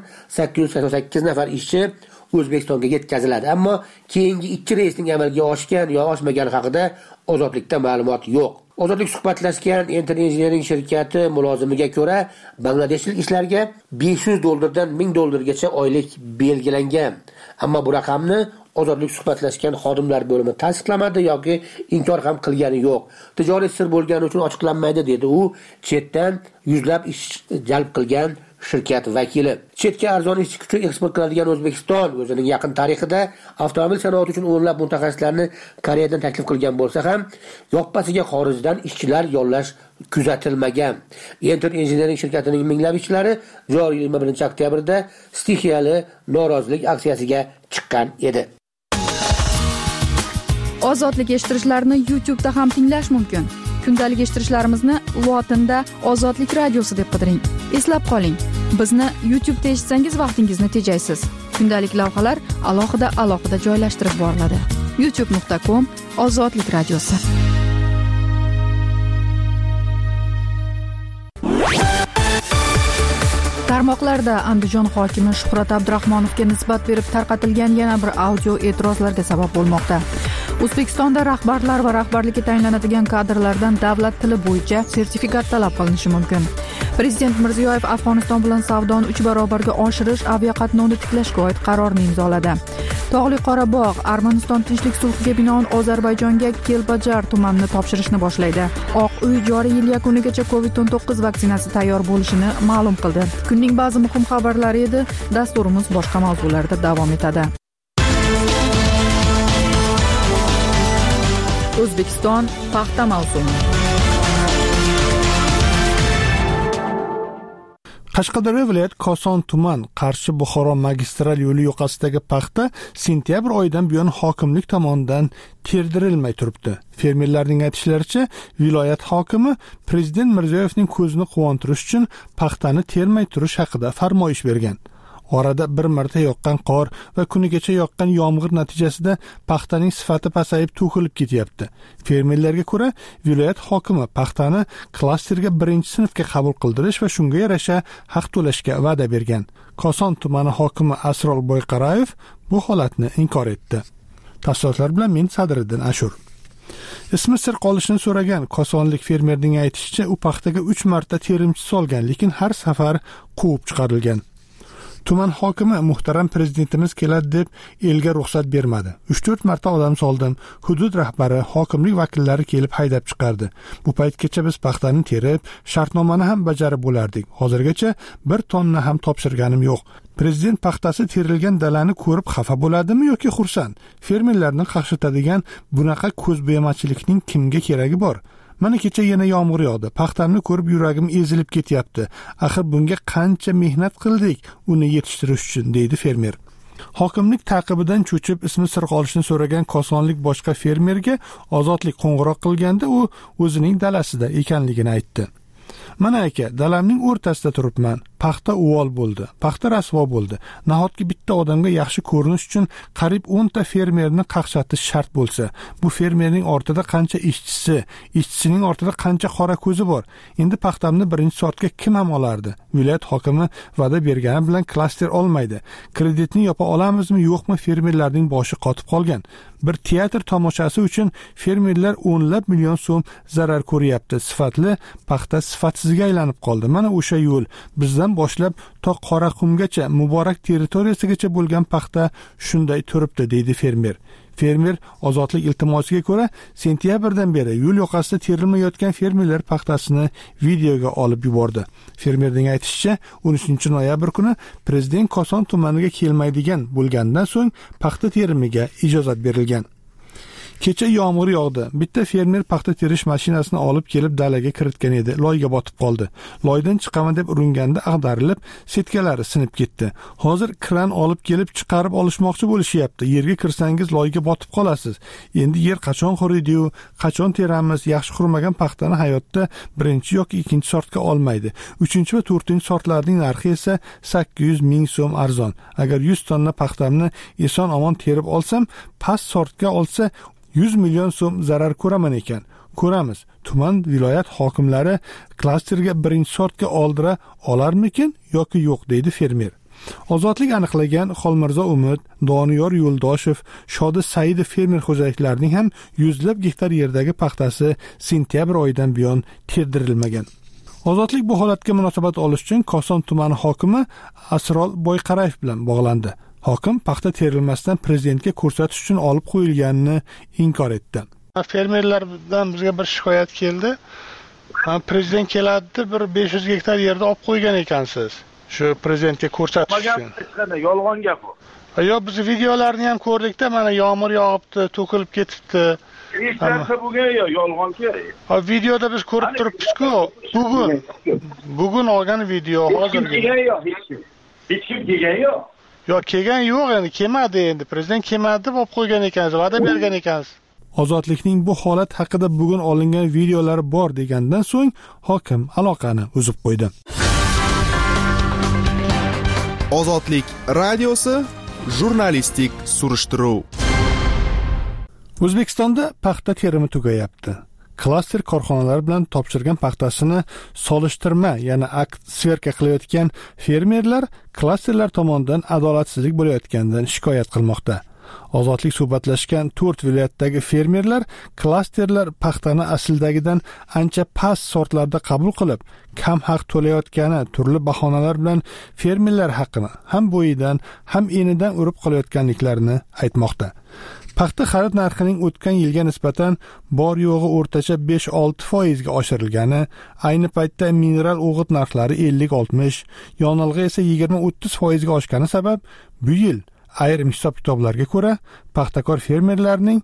888 nafar ishchi O'zbekistonga yetkaziladi, ammo keyingi 2 reysning amalga oshgan yo oshmagani haqida Ozodlikda ma'lumot yo'q. Ozodlik suhbatlashgan Enter Engineering shirkati mulozimiga ko'ra, bangladeshlik ishlarga $500 dan $1000 oylik belgilangan. Ammo bu raqamni Ozodlik suhbatlashgan xodimlar bo'limi tasdiqlamadi yoki inkor ham qilgani yo'q. Tijoriy sir bo'lgani uchun ochiqlanmaydi, dedi u. Chetdan yuzlab ish jalb qilgan shirkat vakili. Chetga arzon ishchi kuchi eksport qiladigan O'zbekiston o'zining yaqin tarixida avtomobil sanoati uchun o'nlab mutaxassislarni Koreyadan taklif qilgan bo'lsa ham, yoppasiga xorijdan ishchilar yollash kuzatilmagan. Enter Engineering shirkatining minglab ishchilari joriy yil 21-oktyabrda stixiyali norozilik aksiyasiga chiqqan edi. Ozodlik eshittirishlarni YouTube'da ham tinglash mumkin. Kundalik eshittirishlarimizni lotinda Ozodlik radiosi deb qidiring. Eslab qoling, bizni YouTube'da eshitsangiz vaqtingizni tejaysiz. Kundalik lavhalar alohida joylashtirib boriladi. youtube.com/Ozodlik radiosi. Tarmoqlarda Andijon hokimi Shuhrat Abdurahmonovga nisbat berib tarqatilgan yana bir audio e'tirozlarga sabab bo'lmoqda. O'zbekistonda rahbarlar va rahbarlikka tayinlanadigan kadrlardan davlat tili bo'yicha sertifikat talab qilinishi mumkin. Prezident Mirziyoyev Afg'oniston bilan savdoni 3 barobarga oshirish, aviaqatnovni tiklashga oid qarorni imzoladi. Tog'li Qorabog' Armaniston tinchlik sulhiga binoan Ozarbayjonga Kelbajar tumanini topshirishni boshlaydi. Oq uy joriy yil yakunigacha COVID-19 vaksinasi tayyor bo'lishini ma'lum qildi. Kunning ba'zi muhim xabarlari edi. Dasturimiz boshqa mavzularda davom etadi. O'zbekiston paxta mavsumi. Qashqadaryo viloyat Koson tuman Qarshi-Buxoro magistral yo'li yoqasidagi paxta sentyabr oyidan buyon hokimlik tomonidan terdirilmay turibdi. Fermerlarning aytishlaricha, viloyat hokimi Prezident Mirziyoyevning ko'zini quvontirish uchun paxtani termay turish haqida farmoyish bergan. Orada bir marta yoqqan qor va kunigacha yoqqan yomg'ir natijasida paxtaning sifati pasayib to'kilib ketyapti. Fermerlarga ko'ra, viloyat hokimi paxtani klasterga 1-sinfga qabul qildirish va shunga yarasha haq to'lashga va'da bergan. Koson tumani hokimi Asrol Boyqarayev bu holatni inkor etdi. Tafsilotlar bilan men Sadriddin Ashur. Ismi sir qolishini so'ragan kosonlik fermerning aytishicha, u paxtaga 3 marta terimchi solgan, lekin har safar quvib chiqarilgan. Tuman hokimi muhtaram prezidentimiz keladi deb elga ruxsat bermadi. 3-4 marta odam soldim. Hudud rahbari, hokimlik vakillari kelib haydab chiqardi. Bu paytgacha biz paxtani terib, shartnomani ham bajarib bo'lardik. Hozirgacha 1 tonna ham topshirganim yo'q. Prezident paxtasi terilgan dalani ko'rib xafa bo'ladimi yoki xursand? Fermerlarni qaqshatadigan bunaqa ko'zbo'yamachilikning kimga keragi bor? Mana kecha yana yomg'ir yog'di. Paxtamni ko'rib yuragim ezilib ketyapti. Axir bunga qancha mehnat qildik uni yetishtirish uchun, deydi fermer. Hokimlik taqibidan cho'chib ismi sir qolishini so'ragan kosonlik boshqa fermerga Ozodlik qo'ng'iroq qilganda u o'zining dalasida ekanligini aytdi. Mana aka, dalamning o'rtasida turibman. Paxta uvol bo'ldi. Paxta rasvo bo'ldi. Nahotki bitta odamga yaxshi ko'rinish uchun qarib 10 ta fermerni qaqshatish shart bo'lsa, bu fermerning ortida qancha ishchisi, ishchisining ortida qancha qora ko'zi bor. Endi paxtamni 1-soatga kim ham olardi? Viloyat hokimi va'da bergani bilan klaster olmaydi. Kreditni yopa olamizmi, yo'qmi, fermerlarning boshi qotib qolgan. Bir teatr tomoshasi uchun fermerlar o'nlab million so'm zarar ko'ryapti. Sifatli paxta sifatsizga aylanib qoldi. Mana o'sha yo'l bizdan boshlab to Qoraqumgacha muborak territoriyasigacha bo'lgan paxta shunday turibdi, deydi fermer. Fermer Ozodlik iltimosiga ko'ra, sentyabrdan beri yo'l yoqasida terilmayotgan fermerlar paxtasini videoga olib yubordi. Fermerning aytishicha, 13-noyabr kuni prezident Koson tumaniga kelmaydigan bo'lgandan so'ng paxta terimiga ijozat berilgan. Kecha yomg'ir yog'di. Bitta fermer paxta terish mashinasini olib kelib dalaga kiritgan edi. Loyga botib qoldi. Loydan chiqaman deb uringanda ag'darilib, setkalari sinib ketdi. Hozir kran olib kelib chiqarib olishmoqchi bo'lishyapti. Yerga kirsangiz loyga botib qolasiz. Endi yer qachon quriydi-yu, qachon teramiz? Yaxshi qurmagan paxtani hayotda 1 yoki 2 sortga olmaydi. 3 va 4 sortlarning narxi esa 800 ming so'm arzon. Agar 100 tonna paxtamni eson-omon terib olsam, past sortga olsa 100 million so'm zarar ko'raman ekan. Ko'ramiz. Tuman viloyat hokimlari klasterga 1-sortga oldira olarmikin yoki yo'q, deydi fermer. Ozodlik aniqlagan Xolmirzo Umid, Doniyor Yo'ldoshev, Shodi Saidov fermer xo'jaliklarining ham yuzlab gektar yerdagi paxtasi sentyabr oyidan buyon terdirilmagan. Ozodlik bu holatga munosabat olish uchun Koson tumani hokimi Asrol Boyqarayev bilan bog'landi. Hokim paxta terilmasdan prezidentga ko'rsatish uchun olib qo'yilganini inkor etdi. Fermerlardan bizga bir shikoyat keldi. Prezident keladi, bir 500 gektar yerda olib qo'ygan ekansiz. Shu prezidentga ko'rsatish uchun. Yolg'on gap bu. Yo, biz videolarni ham ko'rdik-da, mana yomg'ir yog'ibdi, to'kilib ketibdi. Hech narsa bo'lgan yo'q, yolg'on-ku. Ha, videoda biz ko'rib turibmiz-ku. Bugun olgan video hozirgi. Kelgan yo'q, hech kim kelgan yo'q. Yo'q, kelgan yo'q, endi kelmadi endi. Prezident kelmadi deb olib qo'ygan ekansiz, va'da bergan ekansiz. Ozodlikning bu holat haqida bugun olingan videolar bor degandan so'ng hokim aloqani uzib qo'ydi. Ozodlik radiosi jurnalistik surishtiruv. O'zbekistonda paxta terimi tugayapti. Klaster korxonalar bilan topshirgan paxtasini solishtirma, ya'ni akt sverka qilayotgan fermerlar klasterlar tomonidan adolatsizlik bo'layotganidan shikoyat qilmoqda. Ozodlik suhbatlashgan 4 viloyatdagi fermerlar klasterlar paxtani aslidagidan ancha past sortlarda qabul qilib, kam haq to'layotgani, turli bahonalar bilan fermerlar haqqini ham bo'yidan, ham enidan urib qolayotganliklarini aytmoqda. Paxta xarid narxining o'tgan yilga nisbatan bor yo'g'i o'rtacha 5-6% ga oshirilgani, ayni paytda mineral o'g'it narxlari 50-60, yonilg'i esa 20-30% ga oshgani sabab bu yil ayrim hisob-kitoblarga ko'ra paxtakor fermerlarning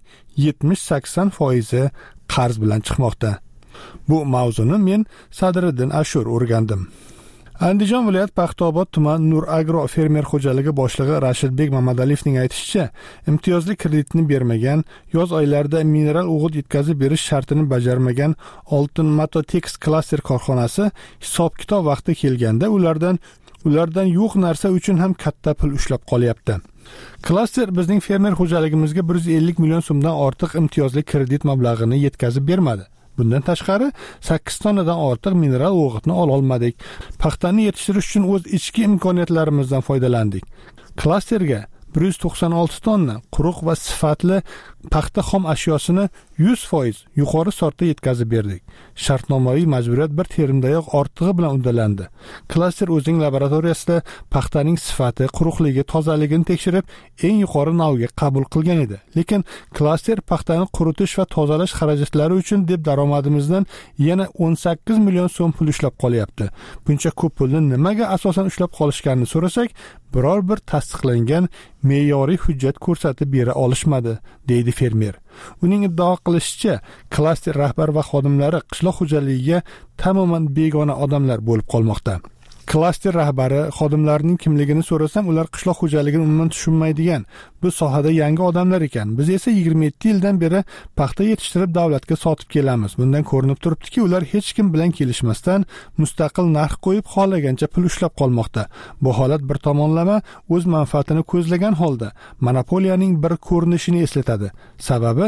70-80% qarz bilan chiqmoqda. Bu mavzuni men Sadriddin Ashur o'rgandim. Andijon viloyat Paxtaobod tuman Nur Agro fermer xo'jaligi boshlig'i Rashidbek Mamadaliyevning aytishicha, imtiyozli kreditni bermagan, yoz oylarida mineral o'g'it yetkazib berish shartini bajarmagan Oltin Matotex klaster korxonasi hisob-kitob vaqti kelganda ulardan yo'q narsa uchun ham katta pul ushlab qolyapti. Klaster bizning fermer xo'jaligimizga 150 million so'mdan ortiq imtiyozli kredit mablag'ini yetkazib bermadi. Bundan tashqari 8 tonnadan ortiq mineral o'g'itni ola olmadik. Paxtani yetishtirish uchun o'z ichki imkoniyatlarimizdan foydalandik. Klasterga 196 tonna quruq va sifatli paxta xom ashyosini 100% yuqori sortda yetkazib berdik. Shartnomaviy majburiyat bir terimdayoq ortig'i bilan uddalandi. Klaster o'zining laboratoriyasida paxtaning sifati, quruqligi, tozaligini tekshirib, eng yuqori navga qabul qilgan edi. Lekin klaster paxtani quritish va tozalash xarajatlari uchun deb daromadimizdan yana 18 million so'm pul ushlab qolyapti. Buncha ko'p pulni nimaga asosan ushlab qolishganini so'rasak, biror bir tasdiqlangan me'yoriy hujjat ko'rsatib bera olishmadi, deydi fermer. Uning iddao qilishicha, klaster rahbar va xodimlari qishloq xo'jaligiga tamoman begona odamlar bo'lib qolmoqda. Klaster rahbari xodimlarining kimligini so'rasam, ular qishloq xo'jaligini umuman tushunmaydigan, bu sohada yangi odamlar ekan. Biz esa 27 yildan beri paxta yetishtirib davlatga sotib kelamiz. Bundan ko'rinib turibdiki, ular hech kim bilan kelishmasdan mustaqil narx qo'yib xohlagancha pul ushlab qolmoqda. Bu holat bir tomonlama o'z manfaatini ko'zlagan holda monopoliyaning bir ko'rinishini eslatadi. Sababi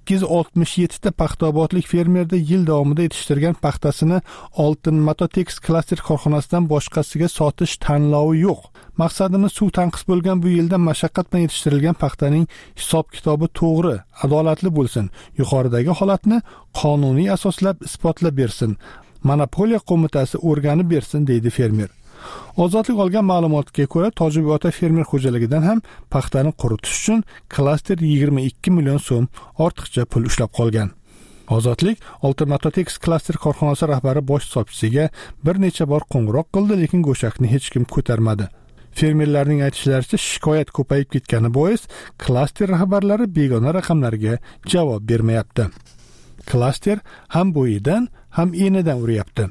267 ta paxtaobodlik fermerda yil davomida yetishtirgan paxtasini Oltin Matotex klaster korxonasidan boshqasiga sotish tanlovi yo'q. Maqsadimiz suv tanqis bo'lgan bu yilda mashaqqat bilan yetishtirilgan paxtaning hisob-kitobi to'g'ri, adolatli bo'lsin. Yuqoridagi holatni qonuniy asoslab isbotlab bersin. Monopoliya qo'mitasi o'rganib bersin, deydi fermer. Ozodlik olgan ma'lumotga ko'ra, Tojibota fermer xo'jaligidan ham paxtani quritish uchun klaster 22 million so'm ortiqcha pul ushlab qolgan. Ozodlik Oltin Matotex klaster korxonasi rahbari bosh hisobchisiga bir necha bor qo'ng'iroq qildi, lekin go'shakni hech kim ko'tarmadi. Fermerlarning aytishlaricha, shikoyat ko'payib ketgani bois klaster rahbarlari begona raqamlarga javob bermayapti. Klaster ham bo'yidan, ham enidan uryapti.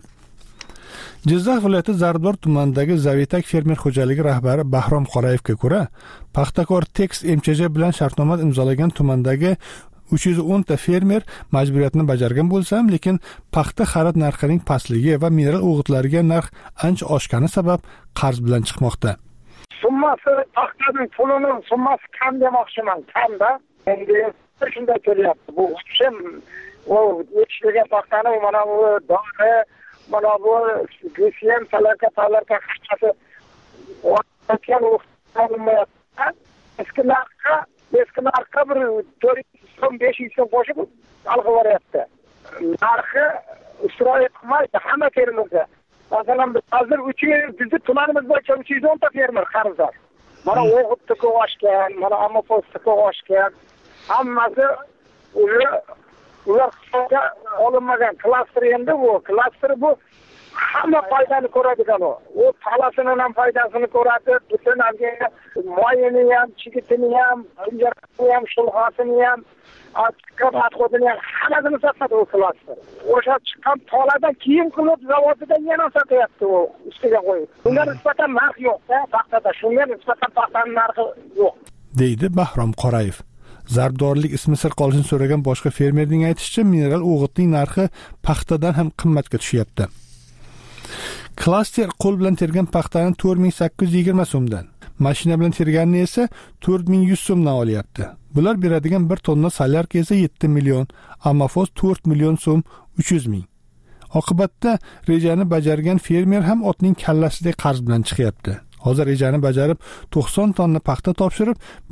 Jizzax viloyati Zarbdor tumanidagi Zavitak fermer xo'jaligi rahbari Bahrom Qorayevga ko'ra, paxtakor Tex MCJ bilan shartnoma imzolagan tumandagi 310 ta fermer majburiyatni bajargan bo'lsam, lekin paxta xarid narxining pastligi va mineral o'g'itlarga narx ancha oshgani sabab qarz bilan chiqmoqda. Summasi paxtaning pulining summasi kam demoqchiman, kamda. Endi shunday kelyapti. Bu uchun o yetishtirgan paxtani mana bu dori, mana bu GSM talaka qisqasi o'tgan o'qitolmayapti. Eski narxga bir 400-500 so'm qo'shib alg'ivoryapti. Narxi isroil qilmaydi hamma fermerga. Masalan, hozir bizni tumanimiz bo'yicha 310 ta fermer qarzdor. Mana o'g'itni ko'g'ashgan, mana ammoposni ko'g'ashgan. Hammasi ular hisobga olinmagan klaster endi bu. Klaster bu hamma foydani ko'radigan u. U talasining ham foydasini ko'radi, butun moyini ham, chigitini ham, kunjarasini ham, shulg'asini ham, atxodini ham hammasini sotadi u klaster. O'sha chiqqan taladan kiyim qilib zavodidan yana sotyapti u ustiga qo'yib. Bunga nisbatan narx yo'q-da, paxtada shunga nisbatan paxtaning narxi yo'q. deydi Bahrom Qorayev. Zarbdorlik ismi sir qolishini so'ragan boshqa fermerning aytishicha, mineral o'g'itning narxi paxtadan ham qimmatga tushyapti. Klaster qo'l bilan tergan paxtani 4820 so'mdan, mashina bilan terganini esa 4100 so'mdan olyapti. Bular beradigan 1 tonna solyarka esa 7 million, ammofoz 4 million so'm 300 ming. Oqibatda rejani bajargan fermer ham otning kallasidek qarz bilan chiqyapti. Hozir rejani bajarib 90 tonna paxta topshirib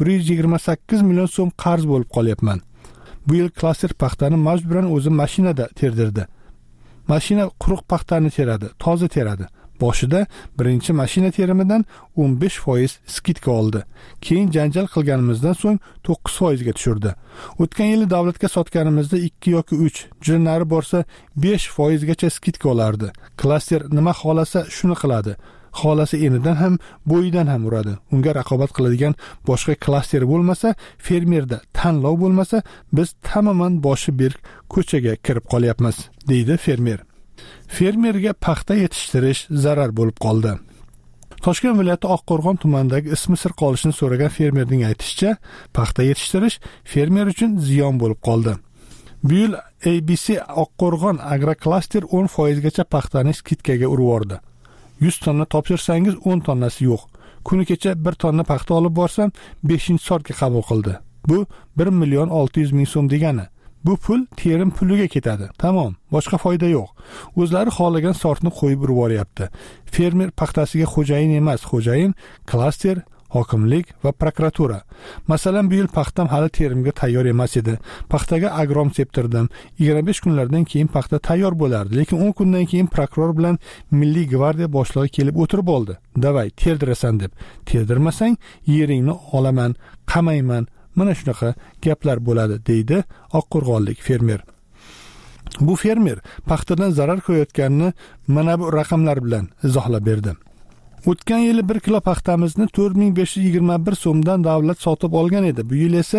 128 million so'm qarz bo'lib qolyapman. Bu yil klaster paxtani majburan o'zi mashinada terdirdi. Mashina quruq paxtani teradi, toza teradi. Boshida birinchi mashina terimidan 15% skidka oldi. Keyin janjal qilganimizdan so'ng 9% ga tushirdi. O'tgan yili davlatga sotganimizda 2 yoki 3, juda nari borsa 5% gacha skidka olardi. Klaster nima xolasa shuni qiladi. Xolasi enidan ham, bo'yidan ham uradi. Unga raqobat qiladigan boshqa klaster bo'lmasa, fermerda tanlov bo'lmasa, biz tamoman boshi berk ko'chaga kirib qolyapmiz, deydi fermer. Fermerga paxta yetishtirish zarar bo'lib qoldi. Toshkent viloyati Oqqo'rg'on tumanidagi ismi sir qolishini so'ragan fermerning aytishicha, paxta yetishtirish fermer uchun ziyon bo'lib qoldi. Bu yil ABC Oqqo'rg'on agroklaster 10% gacha paxtani skidkaga urib yordi. 100 tonna topshirsangiz 10 tonnasi yo'q. Kuni kecha 1 tonna paxta olib borsam 5-sortga qabul qildi. Bu 1 million 600 ming so'm degani. Bu pul terim puliga ketadi. Tamom, boshqa foyda yo'q. O'zlari xohlagan sortni qo'yib urib yuboryapti. Fermer paxtasiga xo'jayin emas, xo'jayin klaster, hokimlik va prokuratura. Masalan, bu yil paxtam hali terimga tayyor emas edi. Paxtaga agrom septirdim. 25 kunlardan keyin paxta tayyor bo'lardi, lekin 10 kundan keyin prokuror bilan Milliy gvardiya boshlig'i kelib o'tirib oldi. Davay, terdirasan deb. Terdirmasang, yeringni olaman, qamayman. Mana shunaqa gaplar bo'ladi, deydi Oqqo'rg'onlik fermer. Bu fermer paxtadan zarar ko'rayotganini mana bu raqamlar bilan izohlab berdi. O'tgan yili 1 kilo paxtamizni 4521 so'mdan davlat sotib olgan edi. Bu yil esa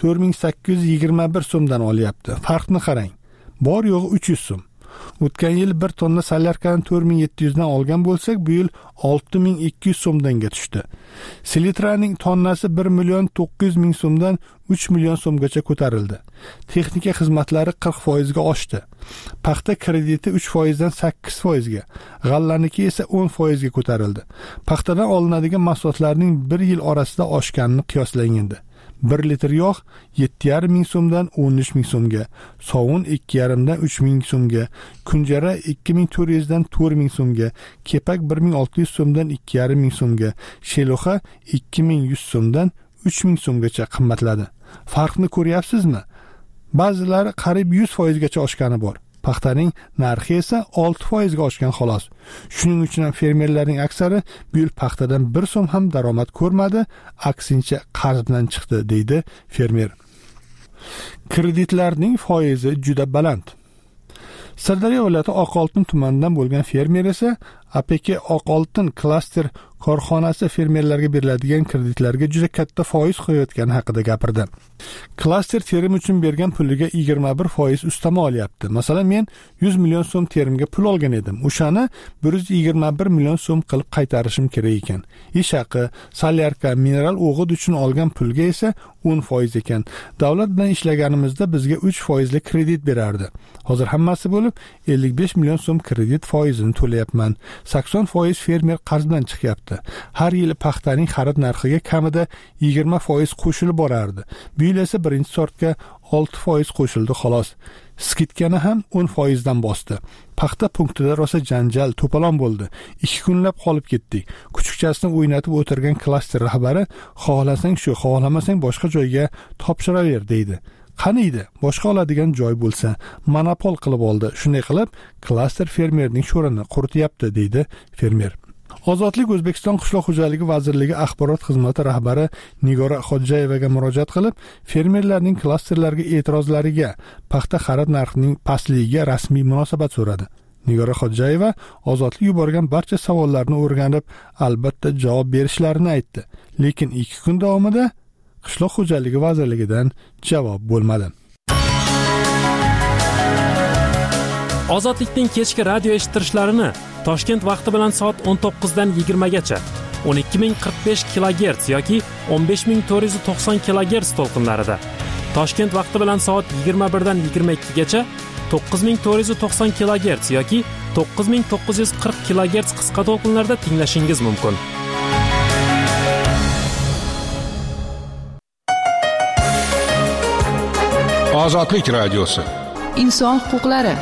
4821 so'mdan olyapti. Farqni qarang. Bor yo'g'i 300 so'm. O'tgan yil 1 tonna solyarkani 4700 dan olgan bo'lsak, bu yil 6200 so'mdanga tushdi. Selitraning tonnasi 1 million 900 ming so'mdan 3 million so'mgacha ko'tarildi. Texnika xizmatlari 40% ga oshdi. Paxta krediti 3% dan 8% ga, g'allaniki esa 10% ga ko'tarildi. Paxtadan olinadigan mahsulotlarning 1 yil orasida oshganini qiyoslanganda 1 litr yog' 7,5 ming so'mdan 13 ming so'mga, sovun 2,5 dan 3 ming so'mga, kunjara 2400 dan 4 ming so'mga, kepak 1600 so'mdan 2,5 ming so'mga, sheluxa 2100 so'mdan 3 ming so'mgacha qimmatladi. Farqni ko'ryapsizmi? Ba'zilari qariyb 100% gacha oshgani bor. Paxtaning narxi esa 6% ga oshgan xolos. Shuning uchun ham fermerlarning aksari bu yil paxtadan 1 so'm ham daromad ko'rmadi, aksincha qarz bilan chiqdi, deydi fermer. Kreditlarning foizi juda baland. Sirdaryo viloyati Oqoltin tumanidan bo'lgan fermer esa APK Oqoltin klaster korxonasi fermerlarga beriladigan kreditlarga juda katta foiz qo'yayotgani haqida gapirdi. Klaster terim uchun bergan puliga 21% ustama olyapti. Masalan, men 100 million so'm terimga pul olgan edim. O'shani 121 million so'm qilib qaytarishim kerak ekan. Ish haqi, solyarka, mineral o'g'it uchun olgan pulga esa 10% ekan. Davlat bilan ishlaganimizda bizga 3% li kredit berardi. Hozir hammasi bo'lib 55 million so'm kredit foizini to'layapman. 80% fermer qarz bilan chiqyapti. Har yili paxtaning xarid narxiga kamida 20% qo'shilib borardi. Bu yil esa birinchi sortga 6% qo'shildi xolos. Skidkani ham 10% dan bosdi. Paxta punktida rosa janjal, to'polon bo'ldi. 2 kunlab qolib ketdik. Kuchukchasini o'ynatib o'tirgan klaster rahbari xohlasang shu, xohlamasang boshqa joyga topshiraver, deydi. Qaniydi, boshqa oladigan joy bo'lsa, monopol qilib oldi. Shunday qilib, klaster fermerning sho'rini qurityapti, deydi fermer. Ozodlik O'zbekiston Qishloq xo'jaligi vazirligi axborot xizmati rahbari Nigora Xodjayevaga murojaat qilib, fermerlarning klasterlarga e'tirozlariga, paxta xarid narxining pastligiga rasmiy munosabat so'radi. Nigora Xodjayeva Ozodlik yuborgan barcha savollarni o'rganib, albatta javob berishlarini aytdi. Lekin 2 kun davomida Qishloq xo'jaligi vazirligidan javob bo'lmadi. Ozodlikning kechki radio eshittirishlarini Toshkent vaqti bilan soat 19 dan 20 gacha 12045 kHz yoki 15490 kHz to'lqinlarida, Toshkent vaqti bilan soat 21 dan 22 gacha 9490 kHz yoki 9940 kHz qisqa to'lqinlarda tinglashingiz mumkin. Ozodlik radiosi. Inson huquqlari.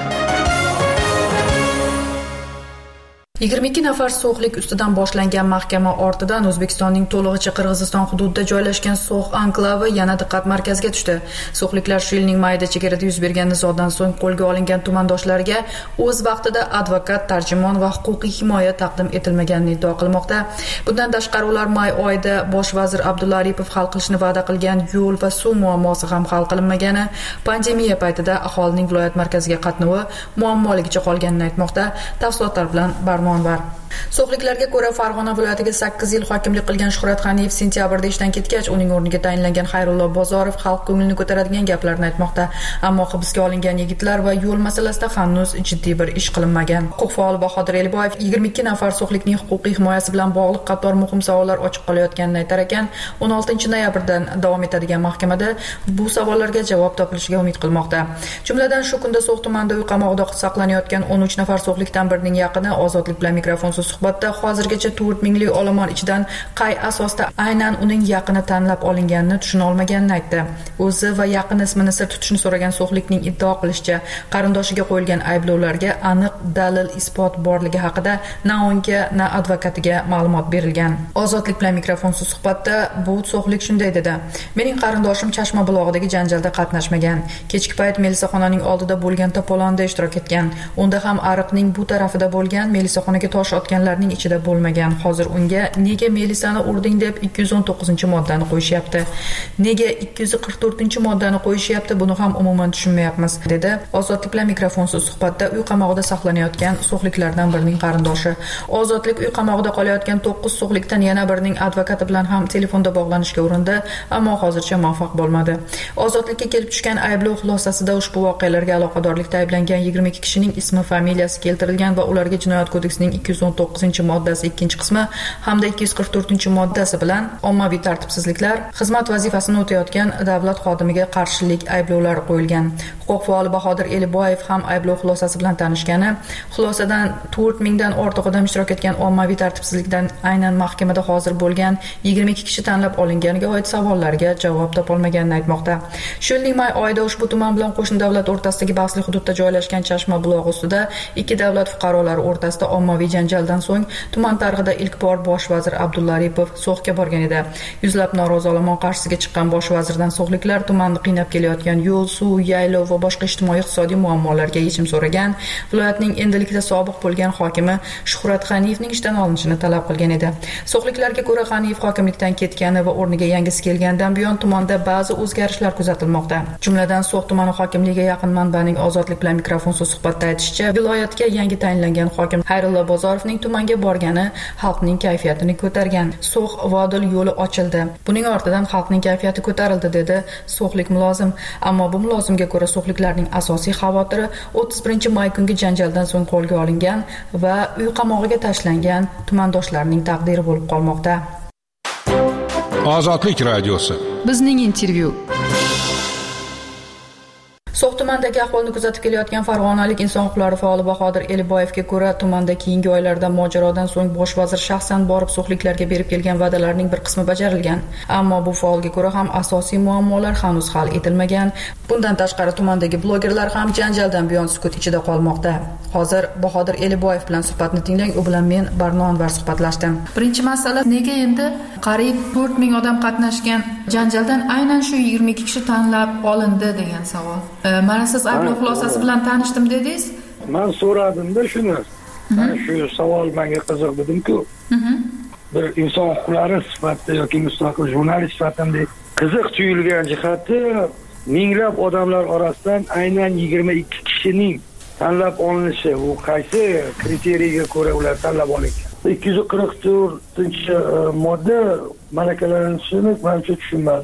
22 nafar so'xlik ustidan boshlangan mahkama ortidan O'zbekistonning to'lig'icha Qirg'iziston hududida joylashgan So'x anklavi yana diqqat markaziga tushdi. So'xliklar shu yilning mayida chegarada yuz bergan nizodan so'ng qo'lga olingan tumandoshlarga o'z vaqtida advokat, tarjimon va huquqiy himoya taqdim etilmaganini iddao qilmoqda. Bundan tashqari ular may oyida bosh vazir Abdulla Aripov hal qilishni va'da qilgan yo'l va suv muammosi ham hal qilinmagani, pandemiya paytida aholining viloyat markaziga qatnovi muammoligicha qolganini aytmoqda. Tafsilotlar bilan Barno So'xliklarga ko'ra Farg'ona viloyatiga 8 yil hokimlik qilgan Shuhrat G'aniyev sentyabrda ishdan ketgach, uning o'rniga tayinlangan Xayrullo Bozorov xalq ko'nglini ko'taradigan gaplarni aytmoqda. Ammo hibsga olingan yigitlar va yo'l masalasida hanuz jiddiy bir ish qilinmagan. Huquq faoli Bahodir Eliboyev 22 nafar so'xlikning huquqiy himoyasi bilan bog'liq qator muhim savollar ochiq qolayotganini aytar ekan, 16 noyabrdan davom etadigan mahkamada bu savollarga javob topilishiga umid qilmoqda. Jumladan shu kunda So'x tumanida uy qamoqida saqlanayotgan 13 nafar so'xlikdan birining yaqini Ozodlik bilan mikrofonsiz suhbatda hozirgacha 4000 lik olomon ichidan qay asosda aynan uning yaqini tanlab olinganini tushuna olmaganini aytdi. O'zi va yaqin ismini sir tutishni so'ragan so'xlikning iddao qilishicha, qarindoshiga qo'yilgan ayblovlarga aniq dalil isbot borligi haqida na unga, na advokatiga ma'lumot berilgan. Ozodlik bilan mikrofonsiz suhbatda bu so'xlik shunday dedi: "Mening qarindoshim Chashma bulog'idagi janjalda qatnashmagan. Kechki payt melisaxonaning oldida bo'lgan to'polonda ishtirok etgan. Unda ham ariqning bu tarafida bo'lgan, melisaxonaga tosh otganlarning ichida bo'lmagan. Hozir unga nega melisani urding deb 219-moddani qo'yishyapti. Nega 244-moddani qo'yishyapti, buni ham umuman tushunmayapmiz", dedi Ozodlik bilan mikrofonsiz suhbatda uy qamoqida saqlanayotgan so'xliklardan birining qarindoshi. Ozodlik uy qamoqida qolayotgan 9 so'xlikdan yana birining advokati bilan ham telefonda bog'lanishga urindi, ammo hozircha muvaffaq bo'lmadi. Ozodlikka kelib tushgan ayblov xulosasida ushbu voqealarga aloqadorlikda ayblangan 22 kishining ismi, familiyasi keltirilgan va ularga Jinoyat kodeksining 219-moddasi 2-qismi hamda 244-moddasi bilan ommaviy tartibsizliklar, xizmat vazifasini o'tayotgan davlat xodimiga qarshilik ayblovlari qo'yilgan. Huquq faoli Bahodir Eliboyev ham ayblov xulosasi bilan tanishgani, xulosadan 4000 dan ortiq odam ishtirok etgan ommaviy tartibsizlikdan aynan mahkamada hozir bo'lgan 22 kishi tanlab olinganiga oid savollarga javob topolmaganini aytmoqda. Shu yilning may oyida ushbu tuman bilan qo'shni davlat o'rtasidagi bahsli hududda joylashgan Chashma bulog'i ustida ikki davlat fuqarolari o'rtasida ommaviy janjaldan so'ng tuman tarixida ilk bor bosh vazir Abdulla Aripov So'xga borgan edi. Yuzlab norozi olomon qarshisiga chiqqan bosh vazirdan so'xliklar tumanni qiynab kelayotgan yo'l, suv, yaylov va boshqa ijtimoiy-iqtisodiy muammolarga yechim so'ragan, viloyatning endilikda sobiq bo'lgan hokimi Shuhrat G'aniyevning ishdan olinishini talab qilgan edi. So'xliklarga ko'ra G'aniyev hokimlikdan ketgani va o'rniga yangisi kelgandan buyon tumanda ba'zi o'zgarishlar kuzatilmoqda. Jumladan So'x tumani hokimligiga yaqin manbaning Ozodlik bilan mikrofonsiz suhbatda aytishicha, viloyatga yangi tayinlangan hokim Xayrullo Bozorovning tumanga borgani xalqning kayfiyatini ko'targan. So'x Vodil yo'li ochildi. Buning ortidan xalqning kayfiyati ko'tarildi, dedi so'xlik mulozim. Ammo bu mulozimga ko'ra so'xliklarning asosiy xavotiri 31-may kungi janjaldan so'ng qo'lga olingan va uy qamog'iga tashlangan tumandoshlarning taqdiri bo'lib qolmoqda. Ozodlik radiosi. Bizning intervyu. So'x tumanidagi ahvolni kuzatib kelayotgan farg'onalik inson huquqlari faoli Bahodir Eliboyevga ko'ra, tumanda keyingi oylarda mojarodan so'ng bosh vazir shaxsan borib so'xliklarga berib kelgan va'dalarning bir qismi bajarilgan. Ammo bu faolga ko'ra ham asosiy muammolar hanuz hal etilmagan. Bundan tashqari tumandagi blogerlar ham janjaldan buyon sukut ichida qolmoqda. Hozir Bahodir Eliboyev bilan suhbatni tinglang, u bilan men Barno Anvar suhbatlashdim. Birinchi masala, nega endi qariyb 4000 odam qatnashgan janjaldan aynan shu 22 kishi tanlab olindi degan savol. Mana siz ayblov xulosasi bilan tanishdim dedingiz? Men so'radim-da shuni. Mana shu savol menga qiziq dedim-ku. Bir inson huquqlari sifatida yoki mustaqil jurnalist sifatida qiziq tuyulgan jihati minglab odamlar orasidan aynan 22 kishining tanlab olinishi. Bu qaysi kriteriyaga ko'ra ular tanlab olingan? 244-modda malakalarini tushunib, menimcha tushunmadim.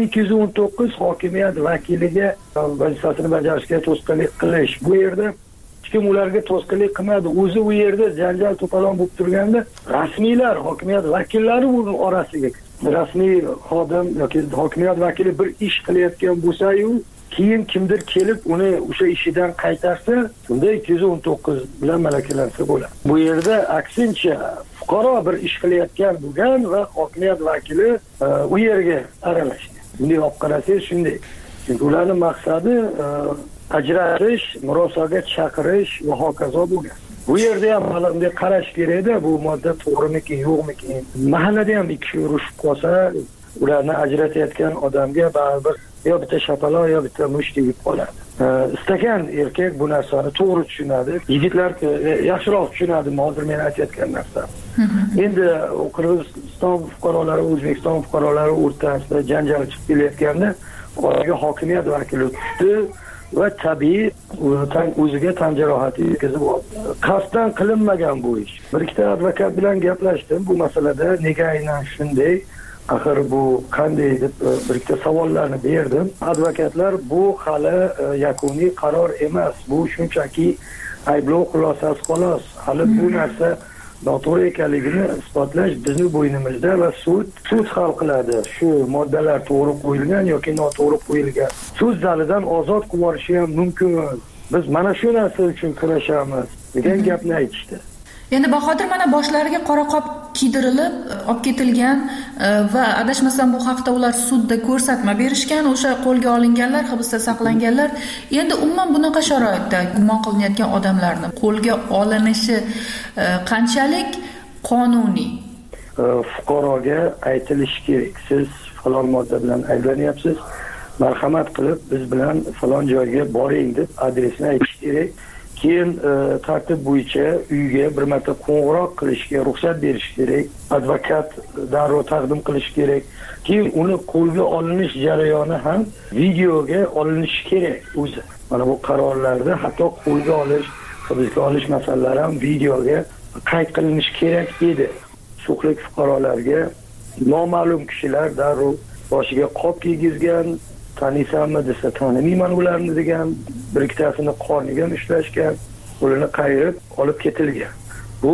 219 hokimiyat vakiliga vazifasini bajarishga to'sqinlik qilish. Bu yerda hech kim ularga to'sqinlik qilmadi. O'zi u yerda janjal to'polon bo'lib turganda rasmiylar, hokimiyat vakillari uning orasiga rasmiy xodim yoki hokimiyat vakili bir ish qilayotgan bo'lsa-yu, keyin kimdir kelib uni o'sha ishidan qaytarsa, unda 219 bilan malakalansa bo'ladi. Bu yerda aksincha fuqaro bir ish qilayotgan bo'lgan va hokimiyat vakili u yerga aralashgan. Bunday olib qarasangiz shunday. Chunki ularning maqsadi ajratish, murosaga chaqirish va hokazo bo'lgan. Bu yerda ham bunday qarash kerak-da, bu modda to'g'rimikin, yo'qmikin. Mahallada ham ikki urushib qolsa, ularni ajratayotgan odamga baribir yo bitta shapaloq yo bitta mush tegib qoladi. Istagan erkak bu narsani to'g'ri tushunadi. Yigitlar yaxshiroq tushunadi hozir men aytayotgan narsa. Endi Qirg'iziston fuqarolari, O'zbekiston fuqarolari o'rtasida janjal chiqib kelayotganda oraga hokimiyat vakili tushdi va tabiiy o'ziga tan jarohati yetkazib oldi. Qasddan qilinmagan bu ish. Bir ikkita advokat bilan gaplashdim bu masalada. Nega aynan shunday? Axir bu qanday deb bir ikkita savollarni berdim. Advokatlar bu hali yakuniy qaror emas. Bu shunchaki ayblov xulosasi xolos. Hali bu narsa noto'g'ri ekanligini isbotlash bizning bo'ynimizda va sud hal qiladi. Shu moddalar to'g'ri qo'yilgan yoki noto'g'ri qo'yilgan. Sud zalidan ozod qilib yuborishi ham mumkin. Biz mana shu narsa uchun kurashamiz degan gapni aytishdi. Endi Bahodir mana boshlariga qora qop kiydirilib olib ketilgan va adashmasam bu haqda ular sudda ko'rsatma berishgan. O'sha qo'lga olinganlar, hibsda saqlanganlar. Endi umuman bunaqa sharoitda gumon qilinayotgan odamlarni qo'lga olinishi qanchalik qonuniy? Fuqaroga aytilishi kerak. Siz falon modda bilan ayblanyapsiz. Marhamat qilib biz bilan falon joyga boring deb adresini aytish kerak. Keyin tartib bo'yicha uyga bir marta qo'ng'iroq qilishga ruxsat berish kerak. Advokat darrov taqdim qilish kerak. Keyin uni qo'lga olinish jarayoni ham videoga olinishi kerak o'zi. Mana bu qarorlarda hatto qo'lga olish, hibsga olish masalalari ham videoga qayd qilinishi kerak edi. Suqlik fuqarolarga noma'lum kishilar darrov boshiga qop kiygizgan, taniysanmi desa tanimayman ularni degan, bir ikkitasini qorniga ushlashgan, qo'lini qayirib olib ketilgan. Bu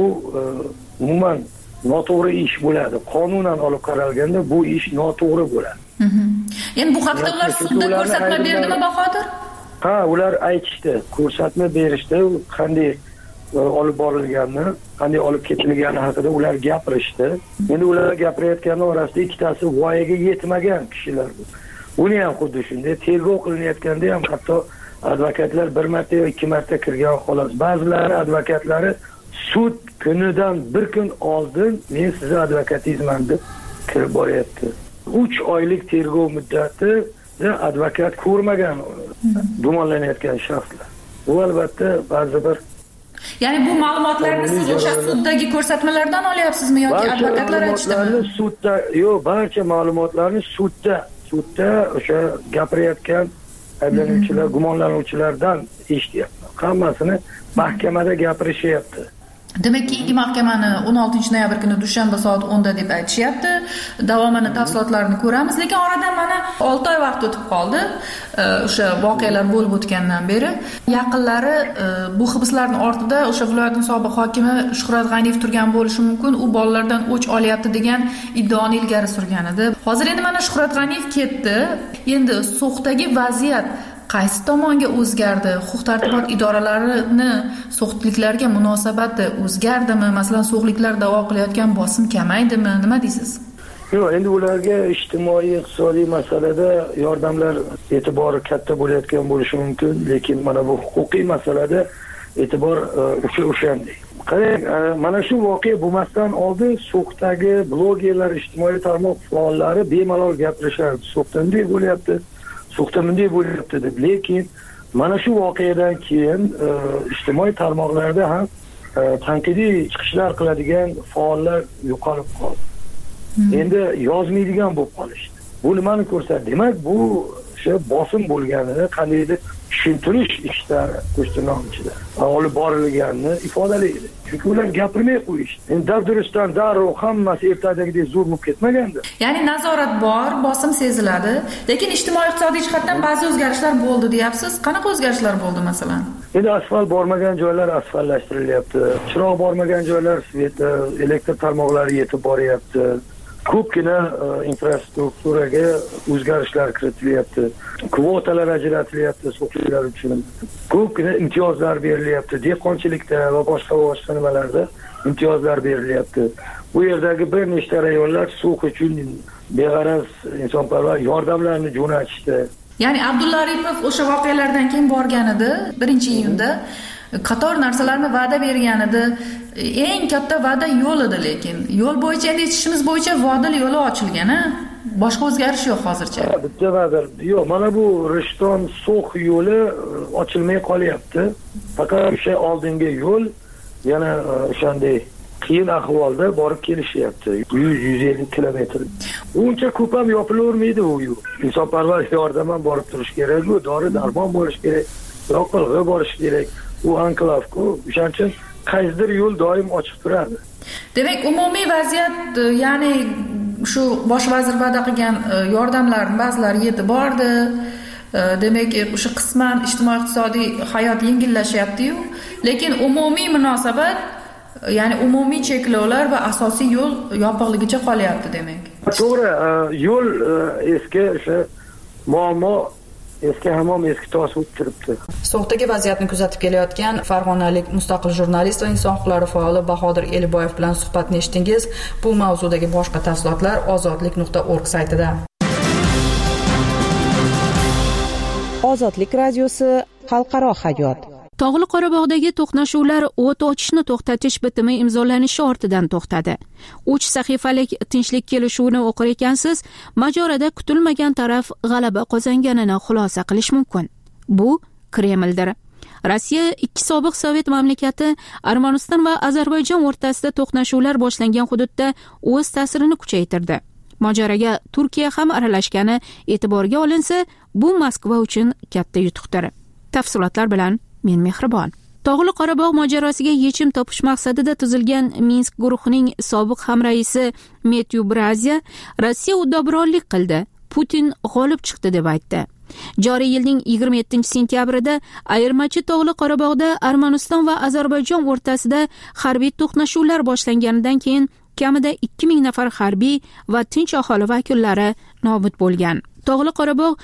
umuman noto'g'ri ish bo'ladi. Qonunan olib qaralganda bu ish noto'g'ri bo'ladi. Endi bu haqda ular sudda ko'rsatma berdimi Bahodir? Ha, ular aytishdi, ko'rsatma berishdi, qanday olib borilganini, qanday olib ketilgani haqida ular gapirishdi. Endi ular gapirayotgani orasida ikkitasi voyaga yetmagan kishilar. Uni ham xuddi shunday tergov qilinayotganda ham hatto advokatlar bir marta yoki ikki marta kirgan xolos. Ba'zilari advokatlari sud kunidan bir kun oldin men sizni advokatingizman deb kirib boryapti. 3 oylik tergov muddatida advokat ko'rmagan gumonlanayotgan shaxslar. Bu albatta ba'zi bir Ya'ni bu ma'lumotlarni siz o'sha suddagi ko'rsatmalardan olyapsizmi yoki advokatlar aytishdimi? Sudda, yo'q, barcha ma'lumotlarni sudda o'sha gapirayotgan ayblanuvchilar, gumonlanuvchilardan eshityapman. Hammasini mahkamada gapirishyapti. Demak, keyingi mahkamani 16-noyabr kuni dushanba soat 10 da deb aytishyapti. Davomini tafsilotlarini ko'ramiz, lekin oradan mana 6 oy vaqt o'tib qoldi. O'sha voqealar bo'lib o'tgandan beri yaqinlari bu hibslarning ortida o'sha viloyatning sobiq hokimi Shuhrat G'aniyev turgan bo'lishi mumkin. U bolalardan o'ch olyapti degan iddaoni ilgari surgan edi. Hozir endi mana Shuhrat G'aniyev ketdi. Endi So'xdagi vaziyat qaysi tomonga o'zgardi? Huquq-tartibot idoralarini so'xliklarga munosabati o'zgardimi? Masalan, so'xliklar da'vo qilayotgan bosim kamaydimi? Nima deysiz? Yo'q, endi ularga ijtimoiy, iqtisodiy masalada yordamlar e'tibori katta bo'layotgan bo'lishi mumkin, lekin mana bu huquqiy masalada e'tibor o'shanday. Qarang, mana shu voqea bo'lmasdan oldin So'xdagi blogerlar, ijtimoiy tarmoq faollari bemalol gapirishardi. So'xda bunday bo'lyapti, So'xda bunday bo'lyapti deb. Lekin mana shu voqeadan keyin ijtimoiy tarmoqlarda ham tanqidiy chiqishlar qiladigan faollar yo'qolib qoldi. Endi yozmaydigan bo'lib qolishdi. Bu nimani ko'rsatadi? Demak, bu o'sha bosim bo'lganini qandaydir tushuntirish ishlari qo'shtirnoq ichida olib borilganini ifodalaydi. Chunki ular gapirmay qo'yishdi. Endi dabdurustdan darrov hammasi ertadagidek zo'r bo'lib ketmaganda. Ya'ni nazorat bor, bosim seziladi, lekin ijtimoiy-iqtisodiy jihatdan ba'zi o'zgarishlar bo'ldi deyapsiz. Qanaqa o'zgarishlar bo'ldi masalan? Endi asfalt bormagan joylar asfallashtirilyapti. Chiroq bormagan joylar elektr tarmoqlari yetib boryapti. Ko'pgina infrastrukturaga o'zgarishlar kiritilyapti. Kvotalar ajratilyapti so'qchilar uchun. Ko'pgina imtiyozlar berilyapti. Dehqonchilikda va boshqa nimalarda imtiyozlar berilyapti. Bu yerdagi bir nechta rayonlar suv uchun beg'araz insonparvar yordamlarni jo'natishdi. Ya'ni Abdulla Aripov o'sha voqealardan keyin borgan edi 1-iyunda. Qator narsalarni va'da bergan edi. Eng katta va'da yo'l edi, lekin yo'l bo'yicha endi eshitishimiz bo'yicha Vodil yo'li ochilgan, boshqa o'zgarish yo'q hozircha. Bitta va'da yo'q. Mana bu Rishton-So'x yo'li ochilmay qolyapti. Faqat o'sha oldingi yo'l yana o'shanday qiyin ahvolda borib kelishyapti. 100-150 kilometr. Uncha ko'p ham yopilavermaydi u yo'l. Insonparvar yordam ham borib turish kerak, dori-darmon bo'lish kerak, yoqilg'i borish kerak. Bu anklavku, o'shaning uchun qaysidir yo'l doim ochiq turadi. Demak, umumiy vaziyat, ya'ni shu bosh vazir va'da qilgan yordamlarning ba'zilari yetib bordi. Demak, o'sha qisman ijtimoiy-iqtisodiy hayot yengillashyapti-yu, lekin umumiy munosabat, ya'ni umumiy cheklovlar va asosiy yo'l yopiqligicha qolyapti demak. To'g'ri, yo'l eski o'sha muammo eski hamon eski tosh bo'lib turibdi. So'xdagi vaziyatni kuzatib kelayotgan farg'onalik mustaqil jurnalist va inson huquqlari faoli Bahodir Eliboyev bilan suhbatni eshitdingiz. Bu mavzudagi boshqa tafsilotlar ozodlik.org saytida. Ozodlik radiosi xalqaro hayot. Tog'li Qorabog'dagi to'qnashuvlar o't ochishni to'xtatish bitimi imzolanishi ortidan to'xtadi. 3 sahifalik tinchlik kelishuvini o'qir ekansiz, mojaroda kutilmagan taraf g'alaba qozonganini xulosa qilish mumkin. Bu Kremldir. Rossiya ikki sobiq Sovet mamlakati Armaniston va Ozarbayjon o'rtasida to'qnashuvlar boshlangan hududda o'z ta'sirini kuchaytirdi. Mojaroga Turkiya ham aralashgani e'tiborga olinsa, bu Moskva uchun katta yutuqdir. Tafsilotlar bilan men Mehribon. Tog'li Qorabog' mojarosiga yechim topish maqsadida tuzilgan Minsk guruhining sobiq hamraisi Metyu Brazya Rossiya uddaburonlik qildi, Putin g'olib chiqdi deb aytdi. Joriy yilning 27-sentyabrida ayirmachi Tog'li Qorabog'da Armaniston va Ozarbayjon o'rtasida harbiy to'qnashuvlar boshlanganidan keyin kamida 2000 nafar harbiy va tinch aholi vakillari nobud bo'lgan. Tog'li Qorabog'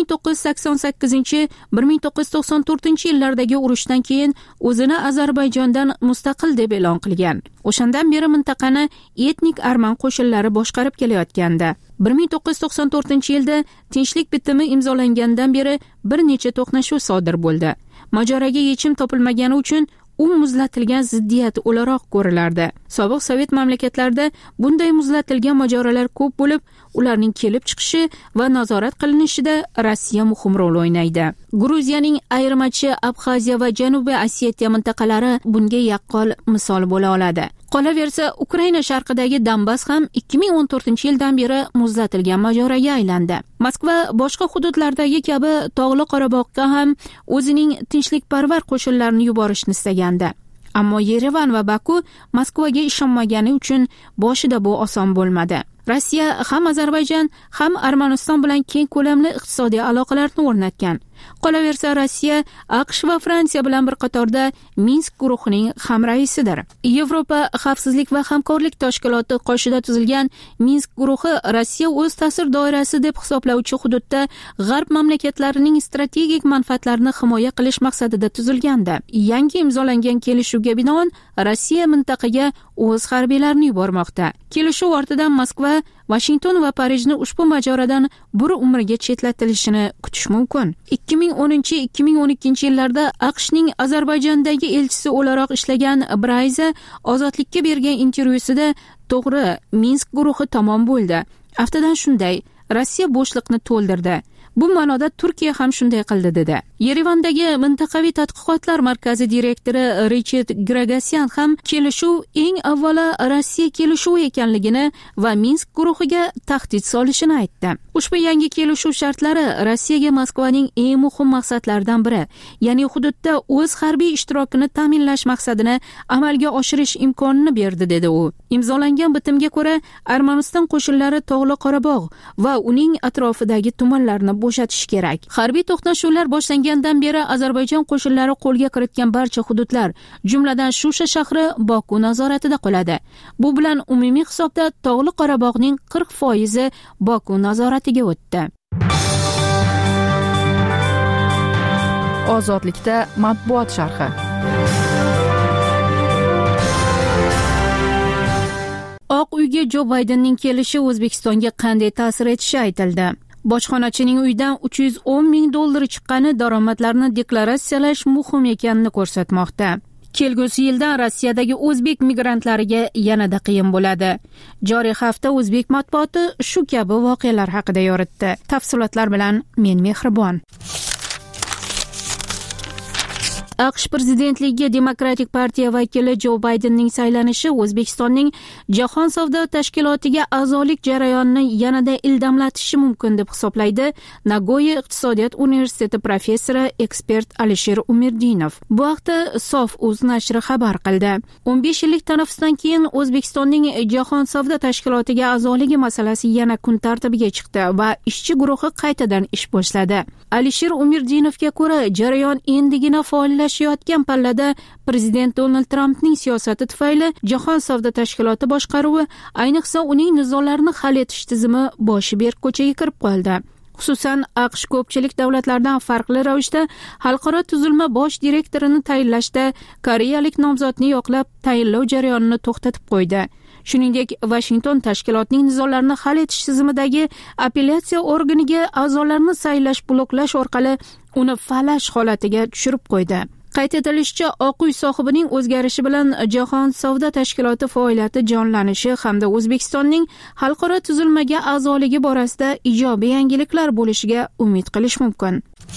1988-1994 yillardagi urushdan keyin o'zini Ozarbayjondan mustaqil deb e'lon qilgan. O'shandan beri mintaqani etnik arman qo'shinlari boshqarib kelayotgandi. 1994-yilda tinchlik bitimi imzolangandan beri bir necha to'qnashuv sodir bo'ldi. Mojaroga yechim topilmagani uchun u muzlatilgan ziddiyat o'laroq ko'rilardi. Sobiq Sovet mamlakatlarida bunday muzlatilgan mojarolar ko'p bo'lib, ularning kelib chiqishi va nazorat qilinishida Rossiya muhim rol o'ynaydi. Gruziyaning ayirmachi Abxaziya va Janubiy Osetiya mintaqalari bunga yaqqol misol bo'la oladi. Qolaversa, Ukraina sharqidagi Donbass ham 2014-yildan beri muzlatilgan mojaroga aylandi. Moskva boshqa hududlardagi kabi Tog'li Qorabog'ga ham o'zining tinchlikparvar qo'shinlarini yuborishni istagandi. Ammo Yerevan va Baku Moskvaga ishonmagani uchun boshida bu oson bo'lmadi. Rossiya ham Ozarbayjon ham Armaniston bilan keng ko'lamli iqtisodiy aloqalarni o'rnatgan. Qolaversa, Rossiya AQSh va Fransiya bilan bir qatorda Minsk guruhining hamraisidir. Yevropa xavfsizlik va hamkorlik tashkiloti qoshida tuzilgan Minsk guruhi Rossiya o'z ta'sir doirasi deb hisoblovchi hududda g'arb mamlakatlarining strategik manfaatlarini himoya qilish maqsadida tuzilgandi. Yangi imzolangan kelishuvga binoan Rossiya mintaqaga o'z harbiylarini yubormoqda. Kelishuv ortidan Moskva, Washington va Parijni ushbu mojarodan bir umrga chetlatilishini kutish mumkin. 2010-2012 yillarda AQShning Ozarbayjondagi elchisi o'laroq ishlagan Brayza ozodlikka bergan intervyusida to'g'ri Minsk guruhi tamom bo'ldi. Aftidan shunday, Rossiya bo'shliqni to'ldirdi. Bu ma'noda Turkiya ham shunday qildi dedi. Yerevandagi mintaqaviy tadqiqotlar markazi direktori Richard Gregasyan ham kelishuv eng avvalo Rossiya kelishuvi ekanligini va Minsk guruhiga tahdid solishini aytdi. Ushbu yangi kelishuv shartlari Rossiyaga Moskvaning eng muhim maqsadlaridan biri, ya'ni hududda o'z harbiy ishtirokini ta'minlash maqsadini amalga oshirish imkonini berdi dedi u. Imzolangan bitimga ko'ra Armaniston qo'shinlari Tog'li Qorabog' va uning atrofidagi tumanlarni bo'shatish kerak. Harbiy to'qnashuvlar boshlangandan beri Ozarbayjon qo'shinlari qo'lga kiritgan barcha hududlar, jumladan Shusha shahri Boku nazoratida qoladi. Bu bilan umumiy hisobda Tog'li Qorabog'ning 40% Boku nazoratiga o'tdi. Ozodlikda matbuot sharhi. Oq uyga Jo Baydenning kelishi O'zbekistonga qanday ta'sir etishi aytildi. Bojxonachining uydan $310,000 chiqqani daromadlarni deklaratsiyalash muhim ekanini ko'rsatmoqda. Kelgusi yilda Rossiyadagi o'zbek migrantlariga yanada qiyin bo'ladi. Joriy hafta o'zbek matbuoti shu kabi voqealar haqida yoritdi. Tafsilotlar bilan men Mehribon. AQSh prezidentligiga Demokratik partiya vakili Jo Baydenning saylanishi O'zbekistonning Jahon savdo tashkilotiga a'zolik jarayonini yanada ildamlatishi mumkin deb hisoblaydi Nagoya iqtisodiyot universiteti professori ekspert Alisher Umirdinov. Bu haqda Sof.uz nashri xabar qildi. 15 yillik tanaffusdan keyin O'zbekistonning Jahon savdo tashkilotiga a'zoligi masalasi yana kun tartibiga chiqdi va ishchi guruhi qaytadan ish boshladi. Alisher Umirdinovga ko'ra, jarayon endigina faollashayotgan pallada prezident Donald Trampning siyosati tufayli Jahon savdo tashkiloti boshqaruvi, ayniqsa uning nizolarni hal etish tizimi boshi berk ko'chaga kirib qoldi. Xususan, AQSh ko'pchilik davlatlardan farqli ravishda xalqaro tuzilma bosh direktorini tayinlashda koreyalik nomzodni yoqlab tayinlov jarayonini to'xtatib qo'ydi. Shuningdek, Washington tashkilotning nizolarni hal etish tizimidagi apellyatsiya organiga a'zolarni saylash bloklash orqali uni falash holatiga tushirib qo'ydi. Qayd etilishicha, Oq uy sohibining o'zgarishi bilan Jahon savdo tashkiloti faoliyati jonlanishi hamda O'zbekistonning xalqaro tuzilmaga a'zoligi borasida ijobiy yangiliklar bo'lishiga umid qilish mumkin.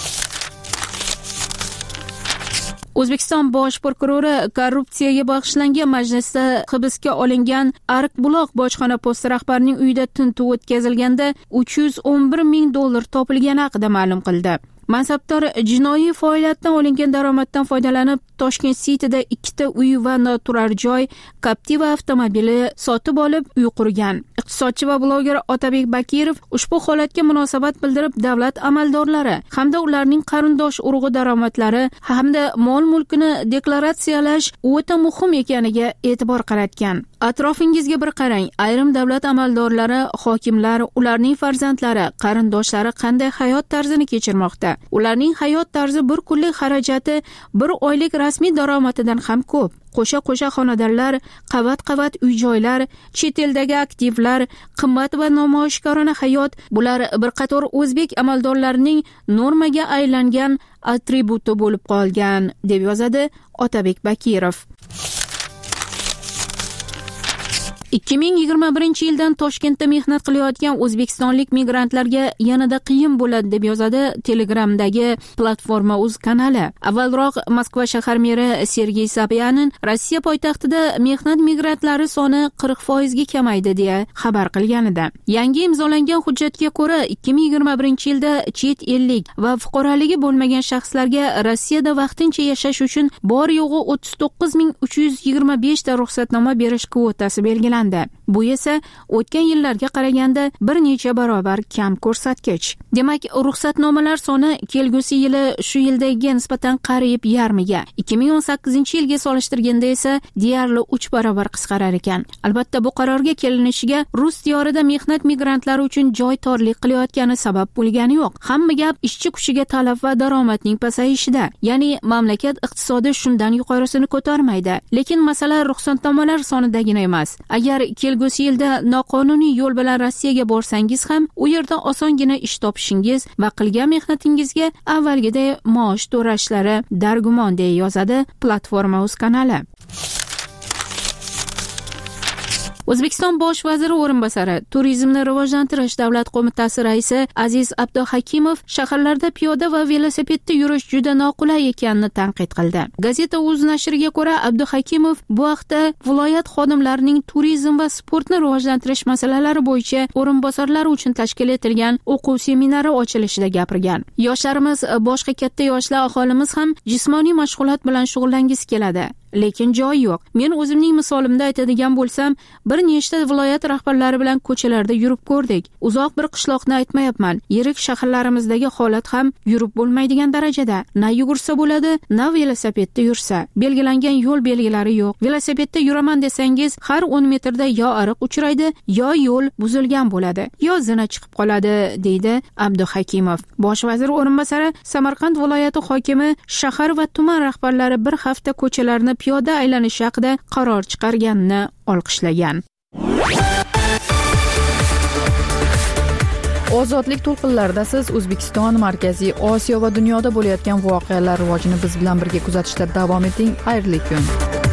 O'zbekiston bosh prokurori korrupsiyaga bag'ishlangan majlisda hibsga olingan Ariqbuloq bojxona posti rahbarining uyida tintuv o'tkazilganda $311,000 topilgani haqida ma'lum qildi. Mansabdor jinoiy faoliyatdan olingan daromaddan foydalanib Toshkent City'da 2 uy va noturar joy, Captiva avtomobili sotib olib uy qurgan. Iqtisodchi va bloger Otabek Bakirov ushbu holatga munosabat bildirib, davlat amaldorlari hamda ularning qarindosh urug'i daromadlari hamda mol-mulkini deklaratsiyalash o'ta muhim ekaniga e'tibor qaratgan. Atrofingizga bir qarang. Ayrim davlat amaldorlari, hokimlar, ularning farzandlari, qarindoshlari qanday hayot tarzini kechirmoqda? Ularning hayot tarzi bir kunlik xarajati bir oylik rasmiy daromadidan ham ko'p. Qo'sha-qo'sha xonadonlar, qavat-qavat uy-joylar, chet eldagi aktivlar, qimmat va namoyishkorona hayot — bular bir qator o'zbek amaldorlarining normaga aylangan atributi bo'lib qolgan, deb yozadi Otabek Bakirov. 2021-yildan Toshkentda mehnat qilayotgan o'zbekistonlik migrantlarga yanada qiyin bo'ladi deb yozadi Telegramdagi Platforma.uz kanali. Avvalroq Moskva shahar meri Sergey Sobyanin Rossiya poytaxtida mehnat migrantlari soni 40% ga kamaydi deya xabar qilgan edi. Yangi imzolangan hujjatga ko'ra 2021-yilda chet ellik va fuqaroligi bo'lmagan shaxslarga Rossiyada vaqtincha yashash uchun bor yo'g'i 39,325 ta ruxsatnoma berish kvotasi belgilandi. Bu esa o'tgan yillarga qaraganda bir necha barobar kam ko'rsatkich. Demak, ruxsatnomalar soni kelgusi yili shu yildagiga nisbatan qariyb yarmiga, 2018-yilga solishtirganda esa deyarli 3 barobar qisqarar ekan. Albatta, bu qarorga kelinishiga rus diyorida mehnat migrantlari uchun joy torlik qilayotgani sabab bo'lgani yo'q. Hamma gap ishchi kuchiga talab va daromadning pasayishida. Ya'ni mamlakat iqtisodi shundan yuqorisini ko'tarmaydi. Lekin masala ruxsatnomalar sonidagina emas. Agar kelgusi yilda noqonuniy yo'l bilan Rossiyaga borsangiz ham, u yerda osongina ish topishingiz va qilgan mehnatingizga avvalgiday maosh to'lashlari dargumon, deya yozadi Platforma.uz kanali. O'zbekiston bosh vaziri o'rinbosari, Turizmni rivojlantirish davlat qo'mitasi raisi Aziz Abduhakimov shaharlarda piyoda va velosipedda yurish juda noqulay ekanini tanqid qildi. Gazeta.uz nashriga ko'ra, Abduhakimov bu haqda viloyat xodimlarining turizm va sportni rivojlantirish masalalari bo'yicha o'rinbosarlar uchun tashkil etilgan o'quv seminari ochilishida gapirgan. Yoshlarimiz, boshqa katta yoshlar aholimiz ham jismoniy mashg'ulot bilan shug'ullangisi keladi. Lekin joy yo'q. Men o'zimning misolimda aytadigan bo'lsam, bir nechta viloyat rahbarlari bilan ko'chalarda yurib ko'rdik. Uzoq bir qishloqni aytmayapman. Yirik shaharlarimizdagi holat ham yurib bo'lmaydigan darajada. Na yugursa bo'ladi, na velosipedda yursa. Belgilangan yo'l belgilari yo'q. Velosipedda yuraman desangiz, har 10 metrda yo ariq uchraydi, yo yo'l buzilgan bo'ladi, yo zina chiqib qoladi, deydi Abduhakimov. Bosh vazir o'rinbosari Samarqand viloyati hokimi shahar va tuman rahbarlari bir hafta ko'chalarni piyoda aylanish haqida qaror chiqarganini olqishlagan. Ozodlik to'lqinlarida siz O'zbekiston, Markaziy Osiyo va dunyoda bo'layotgan voqealar rivojini biz bilan birga kuzatishda davom eting. Xayrli kun.